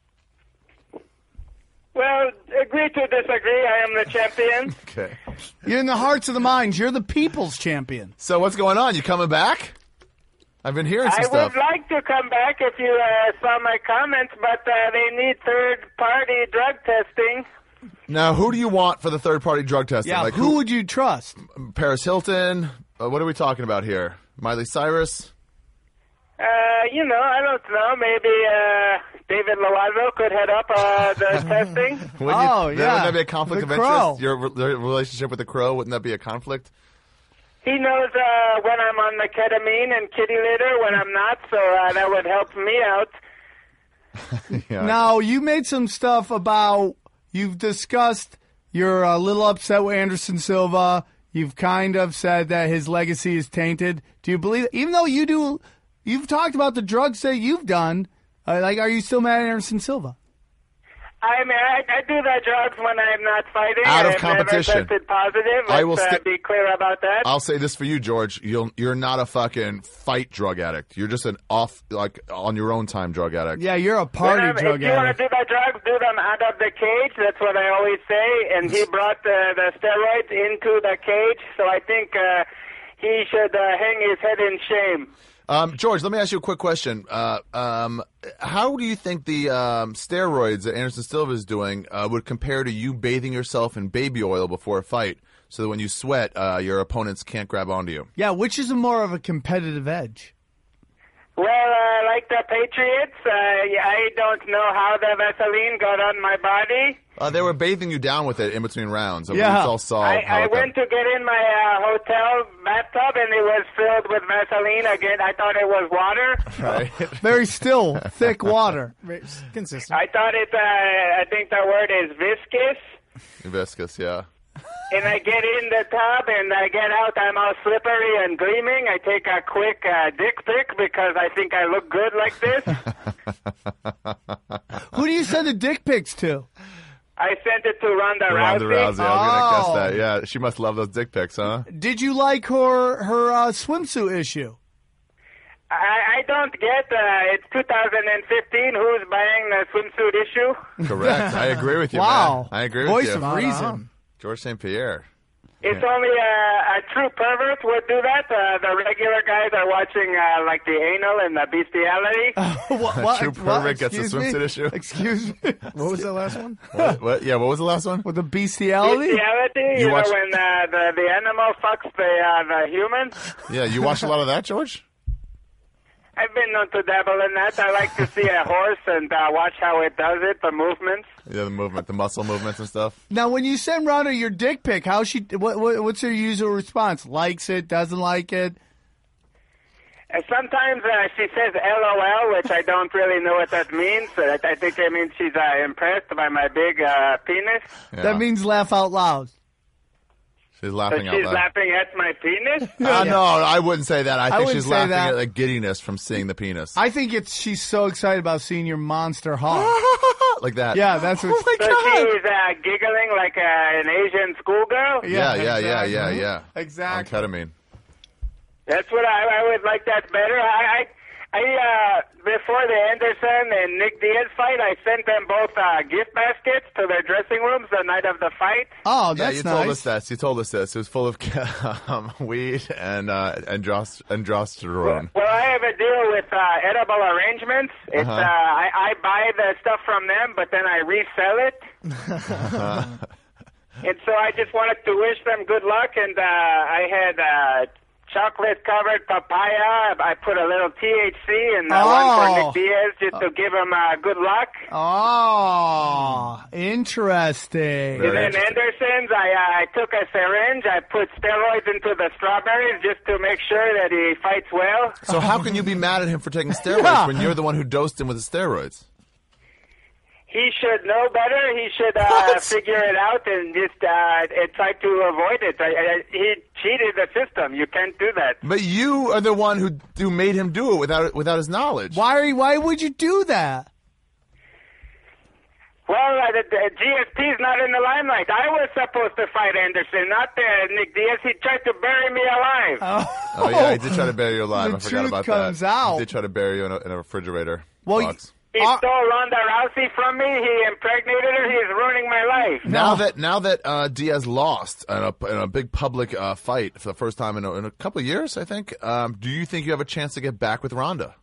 [SPEAKER 13] Well, agree to disagree. I am the champion.
[SPEAKER 7] Okay.
[SPEAKER 8] You're in the hearts of the minds. You're the people's champion.
[SPEAKER 7] So what's going on? You coming back? I've been hearing some
[SPEAKER 13] I
[SPEAKER 7] stuff.
[SPEAKER 13] would like to come back if you uh, saw my comments, but uh, they need third-party drug testing.
[SPEAKER 7] Now, who do you want for the third-party drug testing?
[SPEAKER 8] Yeah,
[SPEAKER 7] like
[SPEAKER 8] who, would you trust?
[SPEAKER 7] Paris Hilton? Uh, what are we talking about here? Miley Cyrus?
[SPEAKER 13] Uh, you know, I don't know. Maybe uh, David Loiseau could head up uh, the testing.
[SPEAKER 7] Wouldn't
[SPEAKER 8] Oh,
[SPEAKER 7] you,
[SPEAKER 8] yeah.
[SPEAKER 7] Wouldn't that be a conflict
[SPEAKER 8] The
[SPEAKER 7] of
[SPEAKER 8] Crow.
[SPEAKER 7] interest? Your, re- your relationship with the Crow, wouldn't that be a conflict?
[SPEAKER 13] He knows uh, when I'm on the ketamine and kitty litter, when I'm not, so uh, that would help me out.
[SPEAKER 7] Yeah.
[SPEAKER 8] Now, you made some stuff about, you've discussed, you're a little upset with Anderson Silva. You've kind of said that his legacy is tainted. Do you believe, even though you do, you've talked about the drugs that you've done, uh, like, are you still mad at Anderson Silva?
[SPEAKER 13] I mean, I, I do the drugs when I'm not fighting.
[SPEAKER 7] Out of
[SPEAKER 13] I've
[SPEAKER 7] competition.
[SPEAKER 13] Never tested positive. Let's
[SPEAKER 7] I will
[SPEAKER 13] uh,
[SPEAKER 7] sti-
[SPEAKER 13] be clear about that.
[SPEAKER 7] I'll say this for you, George. You'll, you're not a fucking fight drug addict. You're just an off, like, on your own time drug addict.
[SPEAKER 8] Yeah, you're a party
[SPEAKER 13] Whenever-
[SPEAKER 8] drug
[SPEAKER 13] If you want
[SPEAKER 8] addict.
[SPEAKER 13] to do the drugs, do them out of the cage. That's what I always say. And he brought the, the steroids into the cage, so I think uh, he should uh, hang his head in shame.
[SPEAKER 7] Um, George, let me ask you a quick question. Uh, um, how do you think the um, steroids that Anderson Silva is doing uh, would compare to you bathing yourself in baby oil before a fight, so that when you sweat, uh, your opponents can't grab onto you?
[SPEAKER 8] Yeah, which is a more of a competitive edge?
[SPEAKER 13] Well, uh, like the Patriots, uh, I don't know how the Vaseline got on my body.
[SPEAKER 7] Uh, they were bathing you down with it in between rounds. We
[SPEAKER 8] Yeah.
[SPEAKER 7] all saw
[SPEAKER 13] I,
[SPEAKER 7] how
[SPEAKER 13] I
[SPEAKER 7] it
[SPEAKER 13] went to get in my uh, hotel bathtub, and it was filled with Vaseline again. I thought it was water.
[SPEAKER 7] Right.
[SPEAKER 8] Very still, thick water.
[SPEAKER 6] Consistent.
[SPEAKER 13] I thought it, uh, I think the word is viscous.
[SPEAKER 7] Viscous, yeah.
[SPEAKER 13] And I get in the tub, and I get out. I'm all slippery and gleaming. I take a quick uh, dick pic because I think I look good like this.
[SPEAKER 8] Who do you send the dick pics to?
[SPEAKER 13] I sent it to Ronda Rousey.
[SPEAKER 7] Ronda Rousey. I was gonna guess
[SPEAKER 8] Oh.
[SPEAKER 7] that. Yeah, she must love those dick pics, huh?
[SPEAKER 8] Did you like her her uh, swimsuit issue?
[SPEAKER 13] I, I don't get, uh, it's two thousand fifteen, who's buying the swimsuit issue?
[SPEAKER 7] Correct. I agree with you,
[SPEAKER 8] Wow.
[SPEAKER 7] man. I agree
[SPEAKER 8] Voice
[SPEAKER 7] with you.
[SPEAKER 8] of reason.
[SPEAKER 7] George Saint Pierre.
[SPEAKER 13] It's only a, a true pervert would do that. Uh, the regular guys are watching, uh, like, the anal and the bestiality.
[SPEAKER 8] what,
[SPEAKER 7] A
[SPEAKER 8] what,
[SPEAKER 7] true
[SPEAKER 8] what?
[SPEAKER 7] pervert gets a
[SPEAKER 8] Excuse me?
[SPEAKER 7] swimsuit issue.
[SPEAKER 8] Excuse me.
[SPEAKER 6] What was that last one?
[SPEAKER 7] What, what? Yeah, what was the last one?
[SPEAKER 8] With the bestiality?
[SPEAKER 13] Bestiality, you,
[SPEAKER 7] You
[SPEAKER 13] know,
[SPEAKER 7] watch-
[SPEAKER 13] when uh, the, the animal fucks the, uh, the human.
[SPEAKER 7] Yeah, you watch a lot of that, George?
[SPEAKER 13] I've been known to dabble in that. I like to see a horse and uh, watch how it does it, the movements.
[SPEAKER 7] Yeah, the movement, the muscle movements and stuff.
[SPEAKER 8] Now, when you send Rhonda your dick pic, how she? What, what, what's her usual response? Likes it? Doesn't like it?
[SPEAKER 13] Uh, sometimes uh, she says LOL, which I don't really know what that means. Uh, I think it means she's uh, impressed by my big uh, penis.
[SPEAKER 7] Yeah.
[SPEAKER 8] That means laugh out loud.
[SPEAKER 7] She's
[SPEAKER 13] So
[SPEAKER 7] laughing out
[SPEAKER 13] she's
[SPEAKER 7] loud.
[SPEAKER 13] laughing at my penis?
[SPEAKER 7] Uh, no, I wouldn't say that. I
[SPEAKER 8] I
[SPEAKER 7] think
[SPEAKER 8] wouldn't
[SPEAKER 7] she's
[SPEAKER 8] say
[SPEAKER 7] laughing
[SPEAKER 8] that.
[SPEAKER 7] at the giddiness from seeing the penis.
[SPEAKER 8] I think it's she's so excited about seeing your monster hog.
[SPEAKER 7] Like that.
[SPEAKER 8] Yeah, that's what.
[SPEAKER 7] Oh my
[SPEAKER 13] So
[SPEAKER 7] God.
[SPEAKER 13] she's uh, giggling like uh, an Asian schoolgirl?
[SPEAKER 7] Yeah, yeah, yeah,
[SPEAKER 8] exactly.
[SPEAKER 7] yeah, yeah.
[SPEAKER 8] Exactly.
[SPEAKER 7] On ketamine.
[SPEAKER 13] That's what I, I would like that better. I, I, I uh, before the Anderson and Nick Diaz fight, I sent them both uh, gift baskets to their dressing rooms the night of the fight.
[SPEAKER 8] Oh,
[SPEAKER 7] Yeah,
[SPEAKER 8] that's
[SPEAKER 7] you
[SPEAKER 8] nice.
[SPEAKER 7] told us that. You told us this. It was full of um, weed and uh, andros- androsterone.
[SPEAKER 13] Well, I have a deal with uh, edible arrangements. It's
[SPEAKER 7] Uh-huh.
[SPEAKER 13] uh, I, I buy the stuff from them, but then I resell it. And so I just wanted to wish them good luck. And uh, I had uh, chocolate-covered papaya. I put a little T H C and uh, one
[SPEAKER 8] Oh.
[SPEAKER 13] for Nick Diaz just to give him uh, good luck.
[SPEAKER 8] Oh, interesting.
[SPEAKER 13] And then Anderson's, I, uh, I took a syringe. I put steroids into the strawberries just to make sure that he fights well.
[SPEAKER 7] So how can you be mad at him for taking steroids
[SPEAKER 8] Yeah.
[SPEAKER 7] when you're the one who dosed him with the steroids?
[SPEAKER 13] He should know better. He should uh,
[SPEAKER 7] What?
[SPEAKER 13] figure it out and just uh, and try to avoid it. I, I, he cheated the system. You can't do that.
[SPEAKER 7] But you are the one who who made him do it without without his knowledge.
[SPEAKER 8] Why? Are you, why would you do that?
[SPEAKER 13] Well, uh, the, the G S P's not in the limelight. I was supposed to fight Anderson, not uh, Nick Diaz. He tried to bury me alive.
[SPEAKER 7] Oh yeah, he did try to bury you alive.
[SPEAKER 8] The
[SPEAKER 7] I forgot
[SPEAKER 8] truth
[SPEAKER 7] about
[SPEAKER 8] comes
[SPEAKER 7] that.
[SPEAKER 8] out.
[SPEAKER 7] He did try to bury you in a, in a refrigerator
[SPEAKER 8] Well,
[SPEAKER 7] box.
[SPEAKER 13] He
[SPEAKER 8] Uh,
[SPEAKER 13] stole Ronda Rousey from me. He impregnated her. He is ruining my life.
[SPEAKER 7] Now that now that uh, Diaz lost in a, in a big public uh, fight for the first time in a, in a couple of years, I think. Um, do you think you have a chance to get back with Ronda?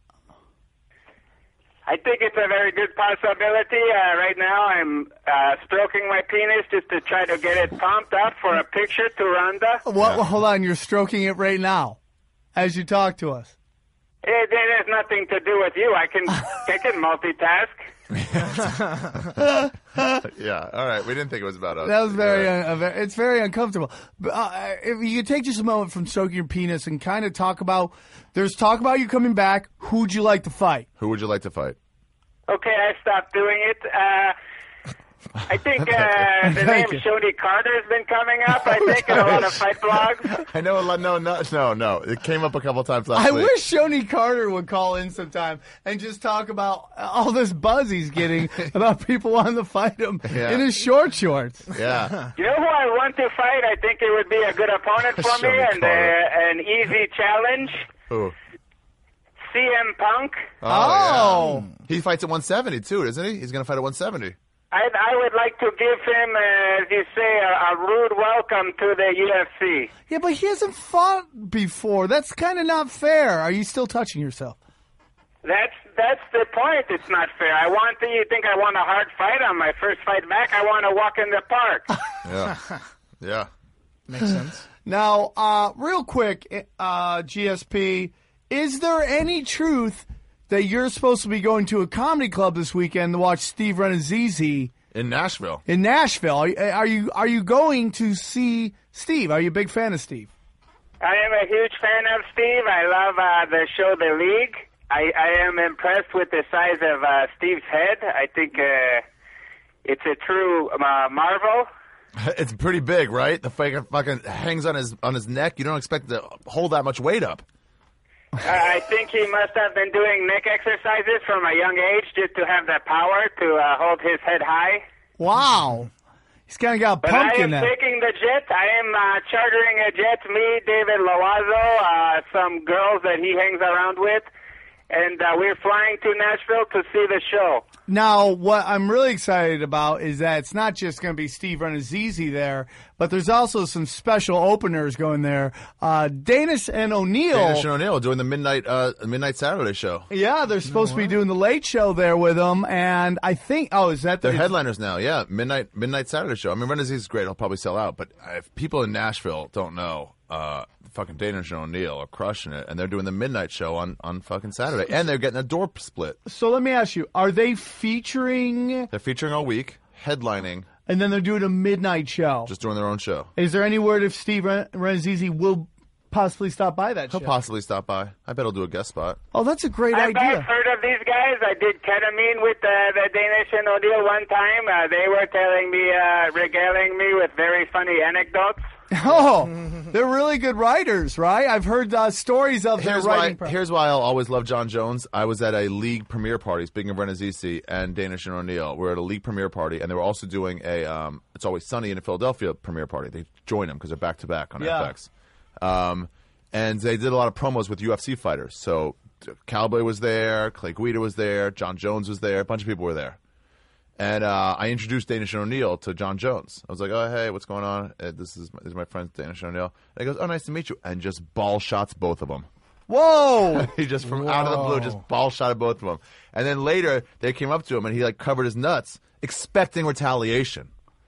[SPEAKER 13] I think it's a very good possibility. Uh, right now, I'm uh, stroking my penis just to try to get it pumped up for a picture to Ronda.
[SPEAKER 8] What? Hold on, you're stroking it right now, as you talk to us.
[SPEAKER 13] It, it has nothing to do with you. I can I can multitask.
[SPEAKER 7] Yeah. All right. We didn't think it was about us.
[SPEAKER 8] That was very,
[SPEAKER 7] All right.
[SPEAKER 8] uh, very it's very uncomfortable. But, uh, if you could take just a moment from stroking your penis and kind of talk about, there's talk about you coming back. Who'd you like to fight?
[SPEAKER 7] Who would you like to fight?
[SPEAKER 13] Okay, I stopped doing it. Uh, I think uh, the name Shoney Carter has been coming up, I think, in a lot of fight blogs.
[SPEAKER 7] I know a lot. No, no, no, no. It came up a couple times last
[SPEAKER 8] I
[SPEAKER 7] week.
[SPEAKER 8] wish Shoney Carter would call in sometime and just talk about all this buzz he's getting about people wanting to fight him
[SPEAKER 7] Yeah.
[SPEAKER 8] in his short shorts.
[SPEAKER 7] Yeah.
[SPEAKER 13] You know who I want to fight? I think it would be a good opponent for me
[SPEAKER 7] Shoney
[SPEAKER 13] and uh, an easy challenge.
[SPEAKER 7] Who?
[SPEAKER 13] C M Punk.
[SPEAKER 8] Oh.
[SPEAKER 7] Yeah. He fights at one seventy, too, isn't he? He's going to fight at one seventy.
[SPEAKER 13] I, I would like to give him, uh, as you say, a, a rude welcome to the U F C.
[SPEAKER 8] Yeah, but he hasn't fought before. That's kind of not fair. Are you still touching yourself?
[SPEAKER 13] That's that's the point. It's not fair. I want to, you think I want a hard fight on my first fight back? I want to walk in the park.
[SPEAKER 7] Yeah. Yeah.
[SPEAKER 8] Makes sense. Now, uh, real quick, uh, G S P, is there any truth that you're supposed to be going to a comedy club this weekend to watch Steve Renazizi
[SPEAKER 7] in Nashville?
[SPEAKER 8] In Nashville, are, are you are you going to see Steve? Are you a big fan of Steve?
[SPEAKER 13] I am a huge fan of Steve. I love uh, the show The League. I, I am impressed with the size of uh, Steve's head. I think uh, it's a true uh, marvel.
[SPEAKER 7] It's pretty big, right? The fucking, fucking hangs on his on his neck. You don't expect to hold that much weight up.
[SPEAKER 13] uh, I think he must have been doing neck exercises from a young age just to have the power to uh, hold his head high.
[SPEAKER 8] Wow. He's kind of got a
[SPEAKER 13] But
[SPEAKER 8] pump
[SPEAKER 13] I
[SPEAKER 8] in
[SPEAKER 13] am
[SPEAKER 8] that.
[SPEAKER 13] taking the jet. I am uh, chartering a jet, me, David Loazo, uh, some girls that he hangs around with, and uh, we're flying to Nashville to see the show.
[SPEAKER 8] Now, what I'm really excited about is that it's not just going to be Steve Renazizi there, but there's also some special openers going there. Uh, Danish and O'Neill.
[SPEAKER 7] Danish and O'Neill doing the midnight uh, midnight Saturday show.
[SPEAKER 8] Yeah, they're supposed to be doing the late show there with them, and I think, oh, is that
[SPEAKER 7] They're
[SPEAKER 8] the
[SPEAKER 7] headliners now, yeah. Midnight midnight Saturday show. I mean, Renazizi is great. He'll probably sell out. But if people in Nashville don't know, uh, fucking Danish and O'Neill are crushing it, and they're doing the midnight show on, on fucking Saturday, and they're getting a door split.
[SPEAKER 8] So let me ask you, are they featuring,
[SPEAKER 7] They're featuring all week, headlining,
[SPEAKER 8] and then they're doing a midnight show?
[SPEAKER 7] just doing their own show.
[SPEAKER 8] Is there any word if Steve Ren- Renazizi will possibly stop by that
[SPEAKER 7] He'll
[SPEAKER 8] show?
[SPEAKER 7] possibly stop by. I bet he'll do a guest spot.
[SPEAKER 8] Oh, that's a great
[SPEAKER 13] I've,
[SPEAKER 8] idea.
[SPEAKER 13] I've heard of these guys. I did ketamine with uh, the Danish and O'Neill one time. Uh, they were telling me, uh, regaling me with very funny anecdotes.
[SPEAKER 8] Oh, they're really good writers, right? I've heard uh, stories of their
[SPEAKER 7] Here's
[SPEAKER 8] writing.
[SPEAKER 7] why,
[SPEAKER 8] pro-
[SPEAKER 7] here's why I'll always love John Jones. I was at a league premiere party, speaking of Renazizi and Danish and O'Neill. We were at a league premiere party, and they were also doing a um, It's Always Sunny in Philadelphia premiere party. They joined them because they're back-to-back on
[SPEAKER 8] Yeah.
[SPEAKER 7] F X. Um, and they did a lot of promos with U F C fighters. So Cowboy was there, Clay Guida was there, John Jones was there, a bunch of people were there. And uh, I introduced Danish and O'Neill to John Jones. I was like, oh, hey, what's going on? Uh, this is my, this is my friend Danish and O'Neill. And he goes, oh, nice to meet you. And just ball shots both of them.
[SPEAKER 8] Whoa!
[SPEAKER 7] He just, from out of the blue, just ball shot at both of them. And then later, they came up to him, and he, like, covered his nuts, expecting retaliation.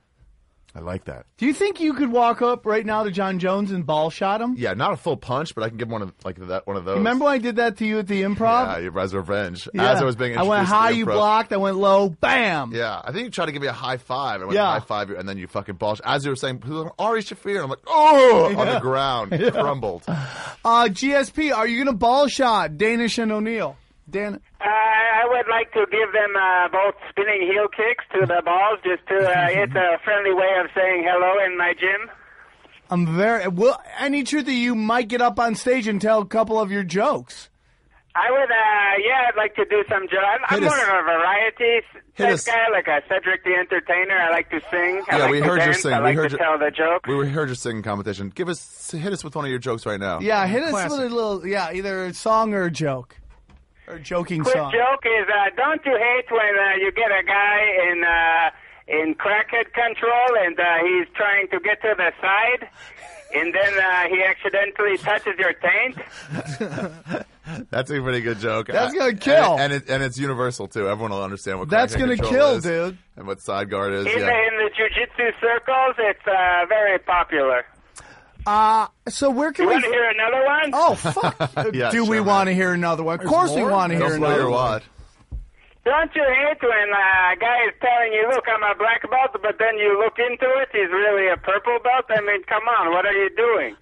[SPEAKER 7] I like that.
[SPEAKER 8] Do you think you could walk up right now to John Jones and ball shot him?
[SPEAKER 7] Yeah, not a full punch, but I can give one of like that one of those.
[SPEAKER 8] Remember when I did that to you at the Improv?
[SPEAKER 7] Yeah, your as revenge.
[SPEAKER 8] Yeah.
[SPEAKER 7] As I was being
[SPEAKER 8] I
[SPEAKER 7] introduced
[SPEAKER 8] went
[SPEAKER 7] to
[SPEAKER 8] high,
[SPEAKER 7] the
[SPEAKER 8] you
[SPEAKER 7] improv.
[SPEAKER 8] blocked. I went low, bam.
[SPEAKER 7] Yeah, I think you tried to give me a high five. I went
[SPEAKER 8] Yeah.
[SPEAKER 7] high five you, and then you fucking ball. As you were saying, Ari Shafir, and I'm like, oh, on
[SPEAKER 8] Yeah.
[SPEAKER 7] the ground,
[SPEAKER 8] Yeah.
[SPEAKER 7] crumbled.
[SPEAKER 8] Uh, G S P, are you going to ball shot Danish and O'Neill? Dan.
[SPEAKER 13] Uh, I would like to give them uh, both spinning heel kicks to the balls, just to, uh, it's a friendly way of saying hello in my gym.
[SPEAKER 8] I'm very. Well, any truth that you might get up on stage and tell a couple of your jokes?
[SPEAKER 13] I would, uh, yeah, I'd like to do some jokes. I'm, I'm
[SPEAKER 7] Hit
[SPEAKER 13] more
[SPEAKER 7] us.
[SPEAKER 13] of a variety
[SPEAKER 7] Hit
[SPEAKER 13] type
[SPEAKER 7] us.
[SPEAKER 13] guy, like a Cedric the Entertainer. I like to sing. I
[SPEAKER 7] Yeah,
[SPEAKER 13] like
[SPEAKER 7] we
[SPEAKER 13] to
[SPEAKER 7] heard your
[SPEAKER 13] dance.
[SPEAKER 7] sing.
[SPEAKER 13] I
[SPEAKER 7] We
[SPEAKER 13] like
[SPEAKER 7] heard
[SPEAKER 13] to
[SPEAKER 7] your-
[SPEAKER 13] tell the joke.
[SPEAKER 7] We heard your singing competition. Give us, hit us with one of your jokes right now.
[SPEAKER 8] Yeah, hit us
[SPEAKER 7] Classic.
[SPEAKER 8] with a little. Yeah, either a song or a joke, or a joking
[SPEAKER 13] Quick
[SPEAKER 8] song.
[SPEAKER 13] joke is, uh, don't you hate when uh, you get a guy in uh, in crackhead control and uh, he's trying to get to the side, and then uh, he accidentally touches your taint?
[SPEAKER 7] That's a pretty good joke.
[SPEAKER 8] That's gonna
[SPEAKER 7] And-
[SPEAKER 8] kill.
[SPEAKER 7] and, it, and it's universal too. Everyone will understand what
[SPEAKER 8] That's
[SPEAKER 7] crackhead
[SPEAKER 8] gonna
[SPEAKER 7] control
[SPEAKER 8] kill,
[SPEAKER 7] is
[SPEAKER 8] dude.
[SPEAKER 7] and what side guard is.
[SPEAKER 13] In,
[SPEAKER 7] yeah.
[SPEAKER 13] the, in the jiu-jitsu circles, it's uh, very popular.
[SPEAKER 8] Uh, so where can
[SPEAKER 13] You
[SPEAKER 8] we?
[SPEAKER 13] want to hear another one?
[SPEAKER 8] Oh fuck!
[SPEAKER 7] Yeah,
[SPEAKER 8] Do we
[SPEAKER 7] sure,
[SPEAKER 8] want to hear another one? Of course we want to hear
[SPEAKER 7] Don't blow
[SPEAKER 8] another
[SPEAKER 7] your
[SPEAKER 8] one.
[SPEAKER 7] wad.
[SPEAKER 13] Don't you hate when uh, a guy is telling you, look, I'm a black belt, but then you look into it, he's really a purple belt? I mean, come on, what are you doing?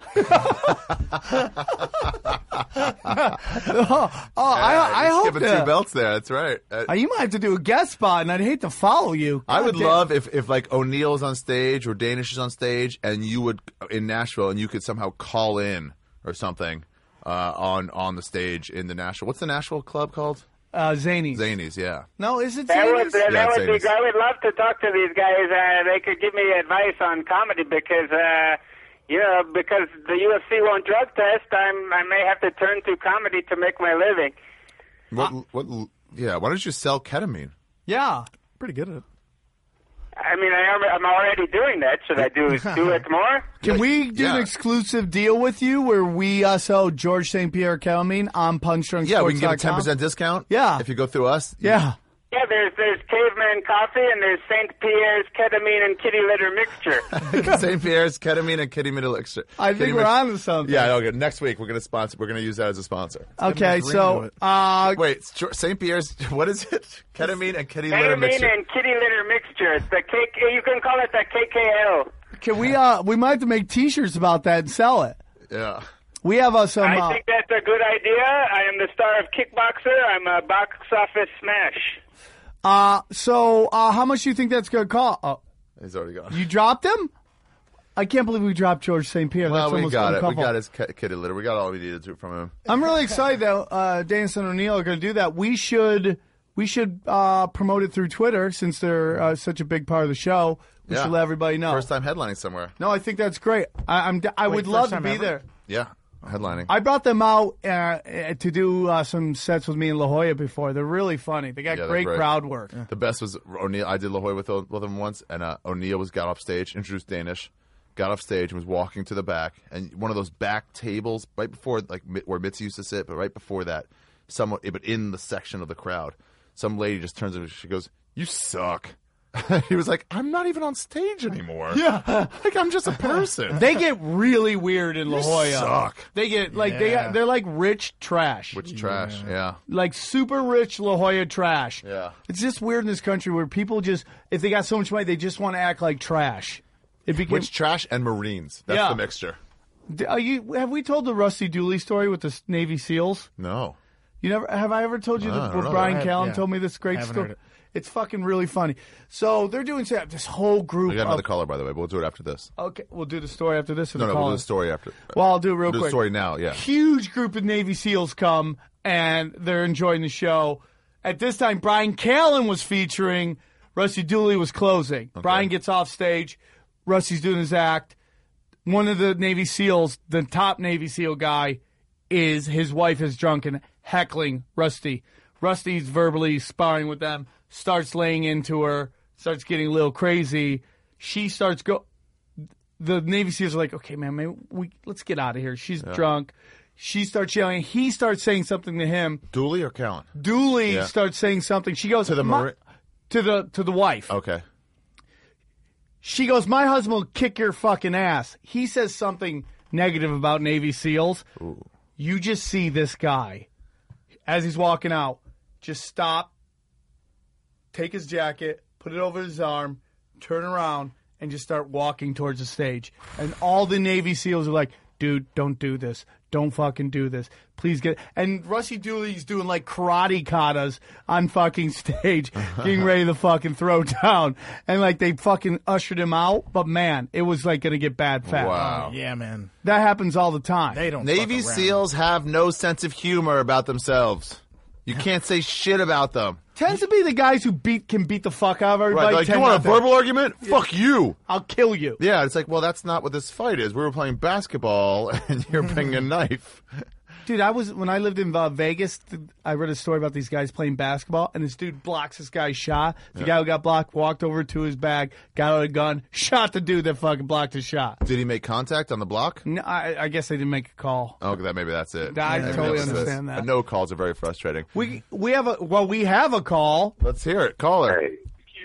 [SPEAKER 8] oh, oh I, I
[SPEAKER 7] He's
[SPEAKER 8] hope
[SPEAKER 7] giving
[SPEAKER 8] that,
[SPEAKER 7] two belts there. That's right. Uh,
[SPEAKER 8] uh, you might have to do a guest spot, and I'd hate to follow you.
[SPEAKER 7] I would
[SPEAKER 8] God damn.
[SPEAKER 7] love if, if like O'Neill's on stage or Danish is on stage, and you would in Nashville, and you could somehow call in or something uh, on on the stage in the Nashville. What's the Nashville club called?
[SPEAKER 8] Uh, Zanies.
[SPEAKER 7] Zanies, yeah.
[SPEAKER 8] No, is it
[SPEAKER 13] That
[SPEAKER 8] Zanies?
[SPEAKER 13] would, that
[SPEAKER 7] Yeah,
[SPEAKER 13] would be
[SPEAKER 7] Zanies.
[SPEAKER 13] I would love to talk to these guys. Uh, they could give me advice on comedy because, uh, you know, because the U F C won't drug test, I'm, I may have to turn to comedy to make my living.
[SPEAKER 7] What? What? Yeah. Why don't you sell ketamine?
[SPEAKER 8] Yeah.
[SPEAKER 3] Pretty good at it.
[SPEAKER 13] I mean, I am, I'm already doing that. Should I do do it more?
[SPEAKER 8] Can we do
[SPEAKER 7] Yeah.
[SPEAKER 8] an exclusive deal with you where we uh, sell George Saint Pierre ketamine on punch drunk
[SPEAKER 7] Yeah, we
[SPEAKER 8] sports
[SPEAKER 7] can get a
[SPEAKER 8] dot
[SPEAKER 7] ten
[SPEAKER 8] com?
[SPEAKER 7] percent discount.
[SPEAKER 8] Yeah.
[SPEAKER 7] If you go through us.
[SPEAKER 8] Yeah.
[SPEAKER 13] Yeah, there's there's Caveman Coffee and there's Saint Pierre's Ketamine and Kitty Litter Mixture.
[SPEAKER 7] Saint Pierre's ketamine and kitty middle elixir.
[SPEAKER 8] I think
[SPEAKER 7] Kitty
[SPEAKER 8] we're
[SPEAKER 7] mix-
[SPEAKER 8] on to something.
[SPEAKER 7] Yeah. Okay. Next week we're gonna sponsor. We're gonna use that as a sponsor.
[SPEAKER 8] Okay, so uh,
[SPEAKER 7] Wait, Saint Pierre's. What is it? Ketamine and kitty litter
[SPEAKER 13] Ketamine
[SPEAKER 7] mixture.
[SPEAKER 13] and Kitty Litter Mixture. It's the K. You can call it the K K L.
[SPEAKER 8] can we uh we might have to make T-shirts about that and sell it.
[SPEAKER 7] Yeah.
[SPEAKER 8] We have uh, some.
[SPEAKER 13] I
[SPEAKER 8] Uh,
[SPEAKER 13] think that's a good idea. I am the star of Kickboxer. I'm a box office smash.
[SPEAKER 8] uh so uh, how much do you think that's gonna cost? Uh,
[SPEAKER 7] He's already gone.
[SPEAKER 8] you dropped him? I can't believe we dropped George Saint Pierre.
[SPEAKER 7] Well,
[SPEAKER 8] That's
[SPEAKER 7] we
[SPEAKER 8] almost
[SPEAKER 7] got it. We
[SPEAKER 8] uncoupled.
[SPEAKER 7] got his ki- kitty litter. We got all we needed to from him.
[SPEAKER 8] I'm really excited that uh, Dance and O'Neill are going to do that. We should we should uh, promote it through Twitter since they're uh, such a big part of the show. We
[SPEAKER 7] Yeah.
[SPEAKER 8] should let everybody know.
[SPEAKER 7] First time headlining somewhere.
[SPEAKER 8] No, I think that's great. I, I'm I
[SPEAKER 3] Wait,
[SPEAKER 8] would
[SPEAKER 3] first
[SPEAKER 8] love to
[SPEAKER 3] time
[SPEAKER 8] be
[SPEAKER 3] ever?
[SPEAKER 8] there.
[SPEAKER 7] Yeah. Headlining.
[SPEAKER 8] I brought them out uh, uh, to do uh, some sets with me in La Jolla before. They're really funny. They got
[SPEAKER 7] Yeah, they're
[SPEAKER 8] great,
[SPEAKER 7] great.
[SPEAKER 8] crowd work.
[SPEAKER 7] The best was O'Neill. I did La Jolla with with him once, and uh, O'Neill was got off stage, introduced Danish, got off stage, and was walking to the back, and one of those back tables right before like Mi- where Mitzi used to sit, but right before that, someone, but in the section of the crowd, some lady just turns to him. She goes, "You suck." He was like, "I'm not even on stage anymore.
[SPEAKER 8] Yeah.
[SPEAKER 7] like I'm just a person."
[SPEAKER 8] They get really weird in La
[SPEAKER 7] You
[SPEAKER 8] Jolla.
[SPEAKER 7] suck.
[SPEAKER 8] They get like they
[SPEAKER 3] Yeah.
[SPEAKER 8] they're like rich trash.
[SPEAKER 7] Which trash? Yeah.
[SPEAKER 8] Like super rich La Jolla trash.
[SPEAKER 7] Yeah.
[SPEAKER 8] It's just weird in this country where people just, if they got so much money, they just want to act like trash. It became.
[SPEAKER 7] Which trash and Marines? That's
[SPEAKER 8] Yeah.
[SPEAKER 7] the mixture.
[SPEAKER 8] D- Are you, have we told the Rusty Dooley story with the s- Navy SEALs?
[SPEAKER 7] No.
[SPEAKER 8] You never have I ever told you
[SPEAKER 7] I
[SPEAKER 8] that?
[SPEAKER 7] don't
[SPEAKER 8] What
[SPEAKER 7] know.
[SPEAKER 8] Brian
[SPEAKER 3] I have-
[SPEAKER 8] Callen
[SPEAKER 3] yeah.
[SPEAKER 8] told me this great
[SPEAKER 3] haven't
[SPEAKER 8] story.
[SPEAKER 3] heard it.
[SPEAKER 8] It's fucking really funny. So they're doing this whole group.
[SPEAKER 7] We got another
[SPEAKER 8] of,
[SPEAKER 7] caller, by the way, but we'll do it after this.
[SPEAKER 8] Okay, we'll do the story after this. Or
[SPEAKER 7] No,
[SPEAKER 8] the
[SPEAKER 7] no, we'll
[SPEAKER 8] call?
[SPEAKER 7] do the story after.
[SPEAKER 8] Well, I'll do it real
[SPEAKER 7] We'll do
[SPEAKER 8] quick.
[SPEAKER 7] the story now, yeah.
[SPEAKER 8] Huge group of Navy SEALs come and they're enjoying the show. At this time, Brian Callen was featuring. Rusty Dooley was closing. Brian gets off stage. Rusty's doing his act. One of the Navy SEALs, the top Navy SEAL guy, is his wife is drunk and heckling Rusty. Rusty's verbally sparring with them, starts laying into her, starts getting a little crazy. She starts go. The Navy SEALs are like, okay, man, maybe we let's get out of here. She's drunk. She starts yelling. He starts saying something to him.
[SPEAKER 7] Dooley or Callen?
[SPEAKER 8] Dooley
[SPEAKER 7] Yeah.
[SPEAKER 8] starts saying something. She goes
[SPEAKER 7] To the
[SPEAKER 8] "My-"
[SPEAKER 7] Mari-
[SPEAKER 8] to the to the wife.
[SPEAKER 7] Okay.
[SPEAKER 8] She goes, my husband will kick your fucking ass. He says something negative about Navy SEALs.
[SPEAKER 7] Ooh.
[SPEAKER 8] You just see this guy, as he's walking out, just stop, take his jacket, put it over his arm, turn around, and just start walking towards the stage. And all the Navy SEALs are like, dude, don't do this. Don't fucking do this. Please get... And Rusty Dooley's doing like karate katas on fucking stage, getting ready to fucking throw down. And like they fucking ushered him out. But man, it was like going to get bad fast.
[SPEAKER 7] Wow.
[SPEAKER 3] Yeah, man.
[SPEAKER 8] That happens all the time.
[SPEAKER 3] They don't.
[SPEAKER 7] Navy
[SPEAKER 3] fuck around.
[SPEAKER 7] SEALs have no sense of humor about themselves. You can't say shit about them.
[SPEAKER 8] Tends to be the guys who beat can beat the fuck out of everybody.
[SPEAKER 7] Right, like, you
[SPEAKER 8] tend
[SPEAKER 7] want a
[SPEAKER 8] not to-
[SPEAKER 7] verbal argument? Fuck you.
[SPEAKER 8] I'll kill you.
[SPEAKER 7] Yeah, it's like, well, that's not what this fight is. We were playing basketball, and you're bringing a knife.
[SPEAKER 8] Dude, I was when I lived in uh, Vegas. Th- I read a story about these guys playing basketball, and this dude blocks this guy's shot. The guy who got blocked walked over to his bag, got out a gun, shot the dude that fucking blocked his shot.
[SPEAKER 7] Did he make contact on the block?
[SPEAKER 8] No, I, I guess they didn't make a call.
[SPEAKER 7] Oh, that maybe that's it.
[SPEAKER 8] I
[SPEAKER 7] Maybe
[SPEAKER 8] totally
[SPEAKER 7] that's this.
[SPEAKER 8] understand that.
[SPEAKER 7] Uh, No calls are very frustrating.
[SPEAKER 8] We we have a well, we have a call.
[SPEAKER 7] Let's hear it. Caller.
[SPEAKER 5] Hey.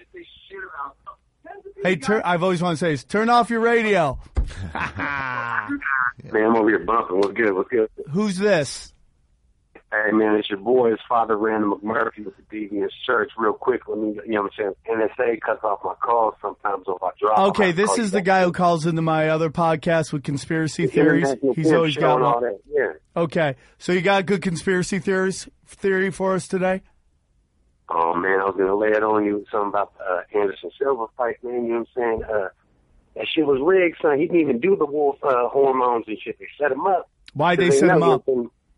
[SPEAKER 8] Hey, turn. I've always wanted to say is turn off your radio.
[SPEAKER 5] Man, I'm over here bumping. What's good? What's good?
[SPEAKER 8] Who's this?
[SPEAKER 14] Hey, man, it's your boy, his father, Randall McMurphy with the Deviant Church. Real quick, let me, you know what I'm saying? N S A cuts off my calls sometimes if I drop.
[SPEAKER 8] Okay, this is the guy who calls into my other podcast with conspiracy theories. He's always got
[SPEAKER 14] all
[SPEAKER 8] one.
[SPEAKER 14] that. Yeah.
[SPEAKER 8] Okay, so you got good conspiracy theories theory for us today?
[SPEAKER 14] Oh, man, I was going to lay it on you with something about the uh, Anderson Silva fight, man. You know what I'm saying? Uh, that shit was rigged, son. He didn't even do the wolf uh, hormones and shit. They set him up.
[SPEAKER 8] Why'd they set him up?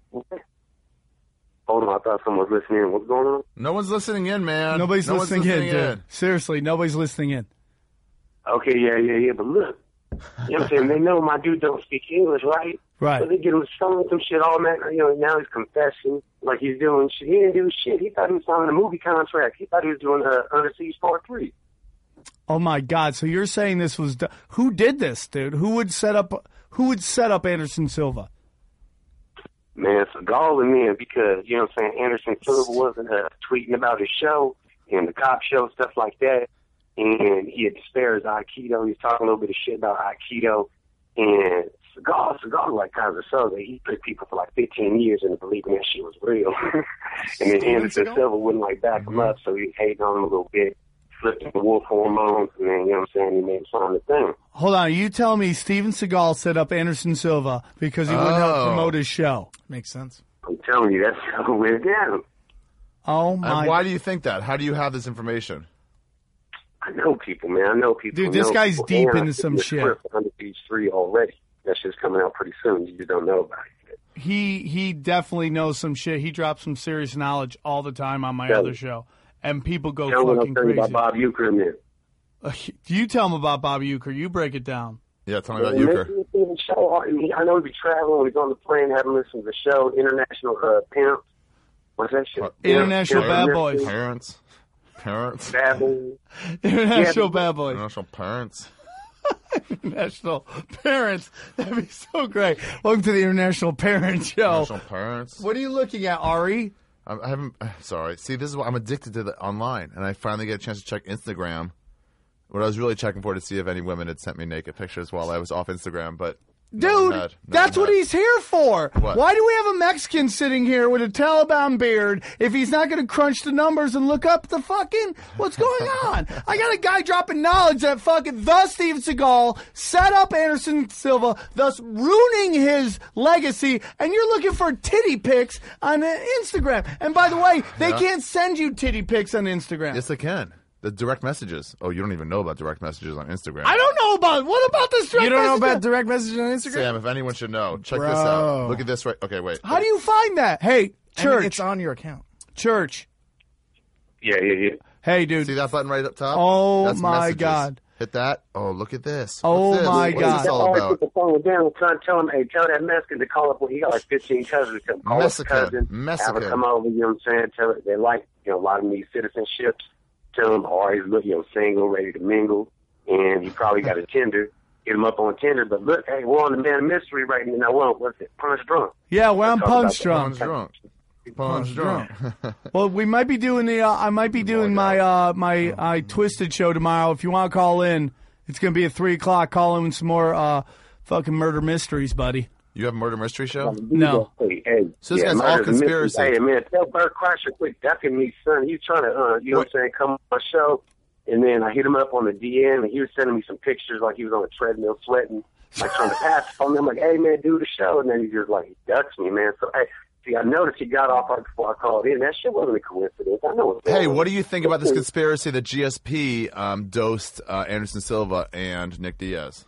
[SPEAKER 14] Hold on, I thought someone was listening. What's going on?
[SPEAKER 7] No one's listening in, man.
[SPEAKER 8] Nobody's
[SPEAKER 7] no
[SPEAKER 8] listening,
[SPEAKER 7] one's listening
[SPEAKER 8] in,
[SPEAKER 7] in.
[SPEAKER 8] dude. Seriously, nobody's listening in.
[SPEAKER 14] Okay, yeah, yeah, yeah, but look. You know what I'm saying? They know my dude don't speak English, right?
[SPEAKER 8] Right.
[SPEAKER 14] So they get him selling some shit all night. You know, now he's confessing like he's doing shit. He didn't do shit. He thought he was signing a movie contract. He thought he was doing uh, Under Siege Part three.
[SPEAKER 8] Oh, my God. So you're saying this was... Do- who did this, dude? Who would set up... Who would set up Anderson Silva?
[SPEAKER 14] Man, it's a gall in man because, you know what I'm saying, Anderson Silva wasn't uh, tweeting about his show and the cop show, stuff like that. And he had disparaged Aikido. He was talking a little bit of shit about Aikido. And Seagal, Seagal like Kaiser Soze, he put people for like fifteen years into believing that shit was real. And then Anderson Silva wouldn't like back him up, so he hated on him a little bit, flipped him the wolf hormones, and then, you know what I'm saying, he made him sign the thing.
[SPEAKER 8] Hold on. You tell me Steven Seagal set up Anderson Silva because he wouldn't help
[SPEAKER 7] Oh.
[SPEAKER 8] promote his show.
[SPEAKER 3] Makes sense.
[SPEAKER 14] I'm telling you, that's how it went down.
[SPEAKER 8] Oh, my...
[SPEAKER 7] And why do you think that? How do you have this information?
[SPEAKER 14] I know people, man. I know people.
[SPEAKER 8] Dude, this
[SPEAKER 14] know
[SPEAKER 8] guy's
[SPEAKER 14] people.
[SPEAKER 8] deep
[SPEAKER 14] And I
[SPEAKER 8] into
[SPEAKER 14] see
[SPEAKER 8] some
[SPEAKER 14] the
[SPEAKER 8] shit.
[SPEAKER 14] script for Under Siege three already. That shit's coming out pretty soon. You just don't know about it.
[SPEAKER 8] He he definitely knows some shit. He drops some serious knowledge all the time on my
[SPEAKER 14] Tell
[SPEAKER 8] other
[SPEAKER 14] me.
[SPEAKER 8] show. And people go
[SPEAKER 14] Tell me what
[SPEAKER 8] fucking
[SPEAKER 14] I'm telling you
[SPEAKER 8] crazy.
[SPEAKER 14] about Bob Uecker, man.
[SPEAKER 8] Uh, you tell him about Bob Uecker. You break it down.
[SPEAKER 7] Yeah, tell me about
[SPEAKER 14] Man,
[SPEAKER 7] Euchre.
[SPEAKER 14] listen to the show. I mean, I know we be traveling. We go on the plane, having listened to the show. International uh, Pimps. What's that shit?
[SPEAKER 8] International
[SPEAKER 14] Pimp-
[SPEAKER 8] Bad
[SPEAKER 14] Pimp-
[SPEAKER 8] Boys.
[SPEAKER 7] Parents. Parents.
[SPEAKER 14] Bad Boys.
[SPEAKER 8] International
[SPEAKER 14] Yeah.
[SPEAKER 8] Bad Boys.
[SPEAKER 7] International parents.
[SPEAKER 8] International Parents. That'd be so great. Welcome to the International Parent Show.
[SPEAKER 7] International parents.
[SPEAKER 8] What are you looking at, Ari?
[SPEAKER 7] I, I haven't. Sorry. See, this is what I'm addicted to the online, and I finally get a chance to check Instagram. What I was really checking for to see if any women had sent me naked pictures while I was off Instagram, but no
[SPEAKER 8] Dude,
[SPEAKER 7] one had. No
[SPEAKER 8] that's
[SPEAKER 7] one
[SPEAKER 8] what
[SPEAKER 7] had.
[SPEAKER 8] he's here for.
[SPEAKER 7] What?
[SPEAKER 8] Why do we have a Mexican sitting here with a Taliban beard if he's not going to crunch the numbers and look up the fucking what's going on? I got a guy dropping knowledge that fucking the Steven Seagal set up Anderson Silva, thus ruining his legacy, and you're looking for titty pics on uh, Instagram. And by the way, they
[SPEAKER 7] Yeah.
[SPEAKER 8] can't send you titty pics on Instagram.
[SPEAKER 7] Yes, they can. The direct messages. Oh, you don't even know about direct messages on Instagram.
[SPEAKER 8] I don't know about what about this direct
[SPEAKER 3] You don't know
[SPEAKER 8] message?
[SPEAKER 3] about direct messaging on Instagram?
[SPEAKER 7] Sam, if anyone should know, check
[SPEAKER 3] Bro.
[SPEAKER 7] this out. Look at this right. Okay, wait.
[SPEAKER 8] How do you find that? Hey,
[SPEAKER 3] I mean,
[SPEAKER 8] church.
[SPEAKER 3] it's on your account.
[SPEAKER 8] Church.
[SPEAKER 14] Yeah, yeah, yeah.
[SPEAKER 8] Hey, dude.
[SPEAKER 7] See that button right up top?
[SPEAKER 8] Oh,
[SPEAKER 7] That's
[SPEAKER 8] my
[SPEAKER 7] messages.
[SPEAKER 8] God.
[SPEAKER 7] Hit that. Oh, look at this.
[SPEAKER 8] Oh,
[SPEAKER 7] What's this?
[SPEAKER 8] my
[SPEAKER 7] What's
[SPEAKER 8] God.
[SPEAKER 7] this all
[SPEAKER 14] Always
[SPEAKER 7] about?
[SPEAKER 14] put the phone down, trying to tell him, hey, tell that Mexican to call up. Well, he got like fifteen cousins. Tell him, call up the
[SPEAKER 7] Mexican.
[SPEAKER 14] cousin. Have
[SPEAKER 7] Mexican.
[SPEAKER 14] her come over, you know what I'm saying? Tell her they like, you know, a lot of these citizenships. Tell him, oh, he's looking, you know, single, ready to mingle. And he probably got a Tinder. Hit him up on Tinder. But look, hey, we're on the Man of Mystery right now. Well, what's it? Punch Drunk.
[SPEAKER 8] Yeah, we're on
[SPEAKER 14] Let's talk
[SPEAKER 8] Punch
[SPEAKER 14] about
[SPEAKER 8] Drunk.
[SPEAKER 14] that.
[SPEAKER 7] Punch drunk. Punch drunk.
[SPEAKER 8] Well, we might be doing the. Uh, I might be doing my uh, my uh, Twisted show tomorrow. If you want to call in, it's gonna be at three o'clock. Call in with some more uh, fucking murder mysteries, buddy.
[SPEAKER 7] You have a murder mystery show?
[SPEAKER 8] No.
[SPEAKER 14] Hey, hey,
[SPEAKER 7] So this
[SPEAKER 14] yeah,
[SPEAKER 7] guy's all
[SPEAKER 14] murder's a mystery.
[SPEAKER 7] conspiracy.
[SPEAKER 14] Hey, man, tell Bert Kreischer quit ducking me, son. He's trying to, uh, you know what I'm saying, come on my show. And then I hit him up on the D M, and he was sending me some pictures like he was on a treadmill sweating, like trying to pass on me. I'm like, hey, man, do the show. And then he just, like, he ducks me, man. So, hey, see, I noticed he got off right before I called in. That shit wasn't a coincidence. I know what's going
[SPEAKER 7] Hey,
[SPEAKER 14] on.
[SPEAKER 7] what do you think about this conspiracy that G S P um, dosed uh, Anderson Silva and Nick Diaz?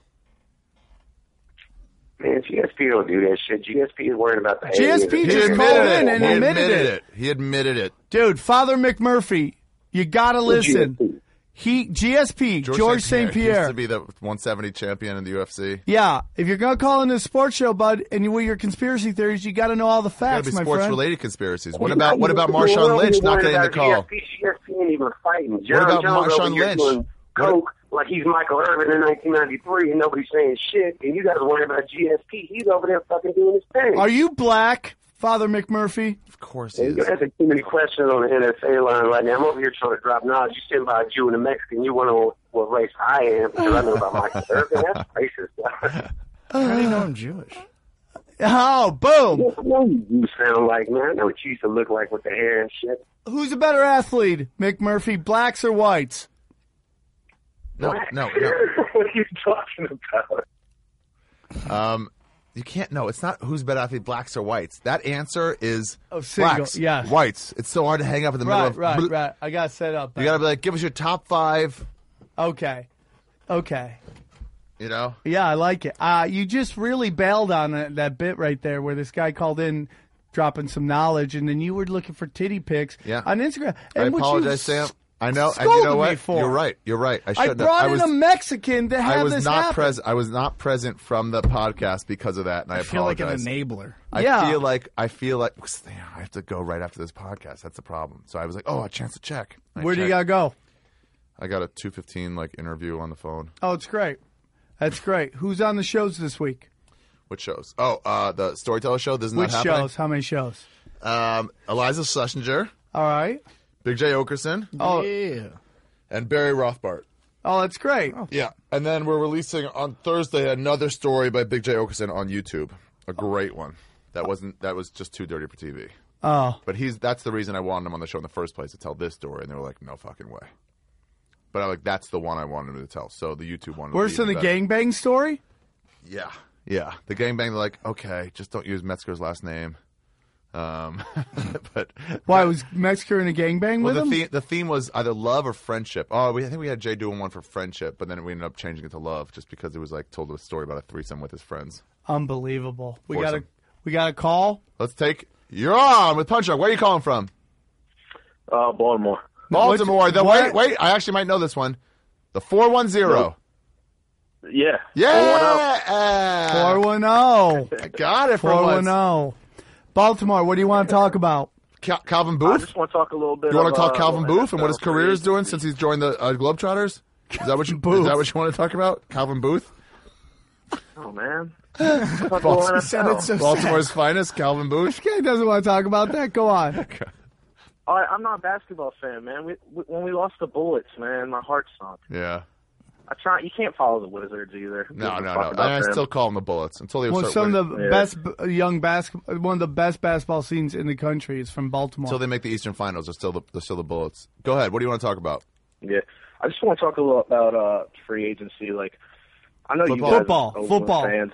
[SPEAKER 14] Man, G S P don't do that shit. G S P is worried about the
[SPEAKER 8] G S P
[SPEAKER 14] aliens.
[SPEAKER 8] just called in and
[SPEAKER 7] He
[SPEAKER 8] admitted
[SPEAKER 7] admitted
[SPEAKER 8] it.
[SPEAKER 7] it. He admitted it.
[SPEAKER 8] Dude, Father McMurphy, you gotta listen.
[SPEAKER 14] G S P.
[SPEAKER 8] He G S P, George, Saint
[SPEAKER 7] He used
[SPEAKER 8] Pierre.
[SPEAKER 7] to be the one seventy champion in the U F C.
[SPEAKER 8] Yeah, if you're gonna call in this sports show, bud, and you with your conspiracy theories, you gotta know all the
[SPEAKER 7] Gotta
[SPEAKER 8] facts,
[SPEAKER 7] be
[SPEAKER 8] my
[SPEAKER 7] sports
[SPEAKER 8] friend.
[SPEAKER 7] related conspiracies. What about what about Marshawn Lynch not getting the call?
[SPEAKER 14] G S P, G S P ain't even fighting. John
[SPEAKER 7] about
[SPEAKER 14] Jones
[SPEAKER 7] Marshawn
[SPEAKER 14] over here
[SPEAKER 7] Lynch?
[SPEAKER 14] doing coke like he's Michael Irvin in nineteen ninety-three, and nobody's saying shit. And you guys are worried about G S P. He's over there fucking doing his thing.
[SPEAKER 8] Are you black, Father McMurphy?
[SPEAKER 7] Of course
[SPEAKER 14] he
[SPEAKER 7] he
[SPEAKER 14] is.
[SPEAKER 7] is.
[SPEAKER 14] You're asking too many questions on the N S A line right now. I'm over here trying to drop knowledge. You sitting by a Jew and a Mexican. You want to know what race I am because I know about Michael Irvin. That's racist.
[SPEAKER 3] How do you know I'm Jewish?
[SPEAKER 8] Oh, boom.
[SPEAKER 14] What do you sound like, man? I know what you used to look like with the hair and shit.
[SPEAKER 8] Who's a better athlete, Mick Murphy, blacks or whites?
[SPEAKER 7] No, no, no.
[SPEAKER 14] What are you talking about?
[SPEAKER 7] Um, you can't. No, it's not who's better athlete, blacks or whites. That answer is
[SPEAKER 8] Oh, single,
[SPEAKER 7] blacks,
[SPEAKER 8] yes.
[SPEAKER 7] whites. It's so hard to hang up in the
[SPEAKER 8] Right,
[SPEAKER 7] middle of.
[SPEAKER 8] right, right. I got set up.
[SPEAKER 7] You got to be like, give us your top five.
[SPEAKER 8] Okay. Okay.
[SPEAKER 7] You know?
[SPEAKER 8] Yeah, I like it. Uh, you just really bailed on that, that bit right there where this guy called in dropping some knowledge, and then you were looking for titty pics
[SPEAKER 7] Yeah.
[SPEAKER 8] on Instagram.
[SPEAKER 7] I
[SPEAKER 8] And what you
[SPEAKER 7] apologize, Sam. I know, and you
[SPEAKER 8] scolded
[SPEAKER 7] know
[SPEAKER 8] me
[SPEAKER 7] what?
[SPEAKER 8] for.
[SPEAKER 7] You're right. You're right. I
[SPEAKER 8] I
[SPEAKER 7] shouldn't.
[SPEAKER 8] brought
[SPEAKER 7] have. I
[SPEAKER 8] in
[SPEAKER 7] was,
[SPEAKER 8] a Mexican to have
[SPEAKER 7] I was
[SPEAKER 8] this
[SPEAKER 7] not
[SPEAKER 8] happen.
[SPEAKER 7] present. I was not present from the podcast because of that, and I,
[SPEAKER 3] I feel like an
[SPEAKER 7] apologize.
[SPEAKER 3] enabler.
[SPEAKER 7] I
[SPEAKER 8] Yeah.
[SPEAKER 7] feel like I feel like I have to go right after this podcast. That's the problem. So I was like, oh, a chance to check. I
[SPEAKER 8] Where do you
[SPEAKER 7] checked.
[SPEAKER 8] gotta go?
[SPEAKER 7] I got a two fifteen like interview on the phone.
[SPEAKER 8] Oh, it's great. That's great. Who's on the shows this week?
[SPEAKER 7] What shows? Oh, uh, the Storyteller show. This is
[SPEAKER 8] Which
[SPEAKER 7] not happening.
[SPEAKER 8] shows? How many shows?
[SPEAKER 7] Um, Eliza Schlesinger,
[SPEAKER 8] All right.
[SPEAKER 7] Big J Okerson,
[SPEAKER 8] Oh,
[SPEAKER 3] Yeah.
[SPEAKER 7] and Barry Rothbart.
[SPEAKER 8] oh, that's great.
[SPEAKER 7] Yeah, and then we're releasing on Thursday another story by Big J Okerson on YouTube. A great one. That wasn't. That was just too dirty for T V.
[SPEAKER 8] Oh,
[SPEAKER 7] But he's. That's the reason I wanted him on the show in the first place, to tell this story, and they were like, no fucking way. But I like that's the one I wanted him to tell. So the YouTube one.
[SPEAKER 8] worse than the gangbang story?
[SPEAKER 7] Yeah, yeah. The gangbang. They're like, okay, just don't use Metzger's last name. Um, but
[SPEAKER 8] Why, was Metzger in a gangbang
[SPEAKER 7] well,
[SPEAKER 8] with
[SPEAKER 7] the
[SPEAKER 8] him?
[SPEAKER 7] theme the theme was either love or friendship. Oh, we, I think we had Jay doing one for friendship, but then we ended up changing it to love, just because it was like told a story about a threesome with his friends.
[SPEAKER 8] Unbelievable. We got a
[SPEAKER 7] Foursome.
[SPEAKER 8] we got a call.
[SPEAKER 7] Let's take. You're on with Punch Drunk. Where are you calling from?
[SPEAKER 14] Uh, Baltimore.
[SPEAKER 7] Baltimore. The,
[SPEAKER 8] what?
[SPEAKER 7] wait, wait. I actually might know this one. The four one zero.
[SPEAKER 14] Yeah.
[SPEAKER 7] Yeah.
[SPEAKER 8] Four one zero.
[SPEAKER 7] I got it from
[SPEAKER 8] Four one
[SPEAKER 7] once.
[SPEAKER 8] zero. Baltimore. What do you want to talk about?
[SPEAKER 7] Cal- Calvin
[SPEAKER 14] I
[SPEAKER 7] Booth.
[SPEAKER 14] just want to talk a little bit.
[SPEAKER 7] You want to
[SPEAKER 14] of,
[SPEAKER 7] talk
[SPEAKER 14] uh,
[SPEAKER 7] Calvin Booth and what his
[SPEAKER 14] N F L
[SPEAKER 7] career is
[SPEAKER 14] free
[SPEAKER 7] doing
[SPEAKER 14] agency.
[SPEAKER 7] since he's joined the uh, Globetrotters? Is that what you?
[SPEAKER 8] Booth.
[SPEAKER 7] Is that what you want to talk about? Calvin Booth,
[SPEAKER 14] Oh man.
[SPEAKER 7] Baltimore,
[SPEAKER 14] N F L.
[SPEAKER 3] so
[SPEAKER 7] Baltimore's finest, Calvin Booth.
[SPEAKER 8] This guy doesn't want to talk about that. Go on.
[SPEAKER 14] All right, I'm not a basketball fan, man. We, we, when we lost the Bullets, man, my heart sunk.
[SPEAKER 7] Yeah.
[SPEAKER 14] I try. You can't follow the Wizards either.
[SPEAKER 7] No,
[SPEAKER 14] People
[SPEAKER 7] no,
[SPEAKER 14] talk
[SPEAKER 7] no.
[SPEAKER 14] about
[SPEAKER 7] I
[SPEAKER 14] them.
[SPEAKER 7] still call them the Bullets until they
[SPEAKER 8] Well,
[SPEAKER 7] start
[SPEAKER 8] some
[SPEAKER 7] winning.
[SPEAKER 8] of the
[SPEAKER 14] Yeah.
[SPEAKER 8] best b- young basketball, one of the best basketball scenes in the country is from Baltimore.
[SPEAKER 7] Until they make the Eastern Finals, they're still the they're still the Bullets. Go ahead. What do you want to talk about?
[SPEAKER 14] Yeah, I just want to talk a little about uh, free agency. Like, I know
[SPEAKER 7] Football.
[SPEAKER 14] you guys
[SPEAKER 8] Football.
[SPEAKER 14] are Oakland
[SPEAKER 8] Football.
[SPEAKER 14] fans,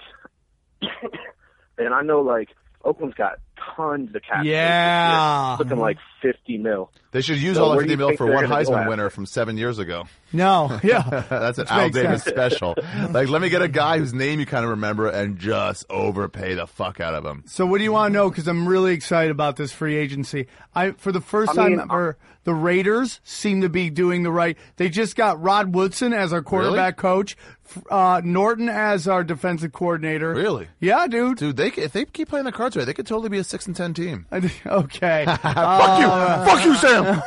[SPEAKER 14] and I know like Oakland's got tons of cap space this year.
[SPEAKER 8] Yeah.
[SPEAKER 14] It's looking like fifty mil.
[SPEAKER 7] They should use
[SPEAKER 14] So
[SPEAKER 7] all the
[SPEAKER 14] where do
[SPEAKER 7] fifty
[SPEAKER 14] you
[SPEAKER 7] mil
[SPEAKER 14] think
[SPEAKER 7] for
[SPEAKER 14] they're
[SPEAKER 7] one
[SPEAKER 14] gonna go
[SPEAKER 7] Heisman
[SPEAKER 14] at?
[SPEAKER 7] winner from seven years ago.
[SPEAKER 8] no, yeah.
[SPEAKER 7] That's an
[SPEAKER 8] Which
[SPEAKER 7] Al
[SPEAKER 8] makes
[SPEAKER 7] Davis
[SPEAKER 8] sense.
[SPEAKER 7] special. Like, let me get a guy whose name you kind of remember and just overpay the fuck out of him.
[SPEAKER 8] So what do you want to know? Because I'm really excited about this free agency. I for the first
[SPEAKER 14] I
[SPEAKER 8] time
[SPEAKER 14] mean,
[SPEAKER 8] ever, the Raiders seem to be doing the right. They just got Rod Woodson as our quarterback coach, uh, Norton as our defensive coordinator.
[SPEAKER 7] Really?
[SPEAKER 8] Yeah, dude.
[SPEAKER 7] Dude, they if they keep playing the cards right, they could totally be a six and ten team.
[SPEAKER 8] Okay.
[SPEAKER 7] Fuck
[SPEAKER 8] Uh,
[SPEAKER 7] you, fuck you, Sam.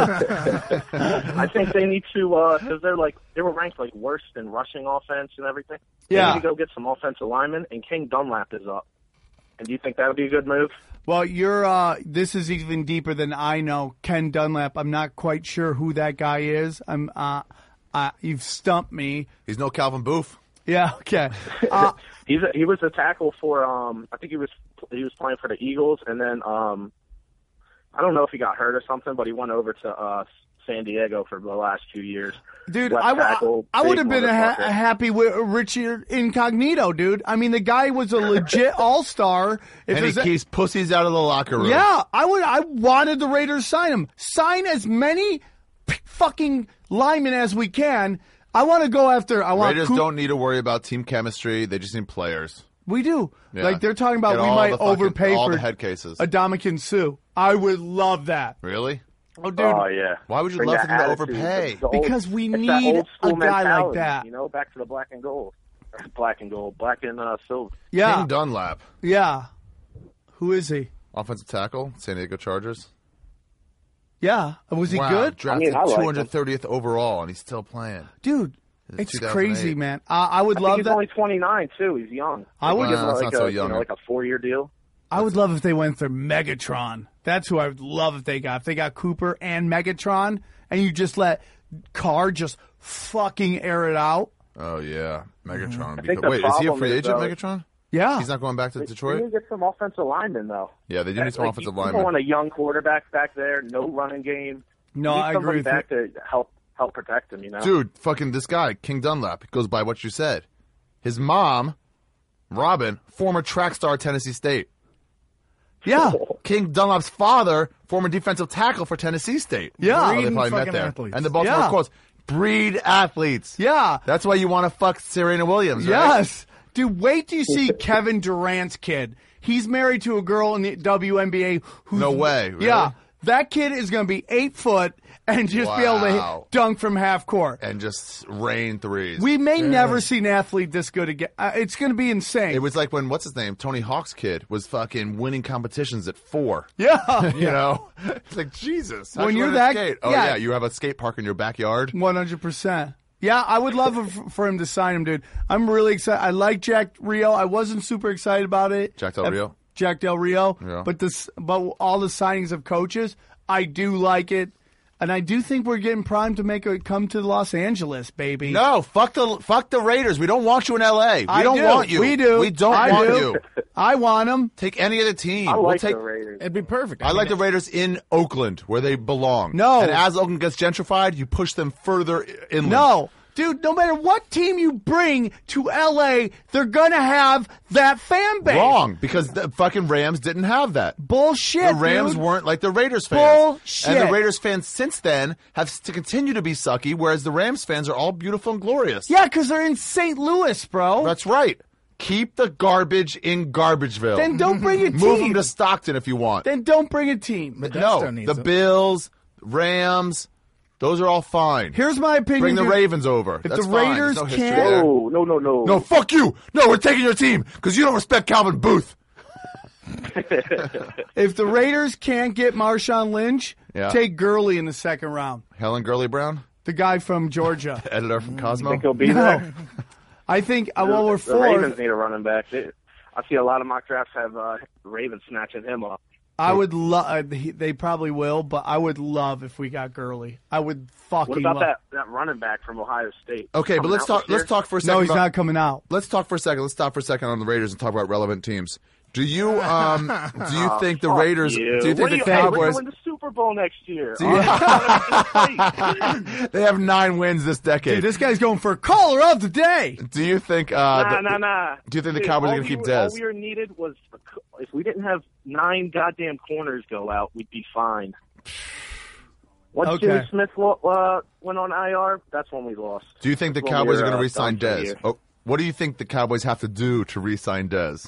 [SPEAKER 14] I think they need to because they're like they were ranked like worst in rushing offense and everything. They
[SPEAKER 8] Yeah.
[SPEAKER 14] need to go get some offensive linemen, and King Dunlap is up. And do you think that would be a good move?
[SPEAKER 8] Well, you're. Uh, this is even deeper than I know. Ken Dunlap. I'm not quite sure who that guy is. I'm. Uh, uh, you've stumped me.
[SPEAKER 7] He's no Calvin Booth.
[SPEAKER 8] Yeah. Okay. Uh,
[SPEAKER 14] He's a, he was a tackle for um I think he was he was playing for the Eagles, and then um I don't know if he got hurt or something, but he went over to uh San Diego for the last few years.
[SPEAKER 8] Dude,
[SPEAKER 14] Left
[SPEAKER 8] I, w-
[SPEAKER 14] tackle,
[SPEAKER 8] I would
[SPEAKER 14] big
[SPEAKER 8] have been ha-
[SPEAKER 14] motherfucker.
[SPEAKER 8] happy with Richard Incognito, dude. I mean, the guy was a legit all-star. If
[SPEAKER 7] And he
[SPEAKER 8] there's a-
[SPEAKER 7] keeps pussies out of the locker room.
[SPEAKER 8] yeah, I would. I wanted the Raiders to sign him. Sign as many p- fucking linemen as we can. I want to go after. I want.
[SPEAKER 7] Raiders
[SPEAKER 8] Coop-
[SPEAKER 7] don't need to worry about team chemistry. They just need players.
[SPEAKER 8] We do.
[SPEAKER 7] Yeah.
[SPEAKER 8] Like they're talking about
[SPEAKER 7] Get
[SPEAKER 8] we
[SPEAKER 7] all
[SPEAKER 8] might
[SPEAKER 7] the fucking-
[SPEAKER 8] overpay
[SPEAKER 7] all
[SPEAKER 8] for
[SPEAKER 7] the head cases.
[SPEAKER 8] Adamakin Sue. I would love that.
[SPEAKER 7] Really?
[SPEAKER 8] Oh, dude.
[SPEAKER 14] Oh yeah.
[SPEAKER 7] Why would you
[SPEAKER 14] Bring
[SPEAKER 7] love
[SPEAKER 14] that
[SPEAKER 7] for them to
[SPEAKER 14] attitude.
[SPEAKER 7] overpay?
[SPEAKER 14] It's the old-
[SPEAKER 8] Because we
[SPEAKER 14] it's that
[SPEAKER 8] need
[SPEAKER 14] old school
[SPEAKER 8] a guy like
[SPEAKER 14] mentality,
[SPEAKER 8] that.
[SPEAKER 14] You know, back to the black and gold, Or black and gold, black and uh, silver.
[SPEAKER 8] Yeah.
[SPEAKER 7] King Dunlap,
[SPEAKER 8] Yeah. Who is he?
[SPEAKER 7] offensive tackle, San Diego Chargers.
[SPEAKER 8] Yeah. Was he
[SPEAKER 7] Wow,
[SPEAKER 8] good?
[SPEAKER 7] Drafted
[SPEAKER 14] I mean, I like him.
[SPEAKER 7] two hundred thirtieth overall, and he's still playing.
[SPEAKER 8] Dude,
[SPEAKER 7] It's
[SPEAKER 8] it's
[SPEAKER 7] two thousand eight.
[SPEAKER 8] crazy, man. I, I would
[SPEAKER 14] I
[SPEAKER 8] love
[SPEAKER 14] think he's
[SPEAKER 8] that.
[SPEAKER 14] only twenty-nine too. He's young.
[SPEAKER 8] I would-
[SPEAKER 14] Give him
[SPEAKER 7] Well, that's
[SPEAKER 14] like
[SPEAKER 7] not so
[SPEAKER 14] a, you
[SPEAKER 7] young.
[SPEAKER 14] know, like a four-year deal.
[SPEAKER 8] I would love if they went for Megatron. That's who I would love if they got. If they got Cooper and Megatron, and you just let Carr just fucking air it out.
[SPEAKER 7] Oh yeah, Megatron. would be
[SPEAKER 14] think
[SPEAKER 7] cool.
[SPEAKER 14] the
[SPEAKER 7] Wait, is he a
[SPEAKER 14] problem
[SPEAKER 7] free
[SPEAKER 14] is,
[SPEAKER 7] agent,
[SPEAKER 14] though,
[SPEAKER 7] Megatron?
[SPEAKER 8] Yeah.
[SPEAKER 7] He's not going back to
[SPEAKER 12] They
[SPEAKER 7] Detroit?
[SPEAKER 12] need to get some offensive linemen, though.
[SPEAKER 7] Yeah, they do need some
[SPEAKER 12] Like,
[SPEAKER 7] offensive
[SPEAKER 12] you,
[SPEAKER 7] linemen.
[SPEAKER 12] You want a young quarterback back there, no running game.
[SPEAKER 8] No,
[SPEAKER 12] you need
[SPEAKER 8] I agree
[SPEAKER 12] somebody
[SPEAKER 8] with
[SPEAKER 12] back to help help protect him, you know?
[SPEAKER 7] Dude, fucking this guy, King Dunlap, goes by what you said. His mom, Robin, former track star at Tennessee State.
[SPEAKER 8] Yeah.
[SPEAKER 7] King Dunlap's father, former defensive tackle for Tennessee State.
[SPEAKER 8] Yeah.
[SPEAKER 7] Oh, they
[SPEAKER 8] Breeding
[SPEAKER 7] probably met
[SPEAKER 8] fucking
[SPEAKER 7] there.
[SPEAKER 8] athletes.
[SPEAKER 7] And the Baltimore
[SPEAKER 8] Yeah.
[SPEAKER 7] Colts breed athletes.
[SPEAKER 8] Yeah.
[SPEAKER 7] That's why you want to fuck Serena Williams, right?
[SPEAKER 8] Yes. Dude, wait till you see Kevin Durant's kid. He's married to a girl in the W N B A who's...
[SPEAKER 7] No way, really?
[SPEAKER 8] Yeah. That kid is going to be eight foot and just be able to
[SPEAKER 7] Wow.
[SPEAKER 8] hit, dunk from half court.
[SPEAKER 7] And just rain threes.
[SPEAKER 8] We may never see an athlete this good again. Uh, it's going to be insane.
[SPEAKER 7] It was like when, what's his name, Tony Hawk's kid was fucking winning competitions at four.
[SPEAKER 8] Yeah.
[SPEAKER 7] you know? It's like, Jesus. How'd
[SPEAKER 8] When
[SPEAKER 7] you
[SPEAKER 8] you're
[SPEAKER 7] learn to
[SPEAKER 8] that-
[SPEAKER 7] skate? Oh,
[SPEAKER 8] yeah.
[SPEAKER 7] yeah, you have a skate park in your backyard?
[SPEAKER 8] one hundred percent. Yeah, I would love f- for him to sign him, dude. I'm really excited. I like Jack Rio. I wasn't super excited about it.
[SPEAKER 7] Jack Del
[SPEAKER 8] Uh,
[SPEAKER 7] Rio?
[SPEAKER 8] Jack Del Rio.
[SPEAKER 7] Yeah.
[SPEAKER 8] But this, but all the signings of coaches, I do like it. And I do think we're getting primed to make it come to Los Angeles, baby.
[SPEAKER 7] No, fuck the fuck the Raiders. We don't want you in L A. We
[SPEAKER 8] I
[SPEAKER 7] don't
[SPEAKER 8] do.
[SPEAKER 7] want you.
[SPEAKER 8] We do.
[SPEAKER 7] We don't
[SPEAKER 8] I
[SPEAKER 7] want
[SPEAKER 8] do.
[SPEAKER 7] you.
[SPEAKER 8] I want them.
[SPEAKER 7] Take any other team.
[SPEAKER 12] I
[SPEAKER 7] we'll
[SPEAKER 12] like
[SPEAKER 7] take,
[SPEAKER 12] the Raiders.
[SPEAKER 3] It'd be perfect.
[SPEAKER 7] I, like the Raiders in Oakland, where they belong.
[SPEAKER 8] No.
[SPEAKER 7] And as Oakland gets gentrified, you push them further inland.
[SPEAKER 8] No. Dude, no matter what team you bring to L A, they're going to have that fan base.
[SPEAKER 7] Wrong, because the fucking Rams didn't have that.
[SPEAKER 8] Bullshit,
[SPEAKER 7] The Rams
[SPEAKER 8] dude.
[SPEAKER 7] weren't like the Raiders fans.
[SPEAKER 8] Bullshit.
[SPEAKER 7] And the Raiders fans since then have to continue to be sucky, whereas the Rams fans are all beautiful and glorious.
[SPEAKER 8] Yeah, because they're in Saint Louis, bro.
[SPEAKER 7] That's right. Keep the garbage in Garbageville.
[SPEAKER 8] Then don't bring a
[SPEAKER 7] Move
[SPEAKER 8] team.
[SPEAKER 7] them to Stockton if you want.
[SPEAKER 8] Then don't bring a team.
[SPEAKER 7] no, the Bills, Rams, those are all fine.
[SPEAKER 8] Here's my opinion.
[SPEAKER 7] Bring the
[SPEAKER 8] dude.
[SPEAKER 7] Ravens over.
[SPEAKER 8] If
[SPEAKER 7] That's
[SPEAKER 8] the
[SPEAKER 7] fine.
[SPEAKER 8] Raiders
[SPEAKER 7] There's no history
[SPEAKER 8] can't-
[SPEAKER 7] there.
[SPEAKER 12] No, no, no, no.
[SPEAKER 7] No, fuck you. No, we're taking your team because you don't respect Calvin Booth.
[SPEAKER 8] If the Raiders can't get Marshawn Lynch,
[SPEAKER 7] Yeah.
[SPEAKER 8] take Gurley in the second round.
[SPEAKER 7] Helen Gurley Brown,
[SPEAKER 8] The guy from Georgia.
[SPEAKER 7] editor from Cosmo.
[SPEAKER 12] Think he'll be
[SPEAKER 8] No.
[SPEAKER 12] there?
[SPEAKER 8] I think, uh, well, we're
[SPEAKER 12] the Ravens
[SPEAKER 8] fourth.
[SPEAKER 12] need a running back. They, I see a lot of mock drafts have uh, Ravens snatching him up.
[SPEAKER 8] I would love, they probably will, but I would love if we got Gurley. I would fucking
[SPEAKER 12] What about
[SPEAKER 8] love.
[SPEAKER 12] that, that running back from Ohio State?
[SPEAKER 7] Okay, but
[SPEAKER 12] Coming
[SPEAKER 7] let's
[SPEAKER 12] out
[SPEAKER 7] talk.
[SPEAKER 12] this year?
[SPEAKER 7] Let's talk for a second.
[SPEAKER 8] No, he's
[SPEAKER 7] about-
[SPEAKER 8] not coming out.
[SPEAKER 7] Let's talk for a second. Let's stop for a second on the Raiders and talk about relevant teams. Do you um do you
[SPEAKER 12] Oh,
[SPEAKER 7] think the
[SPEAKER 12] fuck
[SPEAKER 7] Raiders?
[SPEAKER 12] you.
[SPEAKER 7] Do you think
[SPEAKER 12] what
[SPEAKER 7] the
[SPEAKER 12] do you, hey, we're
[SPEAKER 7] Cowboys?
[SPEAKER 12] going to the Super Bowl next year.
[SPEAKER 7] Do you-
[SPEAKER 12] Oh,
[SPEAKER 7] they have nine wins this decade.
[SPEAKER 8] Dude, this guy's going for caller of the day.
[SPEAKER 7] do you think? Uh,
[SPEAKER 12] nah,
[SPEAKER 7] the-
[SPEAKER 12] nah, nah.
[SPEAKER 7] Do you think the
[SPEAKER 12] Dude,
[SPEAKER 7] Cowboys are
[SPEAKER 12] all
[SPEAKER 7] going to
[SPEAKER 12] we
[SPEAKER 7] keep
[SPEAKER 12] were- All
[SPEAKER 7] Dez?
[SPEAKER 12] we were needed was a co- if we didn't have nine goddamn corners go out, we'd be fine. Once
[SPEAKER 8] Okay.
[SPEAKER 12] Jimmy Smith lo- uh, went on I R, that's when we lost.
[SPEAKER 7] Do you think the
[SPEAKER 12] That's when
[SPEAKER 7] Cowboys
[SPEAKER 12] we
[SPEAKER 7] are
[SPEAKER 12] were,
[SPEAKER 7] going to
[SPEAKER 12] uh,
[SPEAKER 7] re-sign
[SPEAKER 12] done for the
[SPEAKER 7] Dez?
[SPEAKER 12] year.
[SPEAKER 7] Oh, what do you think the Cowboys have to do to re-sign Dez?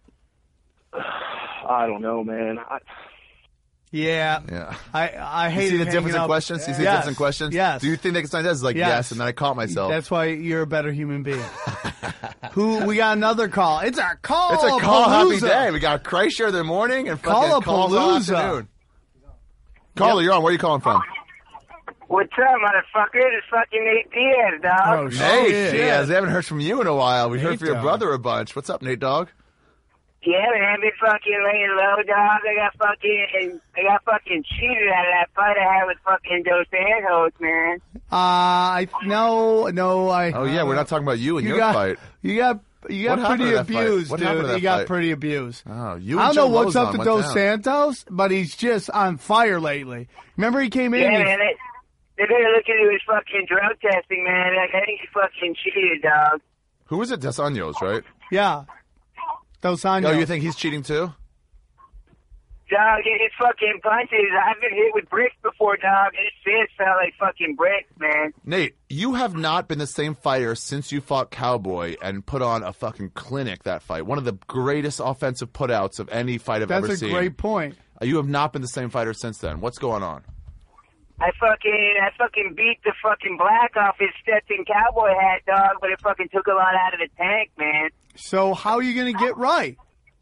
[SPEAKER 12] I don't know, man. I,
[SPEAKER 8] Yeah.
[SPEAKER 7] Yeah.
[SPEAKER 8] I, I hate
[SPEAKER 7] You see the
[SPEAKER 8] hanging
[SPEAKER 7] difference in
[SPEAKER 8] up-
[SPEAKER 7] questions? You see the
[SPEAKER 8] Yes.
[SPEAKER 7] difference in questions?
[SPEAKER 8] Yes.
[SPEAKER 7] Do you think they can sign Dez? It's like, yes.
[SPEAKER 8] Yes.
[SPEAKER 7] And then I caught myself.
[SPEAKER 8] That's why you're a better human being. Who we got another call? It's a call.
[SPEAKER 7] It's a call happy day. We got Kreischer in the morning and fucking calls all
[SPEAKER 8] Call-a-palooza.
[SPEAKER 7] afternoon. Caller, you're on. Where are you calling from?
[SPEAKER 13] What's up, motherfucker? It's fucking Nate Diaz, dog.
[SPEAKER 8] Oh,
[SPEAKER 7] Nate
[SPEAKER 8] shit.
[SPEAKER 7] Diaz. We haven't heard from you in a while. We heard
[SPEAKER 3] Nate
[SPEAKER 7] from your
[SPEAKER 3] Dogg.
[SPEAKER 7] brother a bunch. What's up, Nate Dogg?
[SPEAKER 13] Yeah, man, I've been fucking laying low, dog. I got fucking, I got fucking cheated out of that fight I had with fucking Dos Anjos, man.
[SPEAKER 8] Uh, I no, no. I.
[SPEAKER 7] Oh, yeah. We're not talking about you and
[SPEAKER 8] you
[SPEAKER 7] your
[SPEAKER 8] got,
[SPEAKER 7] fight.
[SPEAKER 8] You got. You got
[SPEAKER 7] What happened
[SPEAKER 8] pretty
[SPEAKER 7] to that fight?
[SPEAKER 8] abused,
[SPEAKER 7] What
[SPEAKER 8] dude.
[SPEAKER 7] happened to that
[SPEAKER 8] You got
[SPEAKER 7] fight?
[SPEAKER 8] pretty abused.
[SPEAKER 7] Oh, you
[SPEAKER 8] I
[SPEAKER 7] and
[SPEAKER 8] don't know
[SPEAKER 7] Joe
[SPEAKER 8] what's up
[SPEAKER 7] Lozon
[SPEAKER 8] to
[SPEAKER 7] went
[SPEAKER 8] Dos
[SPEAKER 7] down.
[SPEAKER 8] Santos, but he's just on fire lately. Remember he came in.
[SPEAKER 13] Yeah,
[SPEAKER 8] he-
[SPEAKER 13] man, they, they're gonna look into his fucking drug testing, man. Like, I think he fucking cheated, dog.
[SPEAKER 7] Who was it? Dos Anjos, right?
[SPEAKER 8] yeah. Dos Anjos.
[SPEAKER 7] Oh, you think he's cheating too?
[SPEAKER 13] Dog, his fucking punches, I've been hit with bricks before, dog. His fists felt like fucking bricks, man.
[SPEAKER 7] Nate, you have not been the same fighter since you fought Cowboy and put on a fucking clinic that fight. One of the greatest offensive putouts of any fight I've
[SPEAKER 8] That's
[SPEAKER 7] ever
[SPEAKER 8] a
[SPEAKER 7] seen.
[SPEAKER 8] great point.
[SPEAKER 7] Uh, You have not been the same fighter since then. What's going on?
[SPEAKER 13] I fucking, I fucking beat the fucking black off his Stetson cowboy hat, dog, but it fucking took a lot out of the tank, man.
[SPEAKER 8] So how are you going to get right?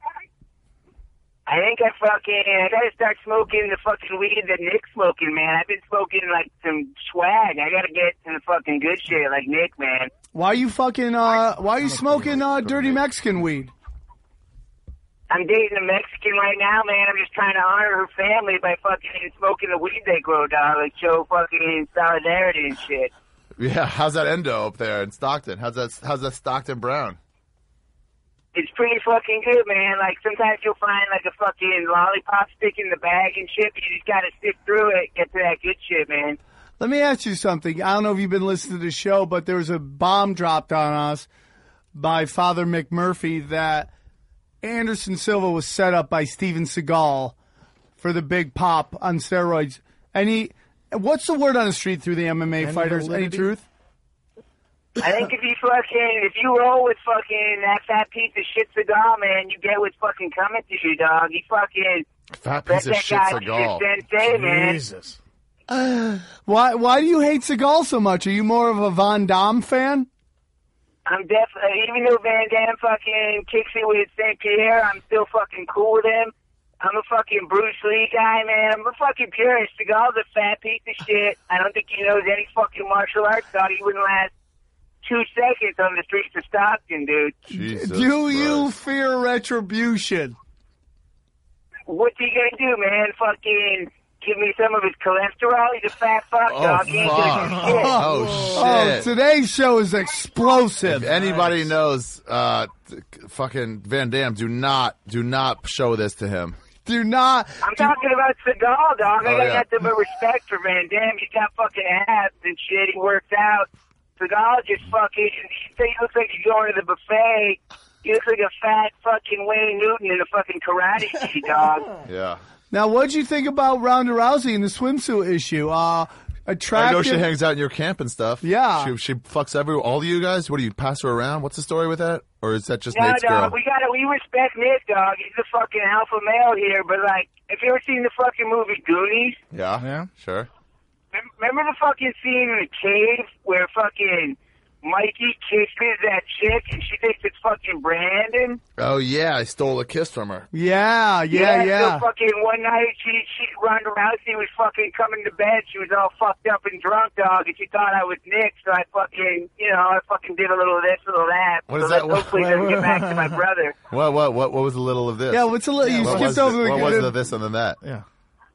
[SPEAKER 13] I think I fucking, I gotta start smoking the fucking weed that Nick's smoking, man. I've been smoking like some swag. I gotta get to the fucking good shit like Nick, man.
[SPEAKER 8] Why are you fucking? Uh, why are you smoking uh, dirty Mexican weed?
[SPEAKER 13] I'm dating a Mexican right now, man. I'm just trying to honor her family by fucking smoking the weed they grow, dog. Like show fucking solidarity and shit.
[SPEAKER 7] Yeah, how's that endo up there in Stockton? How's that? How's that Stockton Brown?
[SPEAKER 13] it's pretty fucking good, man. Like, sometimes you'll find, like, a fucking lollipop stick in the bag and shit, but you just gotta sift through it, get to that good shit, man.
[SPEAKER 8] Let me ask you something. I don't know if you've been listening to the show, but there was a bomb dropped on us by Father McMurphy that Anderson Silva was set up by Steven Seagal for the big pop on steroids. Any, what's the word on the street through the M M A
[SPEAKER 3] Any
[SPEAKER 8] fighters?
[SPEAKER 3] validity?
[SPEAKER 8] Any truth?
[SPEAKER 13] I think if you fucking, if you roll with fucking that fat piece of shit Seagal, man, you get what's fucking coming to you, dog. He fucking,
[SPEAKER 7] Fat
[SPEAKER 13] let
[SPEAKER 7] piece of
[SPEAKER 13] that
[SPEAKER 7] shit
[SPEAKER 13] guy
[SPEAKER 7] Seagal.
[SPEAKER 13] just sensei, man.
[SPEAKER 3] Jesus.
[SPEAKER 8] Uh, why Why do you hate Seagal so much? Are you more of a Von Damme fan?
[SPEAKER 13] I'm definitely, even though Van Damme fucking kicks it with Saint Pierre, I'm still fucking cool with him. I'm a fucking Bruce Lee guy, man. I'm a fucking purist. Seagal's a fat piece of shit. I don't think he knows any fucking martial arts. Thought he wouldn't last two seconds on the streets of Stockton, dude.
[SPEAKER 7] Jesus
[SPEAKER 8] do you
[SPEAKER 7] Christ.
[SPEAKER 8] fear retribution?
[SPEAKER 13] What's he gonna do, man? Fucking give me some of his cholesterol? He's a fat fuck,
[SPEAKER 7] Oh,
[SPEAKER 13] dog. He ain't gonna do
[SPEAKER 7] fuck.
[SPEAKER 13] shit.
[SPEAKER 7] Oh,
[SPEAKER 8] Oh,
[SPEAKER 7] shit.
[SPEAKER 8] today's show is explosive.
[SPEAKER 7] If anybody knows uh, th- fucking Van Damme, do not, do not show this to him.
[SPEAKER 8] Do not.
[SPEAKER 13] I'm talking about Seagal, dog. I
[SPEAKER 7] Oh,
[SPEAKER 13] got
[SPEAKER 7] yeah.
[SPEAKER 13] nothing but respect for Van Damme. He's got fucking abs and shit. He works out. Seagal just fucking, he looks like he's going to the buffet. He looks like a fat fucking Wayne Newton in a fucking karate gi, dog.
[SPEAKER 7] Yeah.
[SPEAKER 8] Now, what'd you think about Ronda Rousey and the swimsuit issue? Uh, attractive.
[SPEAKER 7] I know she hangs out in your camp and stuff.
[SPEAKER 8] Yeah.
[SPEAKER 7] She, she fucks every, all of you guys? What do you, pass her around? What's the story with that? Or is that just
[SPEAKER 13] No,
[SPEAKER 7] Nate's
[SPEAKER 13] dog,
[SPEAKER 7] girl?
[SPEAKER 13] we gotta, we respect Nick, dog. He's the fucking alpha male here, but like, have you ever seen the fucking movie Goonies?
[SPEAKER 7] Yeah.
[SPEAKER 3] Yeah.
[SPEAKER 7] Sure.
[SPEAKER 13] Rem- Remember the fucking scene in the cave where fucking Mikey kisses that chick and she thinks it's fucking Brandon?
[SPEAKER 7] Oh, yeah. I stole a kiss from her.
[SPEAKER 8] Yeah, yeah, yeah.
[SPEAKER 13] So fucking one night, she, she, Ronda Rousey was fucking coming to bed. She was all fucked up and drunk, dog, and she thought I was Nick. So I fucking, you know, I fucking did a little of this, a little of that.
[SPEAKER 7] What
[SPEAKER 13] so
[SPEAKER 7] is that?
[SPEAKER 13] let's hopefully doesn't get back to my brother.
[SPEAKER 7] What, what, what, what was a little of this?
[SPEAKER 8] Yeah, what's a little? You
[SPEAKER 7] what
[SPEAKER 8] skipped
[SPEAKER 7] was
[SPEAKER 8] over
[SPEAKER 7] the,
[SPEAKER 8] the.
[SPEAKER 7] What was the this and then that?
[SPEAKER 3] Yeah.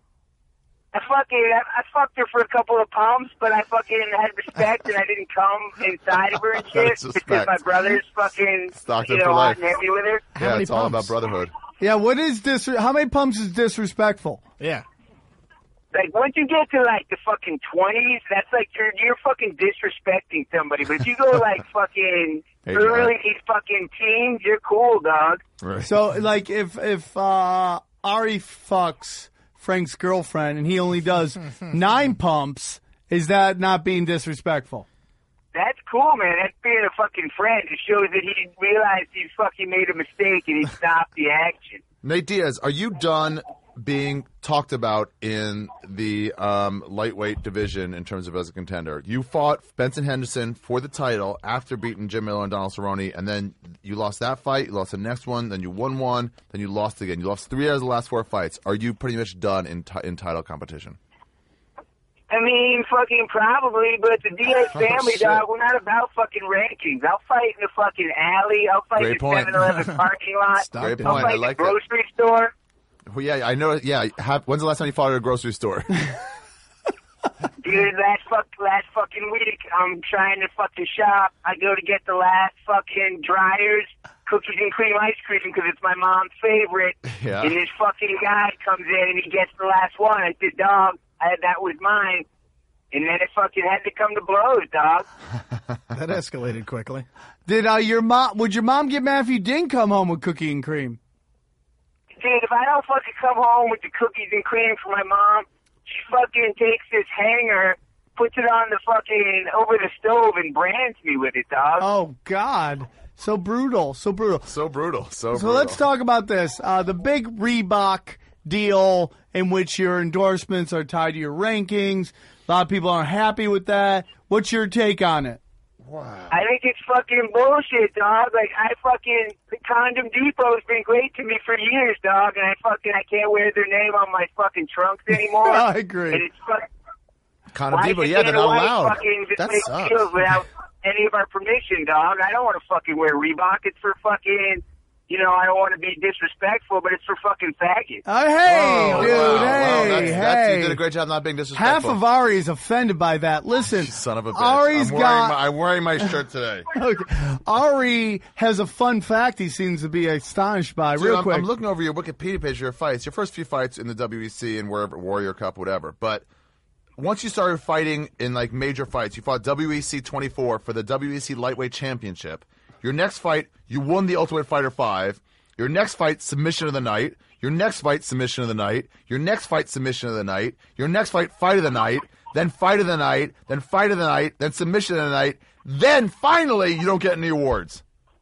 [SPEAKER 13] I fucking, I, I fucked her for a couple of pumps, but I fucking had respect and I didn't come inside of her and shit
[SPEAKER 7] That's
[SPEAKER 13] because
[SPEAKER 7] respect.
[SPEAKER 13] my brother's fucking,
[SPEAKER 7] Stocked
[SPEAKER 13] you
[SPEAKER 7] her for
[SPEAKER 13] know, hot
[SPEAKER 7] life.
[SPEAKER 13] and heavy with her.
[SPEAKER 7] Yeah,
[SPEAKER 3] many
[SPEAKER 7] it's all about
[SPEAKER 3] pumps?
[SPEAKER 7] brotherhood.
[SPEAKER 8] Yeah, what is dis? How many pumps is disrespectful?
[SPEAKER 3] Yeah.
[SPEAKER 13] Like, once you get to, like, the fucking twenties, that's like, you're, you're fucking disrespecting somebody. But if you go, like, fucking
[SPEAKER 7] Hey,
[SPEAKER 13] early fucking teens, you're cool, dog.
[SPEAKER 7] Right.
[SPEAKER 8] So, like, if if uh, Ari fucks Frank's girlfriend and he only does nine pumps, is that not being disrespectful?
[SPEAKER 13] That's cool, man. That's being a fucking friend. It shows that he realized he fucking made a mistake and he stopped the action.
[SPEAKER 7] Nate Diaz, are you done being talked about in the um, lightweight division in terms of as a contender? You fought Benson Henderson for the title after beating Jim Miller and Donald Cerrone, and then you lost that fight, you lost the next one, then you won one, then you lost again. You lost three out of the last four fights. Are you pretty much done in, t- in title competition?
[SPEAKER 13] I mean, fucking probably, but the Diaz
[SPEAKER 7] Oh,
[SPEAKER 13] family,
[SPEAKER 7] shit.
[SPEAKER 13] dog, we're not about fucking rankings. I'll fight in the fucking alley. I'll fight
[SPEAKER 7] Great
[SPEAKER 13] in the
[SPEAKER 7] point.
[SPEAKER 13] seven eleven parking lot.
[SPEAKER 7] Great
[SPEAKER 13] I'll
[SPEAKER 7] point.
[SPEAKER 13] fight
[SPEAKER 7] I
[SPEAKER 13] in
[SPEAKER 7] like
[SPEAKER 13] the
[SPEAKER 7] that.
[SPEAKER 13] grocery store.
[SPEAKER 7] Well, yeah, I know. Yeah, have, when's the last time you fought at a grocery store?
[SPEAKER 13] Dude, last fuck, last fucking week, I'm trying to fucking shop. I go to get the last fucking Dryers cookies and cream ice cream because it's my mom's favorite.
[SPEAKER 7] Yeah.
[SPEAKER 13] And this fucking guy comes in and he gets the last one. I said, dog, I, that was mine. And then it fucking had to come to blows, dog.
[SPEAKER 3] That escalated quickly.
[SPEAKER 8] Did uh, your mom? Would your mom get mad if you didn't come home with cookie and cream?
[SPEAKER 13] Dude, if I don't fucking come home with the cookies and cream for my mom, she fucking takes this hanger, puts it on the fucking, over the stove and brands me with it, dog.
[SPEAKER 8] Oh God, so brutal, so brutal,
[SPEAKER 7] so brutal, so.
[SPEAKER 8] So
[SPEAKER 7] brutal.
[SPEAKER 8] let's talk about this. Uh, the big Reebok deal in which your endorsements are tied to your rankings. A lot of people aren't happy with that. What's your take on it?
[SPEAKER 13] I think it's fucking bullshit, dog. Like, I fucking, the Condom Depot's been great to me for years, dog, and I fucking, I can't wear their name on my fucking trunks anymore.
[SPEAKER 8] I agree.
[SPEAKER 13] And it's fucking,
[SPEAKER 7] Condom
[SPEAKER 13] why
[SPEAKER 7] Depot,
[SPEAKER 13] should
[SPEAKER 7] yeah, they're
[SPEAKER 13] Dana
[SPEAKER 7] not
[SPEAKER 13] White
[SPEAKER 7] allowed.
[SPEAKER 13] Fucking just
[SPEAKER 7] That
[SPEAKER 13] make
[SPEAKER 7] sucks.
[SPEAKER 13] deals without any of our permission, dog. I don't want to fucking wear Reebok. It's for fucking you know, I don't want to be disrespectful, but it's for fucking faggots.
[SPEAKER 8] Uh, hey,
[SPEAKER 7] Oh,
[SPEAKER 8] dude,
[SPEAKER 7] wow,
[SPEAKER 8] hey,
[SPEAKER 7] wow, that's,
[SPEAKER 8] hey.
[SPEAKER 7] that's, you did a great job not being
[SPEAKER 8] Half
[SPEAKER 7] disrespectful.
[SPEAKER 8] of Ari is offended by that. Listen,
[SPEAKER 7] Son of a bitch.
[SPEAKER 8] Ari's
[SPEAKER 7] I'm wearing,
[SPEAKER 8] got.
[SPEAKER 7] my, I'm wearing my shirt today.
[SPEAKER 8] Okay. Ari has a fun fact he seems to be astonished by.
[SPEAKER 7] Dude,
[SPEAKER 8] Real
[SPEAKER 7] I'm,
[SPEAKER 8] quick.
[SPEAKER 7] I'm looking over your Wikipedia page, your fights, your first few fights in the W E C and wherever, Warrior Cup, whatever. But once you started fighting in like major fights, you fought W E C twenty-four for the W E C Lightweight Championship. Your next fight, you won the Ultimate Fighter five. Your next fight, submission of the night. Your next fight, submission of the night. Your next fight, submission of the night. Your next fight, fight of the night. Then fight of the night. Then fight of the night. Then submission of the night. Then finally, you don't get any awards.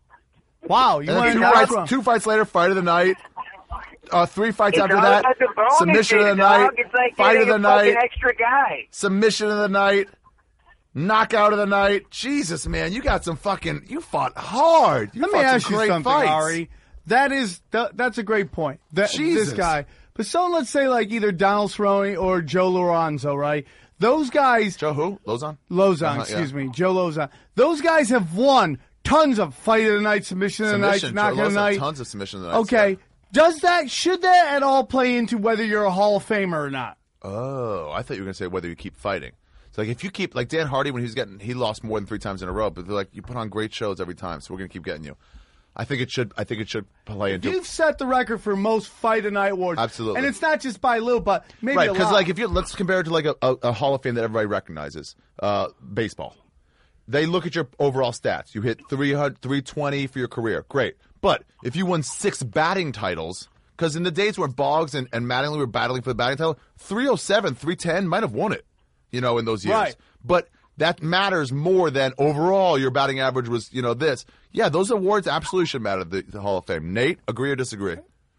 [SPEAKER 8] Wow, you
[SPEAKER 7] And then
[SPEAKER 8] want
[SPEAKER 7] two
[SPEAKER 8] to
[SPEAKER 7] fights, two fights later, fight of the night. Uh, three fights
[SPEAKER 13] It's
[SPEAKER 7] after
[SPEAKER 13] all
[SPEAKER 7] that,
[SPEAKER 13] about the bonus,
[SPEAKER 7] submission of the
[SPEAKER 13] dog.
[SPEAKER 7] night,
[SPEAKER 13] It's like
[SPEAKER 7] fight of
[SPEAKER 13] getting
[SPEAKER 7] the
[SPEAKER 13] a fucking
[SPEAKER 7] night,
[SPEAKER 13] extra guy.
[SPEAKER 7] submission of the night, knockout of the night. Jesus, man, you got some fucking. You fought hard. You
[SPEAKER 8] Let
[SPEAKER 7] fought
[SPEAKER 8] me ask
[SPEAKER 7] some
[SPEAKER 8] you
[SPEAKER 7] great
[SPEAKER 8] something,
[SPEAKER 7] fights.
[SPEAKER 8] Ari. That is th- that's a great point. That,
[SPEAKER 7] Jesus.
[SPEAKER 8] This guy, but so let's say like either Donald Cerrone or Joe Lorenzo, right? Those guys.
[SPEAKER 7] Joe who? Lozon?
[SPEAKER 8] Lozon,
[SPEAKER 7] Uh-huh,
[SPEAKER 8] excuse
[SPEAKER 7] yeah.
[SPEAKER 8] me, Joe Lozon. Those guys have won tons of fight of the night, submission of the night,
[SPEAKER 7] Submission.
[SPEAKER 8] knockout
[SPEAKER 7] Joe
[SPEAKER 8] of the
[SPEAKER 7] Lozon,
[SPEAKER 8] night.
[SPEAKER 7] tons of submission of the night.
[SPEAKER 8] Okay, does that should that at all play into whether you're a Hall of Famer or not?
[SPEAKER 7] Oh, I thought you were going to say whether you keep fighting. So like if you keep like Dan Hardy when he was getting he lost more than three times in a row, but they're like you put on great shows every time, so we're going to keep getting you. I think it should. I think it should play into.
[SPEAKER 8] You've set the record for most fight of the night awards.
[SPEAKER 7] Absolutely.
[SPEAKER 8] And it's not just by a little, but maybe
[SPEAKER 7] right,
[SPEAKER 8] a
[SPEAKER 7] because
[SPEAKER 8] lot.
[SPEAKER 7] like if you let's compare it to like a, a, a Hall of Fame that everybody recognizes, uh, baseball. They look at your overall stats. You hit three hundred, three twenty for your career, great. But if you won six batting titles, because in the days where Boggs and, and Mattingly were battling for the batting title, three oh seven, three ten might have won it, you know, in those years.
[SPEAKER 8] Right.
[SPEAKER 7] But that matters more than overall your batting average was, you know, this. Yeah, those awards absolutely should matter to the, the Hall of Fame. Nate, agree or disagree?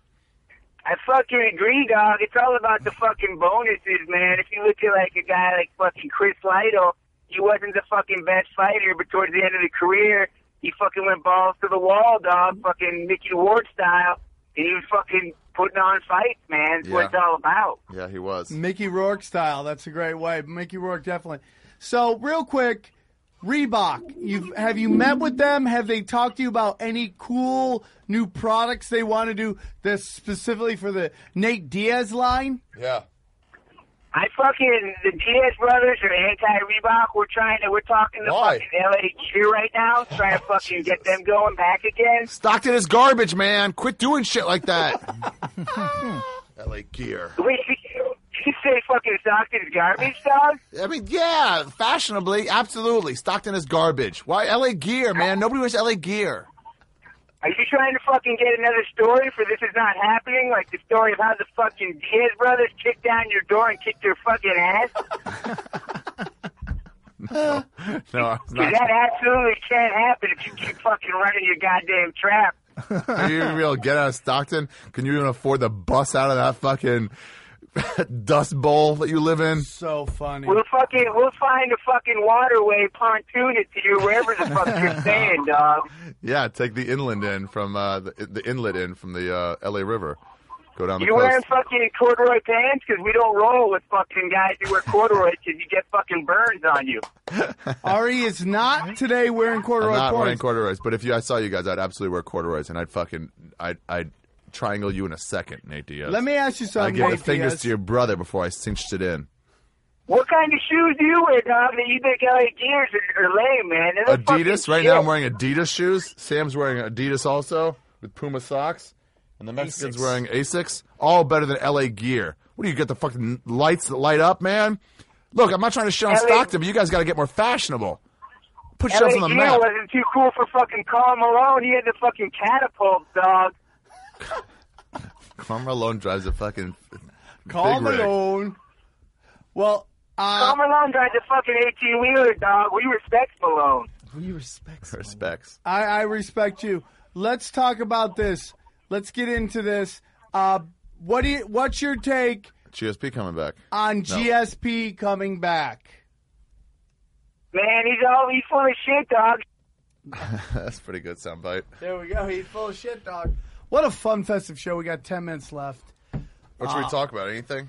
[SPEAKER 13] I fucking agree, dog. It's all about the fucking bonuses, man. If you look at like a guy like fucking Chris Lytle, he wasn't the fucking best fighter, but towards the end of the career, he fucking went balls to the wall, dog, fucking Mickey Ward style, and he was fucking putting on fights, man. That's what
[SPEAKER 7] Yeah.
[SPEAKER 13] it's all about.
[SPEAKER 7] Yeah, he was.
[SPEAKER 8] Mickey Rourke style. That's a great way. Mickey Rourke, definitely. So, real quick, Reebok. You've have you met with them? Have they talked to you about any cool new products they want to do? This specifically for the Nate Diaz line.
[SPEAKER 7] Yeah.
[SPEAKER 13] I fucking the Diaz brothers are anti-Reebok. We're trying to we're talking to
[SPEAKER 7] Why?
[SPEAKER 13] fucking L A Gear right now, trying to fucking get them going back again.
[SPEAKER 7] Stockton is garbage, man. Quit doing shit like that. L A Gear.
[SPEAKER 13] Wait, you, you say fucking Stockton's garbage, dog?
[SPEAKER 7] I mean, yeah, fashionably, absolutely. Stockton is garbage. Why L A Gear, man? Nobody wears L A Gear.
[SPEAKER 13] Are you trying to fucking get another story for This Is Not Happening? Like the story of how the fucking Diaz brothers kicked down your door and kicked your fucking ass?
[SPEAKER 7] No, no, it's
[SPEAKER 13] Because
[SPEAKER 7] not.
[SPEAKER 13] that absolutely can't happen if you keep fucking running your goddamn trap.
[SPEAKER 7] Are you even able to get out of Stockton? Can you even afford the bus out of that fucking dust bowl that you live in?
[SPEAKER 8] So funny.
[SPEAKER 13] We'll fucking we'll find a fucking waterway, pontoon it to you wherever the fuck you're staying, dog.
[SPEAKER 7] Yeah, take the inland in from uh, the, the inlet in from the uh, L A River. Go down the
[SPEAKER 13] You
[SPEAKER 7] coast.
[SPEAKER 13] wearing fucking corduroy pants? Because we don't roll with fucking guys who wear corduroys because you get fucking burns on you.
[SPEAKER 8] Ari is not today wearing corduroy
[SPEAKER 7] I'm not
[SPEAKER 8] pants.
[SPEAKER 7] wearing corduroys, but if you, I saw you guys, I'd absolutely wear corduroys, and I'd fucking, I'd, I'd triangle you in a second, Nate Diaz.
[SPEAKER 8] Let me ask you
[SPEAKER 7] I'd
[SPEAKER 8] something,
[SPEAKER 7] give the
[SPEAKER 8] Nate
[SPEAKER 7] fingers
[SPEAKER 8] Diaz.
[SPEAKER 7] to your brother before I cinched it in.
[SPEAKER 13] What kind of shoes do you wear, dog, that you think L A Gears are, are lame, man? They're fucking
[SPEAKER 7] Adidas. Right
[SPEAKER 13] shit.
[SPEAKER 7] now, I'm wearing Adidas shoes. Sam's wearing Adidas also with Puma socks, and the Mexican's
[SPEAKER 8] Asics.
[SPEAKER 7] wearing Asics. All better than L A Gear. What do you get? The fucking lights that light up, man. Look, I'm not trying to shit on
[SPEAKER 13] L A
[SPEAKER 7] Stockton, but you guys got to get more fashionable. Put
[SPEAKER 13] L
[SPEAKER 7] yourselves
[SPEAKER 13] A
[SPEAKER 7] on the
[SPEAKER 13] Gear
[SPEAKER 7] map.
[SPEAKER 13] wasn't too cool for fucking Karl Malone. He had the fucking catapult, dog.
[SPEAKER 7] Karl Malone drives a fucking
[SPEAKER 8] Karl
[SPEAKER 7] big rig.
[SPEAKER 8] Malone. Well, uh,
[SPEAKER 13] Karl Malone drives a fucking eighteen-wheeler, dog. We respect Malone.
[SPEAKER 8] we respect.
[SPEAKER 7] Respects.
[SPEAKER 8] I, I respect you. Let's talk about this. Let's get into this. Uh, what do you? What's your take
[SPEAKER 7] G S P coming back.
[SPEAKER 8] on
[SPEAKER 7] No.
[SPEAKER 8] G S P coming back?
[SPEAKER 13] Man, he's all he's full of shit, dog.
[SPEAKER 7] That's a pretty good soundbite.
[SPEAKER 8] There we go. He's full of shit, dog. What a fun, festive show. We got ten minutes left.
[SPEAKER 7] What should
[SPEAKER 8] Uh,
[SPEAKER 7] we talk about? Anything?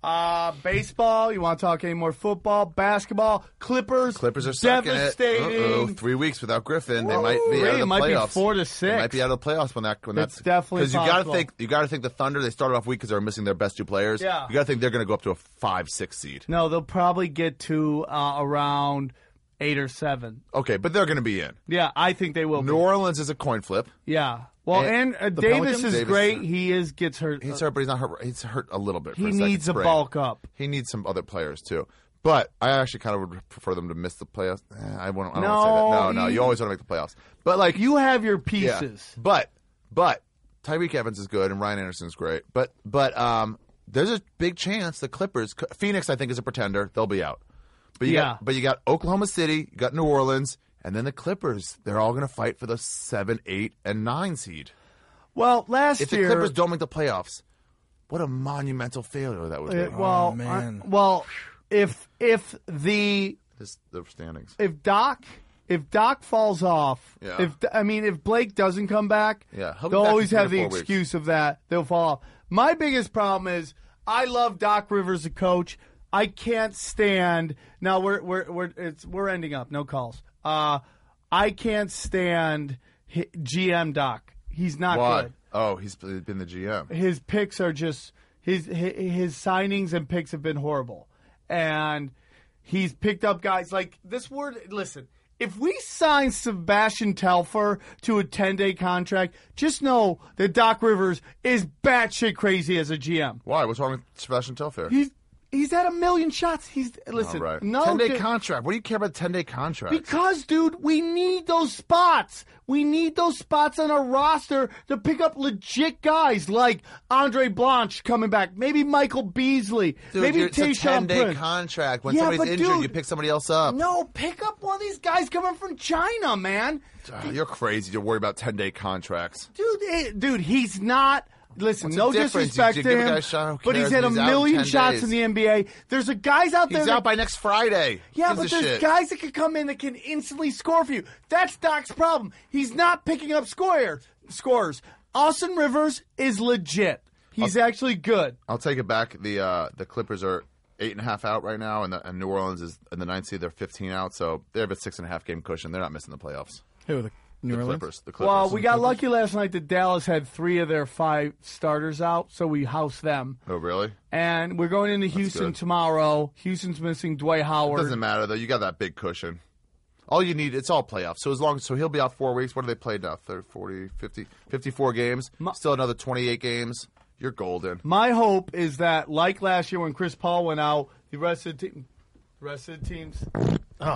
[SPEAKER 8] Uh, baseball. You want to talk any more football? Basketball. Clippers.
[SPEAKER 7] Clippers are sucking it.
[SPEAKER 8] devastating.
[SPEAKER 7] Uh-oh. Three weeks without Griffin. They
[SPEAKER 8] Whoa.
[SPEAKER 7] might be out of
[SPEAKER 8] It
[SPEAKER 7] the
[SPEAKER 8] might
[SPEAKER 7] playoffs.
[SPEAKER 8] be four to six.
[SPEAKER 7] They might be out of the playoffs when that when
[SPEAKER 8] It's
[SPEAKER 7] that's
[SPEAKER 8] definitely
[SPEAKER 7] because you got to
[SPEAKER 8] possible.
[SPEAKER 7] think you got to think the Thunder. They started off weak because they were missing their best two players.
[SPEAKER 8] Yeah.
[SPEAKER 7] You got to think they're going to go up to a five six seed.
[SPEAKER 8] No, they'll probably get to uh, around eight or seven.
[SPEAKER 7] Okay, but they're going to be in.
[SPEAKER 8] Yeah, I think they will.
[SPEAKER 7] New
[SPEAKER 8] be.
[SPEAKER 7] Orleans is a coin flip.
[SPEAKER 8] Yeah. Well, and,
[SPEAKER 7] And
[SPEAKER 8] uh,
[SPEAKER 7] the
[SPEAKER 8] Davis
[SPEAKER 7] Pelicans?
[SPEAKER 8] is
[SPEAKER 7] Davis-
[SPEAKER 8] great. He is gets hurt.
[SPEAKER 7] He's hurt, but he's not hurt. He's hurt a little bit. For
[SPEAKER 8] He
[SPEAKER 7] a second
[SPEAKER 8] needs a
[SPEAKER 7] sprain.
[SPEAKER 8] bulk up.
[SPEAKER 7] He needs some other players too. But I actually kind of would prefer them to miss the playoffs. Eh, I won't. I don't
[SPEAKER 8] No,
[SPEAKER 7] want to say that. No, no.
[SPEAKER 8] you-
[SPEAKER 7] You always want to make the playoffs. But like
[SPEAKER 8] You have your
[SPEAKER 7] yeah.
[SPEAKER 8] pieces.
[SPEAKER 7] But but Tyreek Evans is good and Ryan Anderson's great. But but um, there's a big chance the Clippers, Phoenix, I think is a pretender. They'll be out. But you
[SPEAKER 8] Yeah.
[SPEAKER 7] got but you got Oklahoma City, you got New Orleans, and then the Clippers. They're all going to fight for the seven, eight, and nine seed.
[SPEAKER 8] Well, last
[SPEAKER 7] If the
[SPEAKER 8] year,
[SPEAKER 7] Clippers don't make the playoffs, what a monumental failure that would be.
[SPEAKER 8] Uh, well, I- well, if if the
[SPEAKER 7] This, the standings.
[SPEAKER 8] if Doc if Doc falls off,
[SPEAKER 7] Yeah.
[SPEAKER 8] if I mean if Blake doesn't come back,
[SPEAKER 7] Yeah, he'll be
[SPEAKER 8] they'll
[SPEAKER 7] back in
[SPEAKER 8] always
[SPEAKER 7] three
[SPEAKER 8] have
[SPEAKER 7] to
[SPEAKER 8] the
[SPEAKER 7] four weeks.
[SPEAKER 8] excuse of that they'll fall off. My biggest problem is I love Doc Rivers as a coach. I can't stand now. We're we're we're it's we're ending up no calls. Uh, I can't stand hi- G M Doc. He's not
[SPEAKER 7] Why?
[SPEAKER 8] good.
[SPEAKER 7] Oh, he's been the G M.
[SPEAKER 8] His picks are just his his, his signings and picks have been horrible, and he's picked up guys like this. Word, listen. If we sign Sebastian Telfair to a ten-day contract, just know that Doc Rivers is batshit crazy as a G M.
[SPEAKER 7] Why? What's wrong with Sebastian Telfair?
[SPEAKER 8] He's he's had a million shots. He's listen.
[SPEAKER 7] All right.
[SPEAKER 8] No,
[SPEAKER 7] ten-day
[SPEAKER 8] di-
[SPEAKER 7] contract. What do you care about a ten-day contract?
[SPEAKER 8] Because, dude, we need those spots. We need those spots on our roster to pick up legit guys like Andre Blanche coming back, maybe Michael Beasley,
[SPEAKER 7] Dude,
[SPEAKER 8] maybe
[SPEAKER 7] you're- it's a
[SPEAKER 8] Tayshaun
[SPEAKER 7] ten-day
[SPEAKER 8] Prince.
[SPEAKER 7] contract. When
[SPEAKER 8] Yeah,
[SPEAKER 7] somebody's
[SPEAKER 8] but
[SPEAKER 7] injured,
[SPEAKER 8] dude,
[SPEAKER 7] you pick somebody else up.
[SPEAKER 8] No, pick up one of these guys coming from China, man.
[SPEAKER 7] Ah, you're crazy to worry about ten-day contracts.
[SPEAKER 8] Dude, eh, dude, he's not. Listen,
[SPEAKER 7] What's
[SPEAKER 8] no
[SPEAKER 7] the difference?
[SPEAKER 8] disrespect
[SPEAKER 7] You- you
[SPEAKER 8] to
[SPEAKER 7] give a
[SPEAKER 8] him,
[SPEAKER 7] guy a shot, who
[SPEAKER 8] but he's
[SPEAKER 7] cares?
[SPEAKER 8] had a
[SPEAKER 7] He's out in
[SPEAKER 8] million
[SPEAKER 7] ten
[SPEAKER 8] shots
[SPEAKER 7] days.
[SPEAKER 8] in the N B A. There's a guys out there.
[SPEAKER 7] He's
[SPEAKER 8] that-
[SPEAKER 7] out by next Friday.
[SPEAKER 8] Yeah,
[SPEAKER 7] Gives
[SPEAKER 8] but
[SPEAKER 7] a
[SPEAKER 8] there's
[SPEAKER 7] shit.
[SPEAKER 8] guys that can come in that can instantly score for you. That's Doc's problem. He's not picking up score, scores. Austin Rivers is legit. He's actually good.
[SPEAKER 7] I'll take it back. The uh, the Clippers are eight and a half out right now, and, the, and New Orleans is in the ninth seed. They're fifteen out, so they have a six and a half game cushion. They're not missing the playoffs.
[SPEAKER 15] Who, the New
[SPEAKER 7] the
[SPEAKER 15] Orleans?
[SPEAKER 7] Clippers. The Clippers.
[SPEAKER 8] Well, we got lucky last night that Dallas had three of their five starters out, so we housed them.
[SPEAKER 7] Oh, really?
[SPEAKER 8] And we're going into Houston
[SPEAKER 7] good.
[SPEAKER 8] tomorrow. Houston's missing Dwight
[SPEAKER 7] It
[SPEAKER 8] Howard.
[SPEAKER 7] doesn't matter though. You got that big cushion. All you need, it's all playoffs. So as long so he'll be out four weeks. What do they play now? thirty, forty, fifty, fifty-four games. Still another twenty-eight games. You're golden.
[SPEAKER 8] My hope is that, like last year when Chris Paul went out, the rest of the team, the rest of the teams.
[SPEAKER 15] Oh,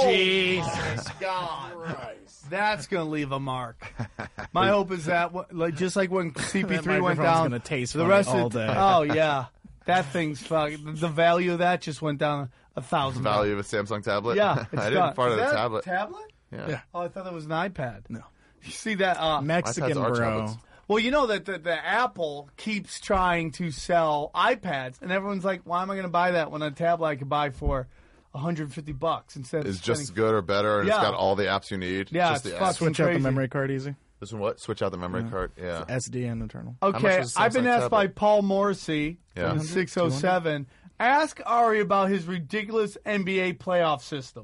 [SPEAKER 8] Jesus God! That's gonna leave a mark. My hope is that, wh- like, just like when C P three
[SPEAKER 15] That
[SPEAKER 8] went
[SPEAKER 15] microphone's
[SPEAKER 8] down,
[SPEAKER 15] gonna taste
[SPEAKER 8] the
[SPEAKER 15] funny
[SPEAKER 8] rest
[SPEAKER 15] all
[SPEAKER 8] of
[SPEAKER 15] day.
[SPEAKER 8] oh yeah, that thing's fucking. The value of that just went down a thousand.
[SPEAKER 7] Value of a Samsung tablet.
[SPEAKER 8] Yeah, it's
[SPEAKER 7] I didn't
[SPEAKER 8] gone.
[SPEAKER 7] part
[SPEAKER 8] Is
[SPEAKER 7] of the
[SPEAKER 8] that a
[SPEAKER 7] tablet.
[SPEAKER 8] Tablet?
[SPEAKER 7] Yeah.
[SPEAKER 15] Yeah.
[SPEAKER 8] Oh, I thought that was an iPad.
[SPEAKER 15] No.
[SPEAKER 8] You see that? Uh,
[SPEAKER 15] Mexican
[SPEAKER 7] iPads are
[SPEAKER 15] bro.
[SPEAKER 7] tablets.
[SPEAKER 8] Well, you know that the, the Apple keeps trying to sell iPads, and everyone's like, "Why am I going to buy that when a tablet I could buy for one hundred fifty bucks instead of
[SPEAKER 7] Is just as
[SPEAKER 8] spending
[SPEAKER 7] good or better, and
[SPEAKER 8] Yeah.
[SPEAKER 7] it's got all the apps you need.
[SPEAKER 8] Yeah,
[SPEAKER 7] just
[SPEAKER 8] it's
[SPEAKER 7] the
[SPEAKER 8] fucking
[SPEAKER 7] apps.
[SPEAKER 15] Switch out the
[SPEAKER 8] crazy.
[SPEAKER 15] memory card easy.
[SPEAKER 7] This one, what? Switch out the memory card. Yeah.
[SPEAKER 15] S D and internal.
[SPEAKER 7] much
[SPEAKER 8] Okay,
[SPEAKER 7] was a
[SPEAKER 8] I've been
[SPEAKER 7] Samsung
[SPEAKER 8] asked by
[SPEAKER 7] tablet?
[SPEAKER 8] Paul Morrissey
[SPEAKER 7] Yeah.
[SPEAKER 8] from six oh seven. Ask Ari about his ridiculous N B A playoff system.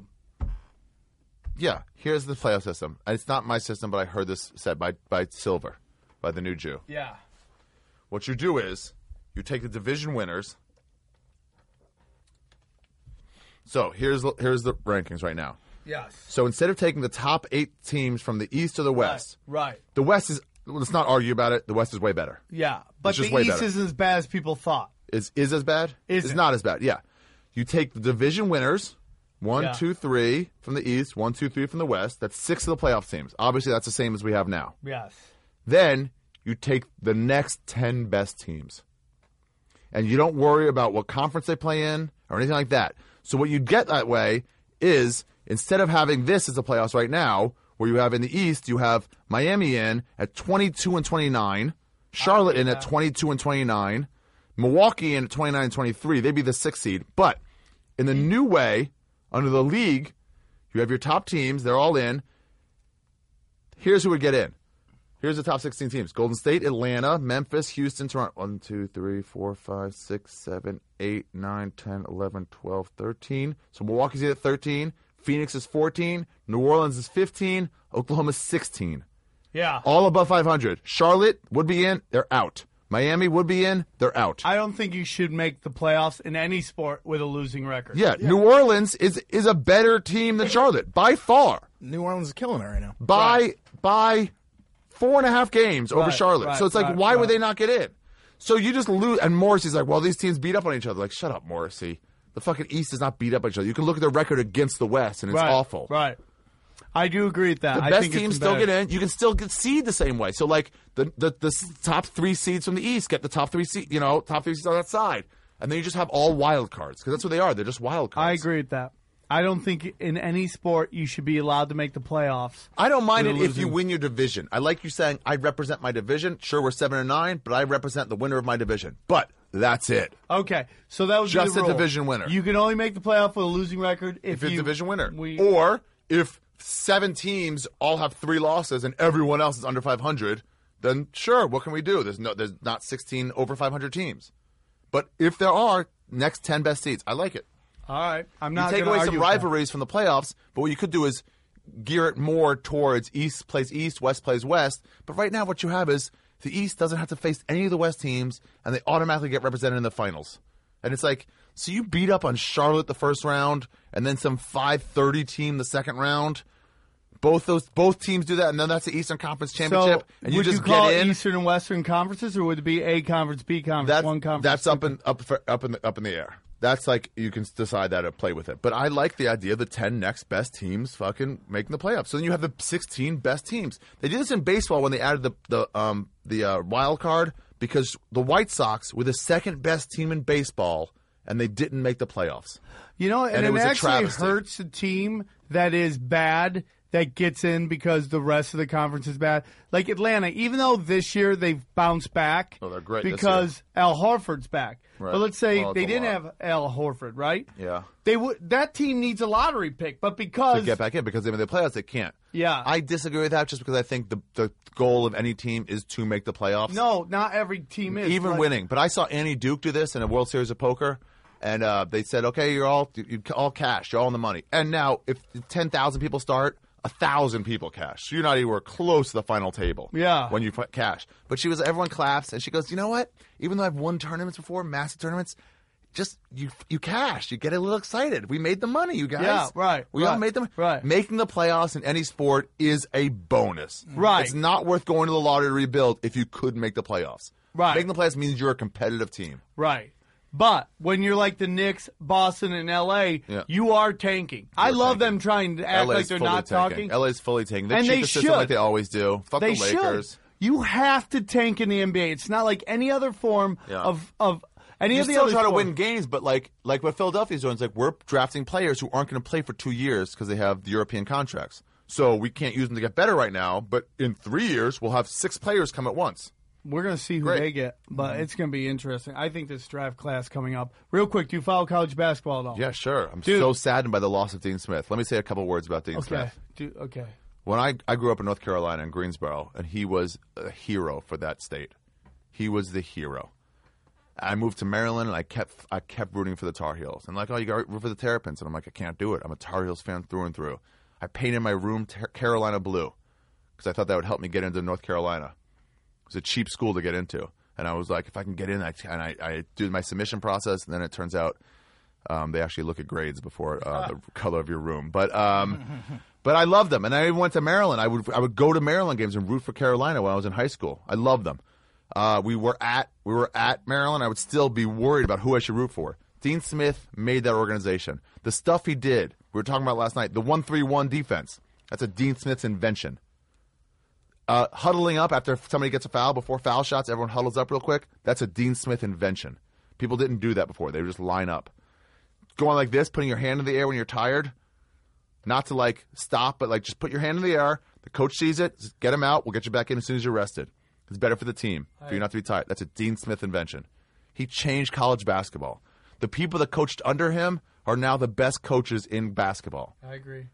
[SPEAKER 7] Yeah. Here's the playoff system. And it's not my system, but I heard this said by by Silver, by the new Jew.
[SPEAKER 8] Yeah.
[SPEAKER 7] What you do is you take the division winners. So here's the- here's the rankings right now.
[SPEAKER 8] Yes.
[SPEAKER 7] So instead of taking the top eight teams from the East or the West,
[SPEAKER 8] Right.
[SPEAKER 7] the West is, let's not argue about it, the West is way better.
[SPEAKER 8] Yeah, but
[SPEAKER 7] It's just
[SPEAKER 8] the
[SPEAKER 7] way
[SPEAKER 8] East
[SPEAKER 7] better.
[SPEAKER 8] isn't as bad as people thought.
[SPEAKER 7] Is is as bad?
[SPEAKER 8] Is
[SPEAKER 7] it's
[SPEAKER 8] it?
[SPEAKER 7] not as bad, yeah. You take the division winners, one,
[SPEAKER 8] Yeah.
[SPEAKER 7] two, three from the East, one, two, three from the West. That's six of the playoff teams. Obviously, that's the same as we have now.
[SPEAKER 8] Yes.
[SPEAKER 7] Then you take the next ten best teams. And you don't worry about what conference they play in or anything like that. So what you get that way is instead of having this as the playoffs right now, where you have in the East, you have Miami in at twenty-two and twenty-nine, Charlotte in at twenty-two and twenty-nine, Milwaukee in at twenty-nine and twenty-three. They'd be the sixth seed. But in the new way, under the league, you have your top teams. They're all in. Here's who would get in. Here's the top sixteen teams. Golden State, Atlanta, Memphis, Houston, Toronto. one, two, three, four, five, six, seven, eight, nine, ten, eleven, twelve, thirteen. So Milwaukee's at thirteen. Phoenix is fourteen. New Orleans is fifteen. Oklahoma's sixteen.
[SPEAKER 8] Yeah.
[SPEAKER 7] All above five hundred. Charlotte would be in. They're out. Miami would be in. They're out.
[SPEAKER 8] I don't think you should make the playoffs in any sport with a losing record.
[SPEAKER 7] Yeah, yeah. New Orleans is is a better team than Charlotte by far.
[SPEAKER 15] New Orleans is killing it right now.
[SPEAKER 7] By
[SPEAKER 8] Right.
[SPEAKER 7] by four and a half games over
[SPEAKER 8] Right,
[SPEAKER 7] Charlotte.
[SPEAKER 8] right,
[SPEAKER 7] so it's like,
[SPEAKER 8] right,
[SPEAKER 7] why
[SPEAKER 8] right.
[SPEAKER 7] would they not get in? So you just lose. And Morrissey's like, well, these teams beat up on each other. Like, shut up, Morrissey. The fucking East does not beat up on each other. You can look at their record against the West, and it's
[SPEAKER 8] Right,
[SPEAKER 7] awful.
[SPEAKER 8] Right. I do agree with that.
[SPEAKER 7] The
[SPEAKER 8] I
[SPEAKER 7] best
[SPEAKER 8] think it's
[SPEAKER 7] teams still
[SPEAKER 8] better.
[SPEAKER 7] get in. You can still get seed the same way. So like the, the the top three seeds from the East get the top three seed. You know, top three seeds on that side, and then you just have all wild cards because that's what they are. They're just wild cards.
[SPEAKER 8] I agree with that. I don't think in any sport you should be allowed to make the playoffs.
[SPEAKER 7] I don't mind it
[SPEAKER 8] with a
[SPEAKER 7] if you
[SPEAKER 8] losing-
[SPEAKER 7] win your division. I like you saying I represent my division. Sure, we're seven and nine, but I represent the winner of my division. But that's it.
[SPEAKER 8] Okay, so that was
[SPEAKER 7] Just
[SPEAKER 8] the
[SPEAKER 7] a
[SPEAKER 8] rule.
[SPEAKER 7] division winner.
[SPEAKER 8] You can only make the playoff with a losing record if,
[SPEAKER 7] If you're
[SPEAKER 8] you
[SPEAKER 7] a division winner,
[SPEAKER 8] We,
[SPEAKER 7] or if seven teams all have three losses and everyone else is under five hundred, then sure, what can we do? There's no, there's not sixteen over five hundred teams. But if there are, next ten best seeds, I like it.
[SPEAKER 8] all right, I'm
[SPEAKER 7] You
[SPEAKER 8] not
[SPEAKER 7] take
[SPEAKER 8] gonna
[SPEAKER 7] away
[SPEAKER 8] argue
[SPEAKER 7] some
[SPEAKER 8] with that.
[SPEAKER 7] rivalries from the playoffs, but what you could do is gear it more towards East plays East, West plays West. But right now, what you have is the East doesn't have to face any of the West teams, and they automatically get represented in the finals. And it's like, so you beat up on Charlotte the first round, and then some five thirty team the second round. Both those both teams do that, and then that's the Eastern Conference Championship,
[SPEAKER 8] So,
[SPEAKER 7] and you
[SPEAKER 8] would
[SPEAKER 7] just
[SPEAKER 8] you call
[SPEAKER 7] get
[SPEAKER 8] it
[SPEAKER 7] in.
[SPEAKER 8] Eastern and Western conferences, or would it be A conference, B conference,
[SPEAKER 7] That-
[SPEAKER 8] one conference?
[SPEAKER 7] That's up in up for, up in the, up in the air. That's like you can decide that or play with it. But I like the idea of the ten next best teams fucking making the playoffs. So then you have the sixteen best teams. They did this in baseball when they added the the um the uh, wild card because the White Sox were the second best team in baseball and they didn't make the playoffs.
[SPEAKER 8] You know, and,
[SPEAKER 7] And it
[SPEAKER 8] it,
[SPEAKER 7] was a
[SPEAKER 8] actually
[SPEAKER 7] travesty.
[SPEAKER 8] hurts a team that is bad that gets in because the rest of the conference is bad. Like Atlanta, even though this year they've bounced back
[SPEAKER 7] Oh, they're great this
[SPEAKER 8] because Al Horford's back.
[SPEAKER 7] Right.
[SPEAKER 8] But let's say
[SPEAKER 7] Well, it's
[SPEAKER 8] they
[SPEAKER 7] a
[SPEAKER 8] didn't
[SPEAKER 7] lot.
[SPEAKER 8] have Al Horford, right?
[SPEAKER 7] Yeah.
[SPEAKER 8] They would. That team needs a lottery pick, but because
[SPEAKER 7] To get back in because they made the playoffs, they can't.
[SPEAKER 8] Yeah.
[SPEAKER 7] I disagree with that just because I think the the goal of any team is to make the playoffs.
[SPEAKER 8] no, not every team is
[SPEAKER 7] even
[SPEAKER 8] like-
[SPEAKER 7] winning. But I saw Annie Duke do this in a World Series of Poker, and uh, they said, "Okay, you're all you all cash, you're all in the money." And now, if ten thousand people start, a thousand people cash. So you're not anywhere close to the final table.
[SPEAKER 8] Yeah.
[SPEAKER 7] when you f- cash. But she was, everyone claps, and she goes, "You know what? Even though I've won tournaments before, massive tournaments." Just you, you cash. You get a little excited. We made the money, you guys.
[SPEAKER 8] Yeah, right,
[SPEAKER 7] We all
[SPEAKER 8] right,
[SPEAKER 7] made them.
[SPEAKER 8] right.
[SPEAKER 7] Making the playoffs in any sport is a bonus.
[SPEAKER 8] Right.
[SPEAKER 7] It's not worth going to the lottery to rebuild if you couldn't make the playoffs.
[SPEAKER 8] Right.
[SPEAKER 7] Making the playoffs means you're a competitive team.
[SPEAKER 8] Right. But when you're like the Knicks, Boston, and L A,
[SPEAKER 7] Yeah.
[SPEAKER 8] you are tanking. I love them trying to act
[SPEAKER 7] L A's
[SPEAKER 8] like they're
[SPEAKER 7] fully
[SPEAKER 8] not
[SPEAKER 7] tanking.
[SPEAKER 8] talking.
[SPEAKER 7] L A's fully tanking. They
[SPEAKER 8] And
[SPEAKER 7] cheat
[SPEAKER 8] they
[SPEAKER 7] the system
[SPEAKER 8] should.
[SPEAKER 7] like they always do. Fuck
[SPEAKER 8] they
[SPEAKER 7] the Lakers.
[SPEAKER 8] should. You have to tank in the N B A. It's not like any other form
[SPEAKER 7] Yeah.
[SPEAKER 8] of of any
[SPEAKER 7] you
[SPEAKER 8] of the
[SPEAKER 7] still
[SPEAKER 8] other
[SPEAKER 7] try to
[SPEAKER 8] sport.
[SPEAKER 7] win games, but like like what Philadelphia's doing is like we're drafting players who aren't going to play for two years because they have the European contracts. So we can't use them to get better right now. But in three years, we'll have six players come at once.
[SPEAKER 8] We're going to see who
[SPEAKER 7] Great.
[SPEAKER 8] they get, but
[SPEAKER 7] Mm-hmm.
[SPEAKER 8] it's going to be interesting. I think this draft class coming up. Real quick, do you follow college basketball at all?
[SPEAKER 7] Yeah, sure. I'm
[SPEAKER 8] Dude.
[SPEAKER 7] so saddened by the loss of Dean Smith. Let me say a couple words about Dean
[SPEAKER 8] Okay.
[SPEAKER 7] Smith.
[SPEAKER 8] Do, okay.
[SPEAKER 7] When I, I grew up in North Carolina in Greensboro, and he was a hero for that state. He was the hero. I moved to Maryland, and I kept I kept rooting for the Tar Heels. And like, oh, you got to root for the Terrapins. And I'm like, I can't do it. I'm a Tar Heels fan through and through. I painted my room Ter- Carolina blue because I thought that would help me get into North Carolina. It was a cheap school to get into. And I was like, if I can get in, I, and I, I do my submission process, and then it turns out um, they actually look at grades before uh, the color of your room. But um, but I loved them, and I even went to Maryland. I would I would go to Maryland games and root for Carolina when I was in high school. I loved them. Uh, we were at we were at Maryland. I would still be worried about who I should root for. Dean Smith made that organization. The stuff he did, we were talking about last night, the one three one defense. That's a Dean Smith's invention. Uh, huddling up after somebody gets a foul before foul shots, everyone huddles up real quick. That's a Dean Smith invention. People didn't do that before. They would just line up. Going like this, putting your hand in the air when you're tired. Not to like stop, but like just put your hand in the air. The coach sees it. Just get him out. We'll get you back in as soon as you're rested. It's better for the team for you not to be tired. That's a Dean Smith invention. He changed college basketball. The people that coached under him are now the best coaches in basketball.
[SPEAKER 8] I agree.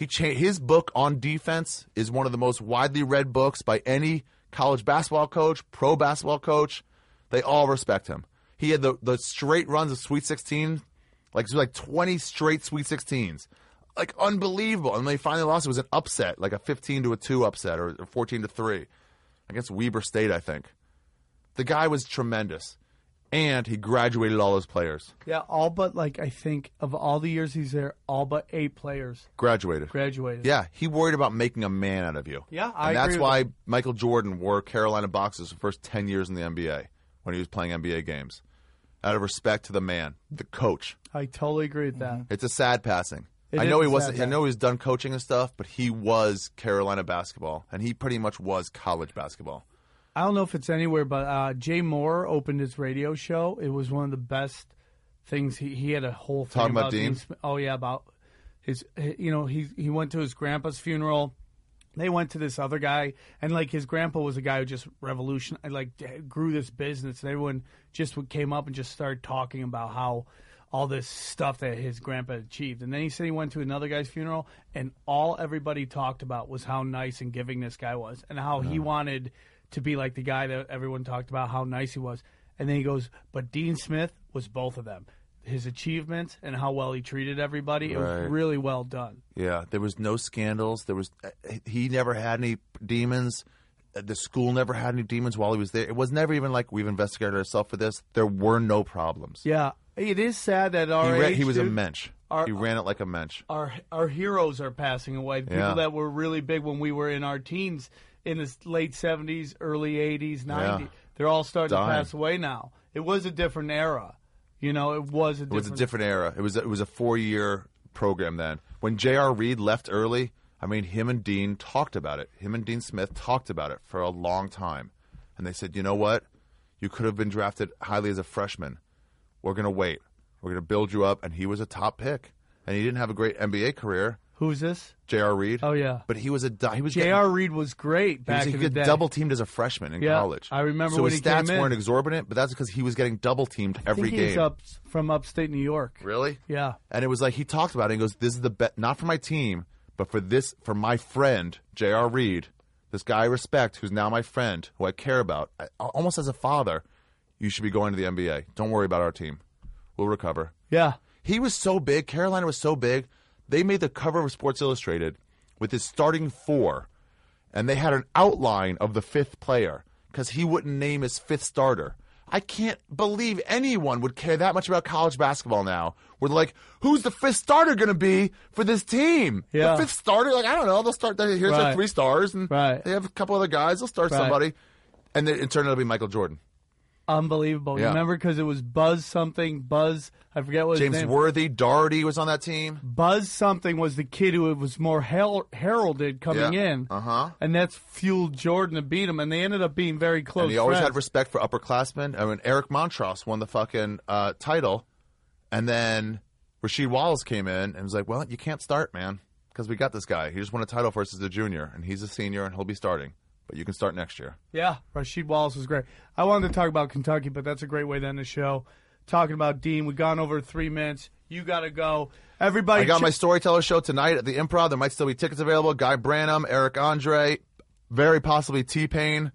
[SPEAKER 7] He cha- his book on defense is one of the most widely read books by any college basketball coach, pro basketball coach. They all respect him. He had the, the straight runs of Sweet sixteen, like it was like twenty straight Sweet sixteens. Like unbelievable. And they finally lost. It was an upset, like a fifteen to a two upset or fourteen to three against Weber State, I think. The guy was tremendous. And he graduated all his players.
[SPEAKER 8] Yeah, all but, like, I think of all the years he's there, all but eight players
[SPEAKER 7] Graduated.
[SPEAKER 8] graduated.
[SPEAKER 7] Yeah, he worried about making a man out of you.
[SPEAKER 8] Yeah, I
[SPEAKER 7] And that's
[SPEAKER 8] agree with
[SPEAKER 7] why
[SPEAKER 8] that.
[SPEAKER 7] Michael Jordan wore Carolina boxes the first ten years in the N B A when he was playing N B A games. Out of respect to the man, the coach.
[SPEAKER 8] I totally agree with that.
[SPEAKER 7] It's a sad passing.
[SPEAKER 8] It
[SPEAKER 7] I
[SPEAKER 8] is
[SPEAKER 7] know he
[SPEAKER 8] a
[SPEAKER 7] wasn't.
[SPEAKER 8] sad
[SPEAKER 7] I know he was done coaching and stuff, but he was Carolina basketball, and he pretty much was college basketball.
[SPEAKER 8] I don't know if it's anywhere, but uh, Jay Moore opened his radio show. It was one of the best things. He he had a whole thing
[SPEAKER 7] Talking about Dean?
[SPEAKER 8] Smith. Oh yeah, about his. You know, he he went to his grandpa's funeral. They went to this other guy, and like his grandpa was a guy who just revolutionized, like grew this business, and everyone just came up and just started talking about how all this stuff that his grandpa achieved. And then he said he went to another guy's funeral, and all everybody talked about was how nice and giving this guy was, and how he wanted to be like the guy that everyone talked about, how nice he was. And then he goes, but Dean Smith was both of them. His achievements and how well he treated everybody, it
[SPEAKER 7] Right.
[SPEAKER 8] was really well done.
[SPEAKER 7] Yeah, there was no scandals. There was he never had any demons. The school never had any demons while he was there. It was never even like we've investigated ourselves for this. There were no problems.
[SPEAKER 8] Yeah, it is sad that our
[SPEAKER 7] He, ran,
[SPEAKER 8] age,
[SPEAKER 7] he was a
[SPEAKER 8] dude,
[SPEAKER 7] mensch.
[SPEAKER 8] Our,
[SPEAKER 7] he ran it like a mensch.
[SPEAKER 8] Our our heroes are passing away. The people
[SPEAKER 7] Yeah.
[SPEAKER 8] that were really big when we were in our teens in the late seventies, early eighties, nineties.
[SPEAKER 7] Yeah.
[SPEAKER 8] They're all starting
[SPEAKER 7] Dying.
[SPEAKER 8] to pass away now. It was a different era. You know, it was a
[SPEAKER 7] It
[SPEAKER 8] different
[SPEAKER 7] was a different era. It was it was a four year program then. When J R. Reed left early, I mean, him and Dean talked about it. Him and Dean Smith talked about it for a long time, and they said, you know what, you could have been drafted highly as a freshman. We're gonna wait. We're gonna build you up, and he was a top pick, and he didn't have a great N B A career.
[SPEAKER 8] Who's this?
[SPEAKER 7] J R. Reed.
[SPEAKER 8] Oh yeah,
[SPEAKER 7] but he was a di- he was
[SPEAKER 8] J R. Reed was great back
[SPEAKER 7] he was,
[SPEAKER 8] in
[SPEAKER 7] he
[SPEAKER 8] the
[SPEAKER 7] got
[SPEAKER 8] day.
[SPEAKER 7] double teamed as a freshman in
[SPEAKER 8] Yeah,
[SPEAKER 7] college.
[SPEAKER 8] I remember
[SPEAKER 7] so
[SPEAKER 8] when
[SPEAKER 7] his
[SPEAKER 8] he came
[SPEAKER 7] stats
[SPEAKER 8] in.
[SPEAKER 7] weren't exorbitant, but that's because he was getting double teamed every
[SPEAKER 8] I think
[SPEAKER 7] game.
[SPEAKER 8] He's up from upstate New York.
[SPEAKER 7] Really?
[SPEAKER 8] Yeah.
[SPEAKER 7] And it was like he talked about it and goes, this is the bet, not for my team, but for this, for my friend, J R. Reed, this guy I respect, who's now my friend, who I care about, I, almost as a father, you should be going to the N B A. Don't worry about our team. We'll recover.
[SPEAKER 8] Yeah.
[SPEAKER 7] He was so big. Carolina was so big. They made the cover of Sports Illustrated with his starting four, and they had an outline of the fifth player because he wouldn't name his fifth starter. I can't believe anyone would care that much about college basketball now. Where they're like, who's the fifth starter going to be for this team?
[SPEAKER 8] Yeah.
[SPEAKER 7] The fifth starter? Like, I don't know. They'll start, here's
[SPEAKER 8] Right.
[SPEAKER 7] their three stars, and
[SPEAKER 8] Right.
[SPEAKER 7] they have a couple other guys. They'll start
[SPEAKER 8] Right.
[SPEAKER 7] somebody. And then it turned out to be Michael Jordan.
[SPEAKER 8] Unbelievable.
[SPEAKER 7] Yeah.
[SPEAKER 8] Remember, because it was Buzz something, Buzz, I forget what his
[SPEAKER 7] James
[SPEAKER 8] name
[SPEAKER 7] Worthy, Doherty was on that team.
[SPEAKER 8] Buzz something was the kid who was more hel- heralded coming
[SPEAKER 7] Yeah.
[SPEAKER 8] in.
[SPEAKER 7] Uh-huh.
[SPEAKER 8] And that's fueled Jordan to beat him, and they ended up being very close
[SPEAKER 7] And he always
[SPEAKER 8] friends.
[SPEAKER 7] had respect for upperclassmen. I mean, Eric Montross won the fucking uh, title, and then Rasheed Wallace came in and was like, well, you can't start, man, because we got this guy. He just won a title for us as a junior, and he's a senior, and he'll be starting. But you can start next year.
[SPEAKER 8] Yeah, Rasheed Wallace was great. I wanted to talk about Kentucky, but that's a great way to end the show. Talking about Dean, we've gone over three minutes. You got to go. Everybody,
[SPEAKER 7] I got
[SPEAKER 8] ch-
[SPEAKER 7] my storyteller show tonight at the Improv. There might still be tickets available. Guy Branum, Eric Andre, very possibly T-Pain,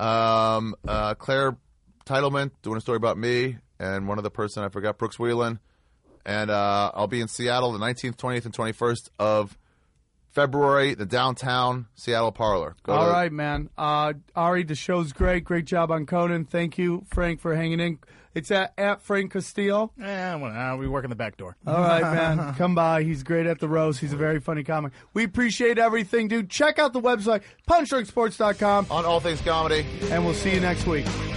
[SPEAKER 7] um, uh, Claire Titleman doing a story about me, and one other person I forgot, Brooks Whelan. And uh, I'll be in Seattle the nineteenth, twentieth, and twenty-first of February, the downtown Seattle Parlor. Go
[SPEAKER 8] All
[SPEAKER 7] to-
[SPEAKER 8] right, man. Uh, Ari, the show's great. Great job on Conan. Thank you, Frank, for hanging in. It's at, at Frank Castillo.
[SPEAKER 15] Eh, well, uh, we work in the back door.
[SPEAKER 8] All right, man. Come by. He's great at the roast. He's a very funny comic. We appreciate everything, dude. Check out the website, punch drunk sports dot com.
[SPEAKER 7] On All Things Comedy.
[SPEAKER 8] And we'll see you next week.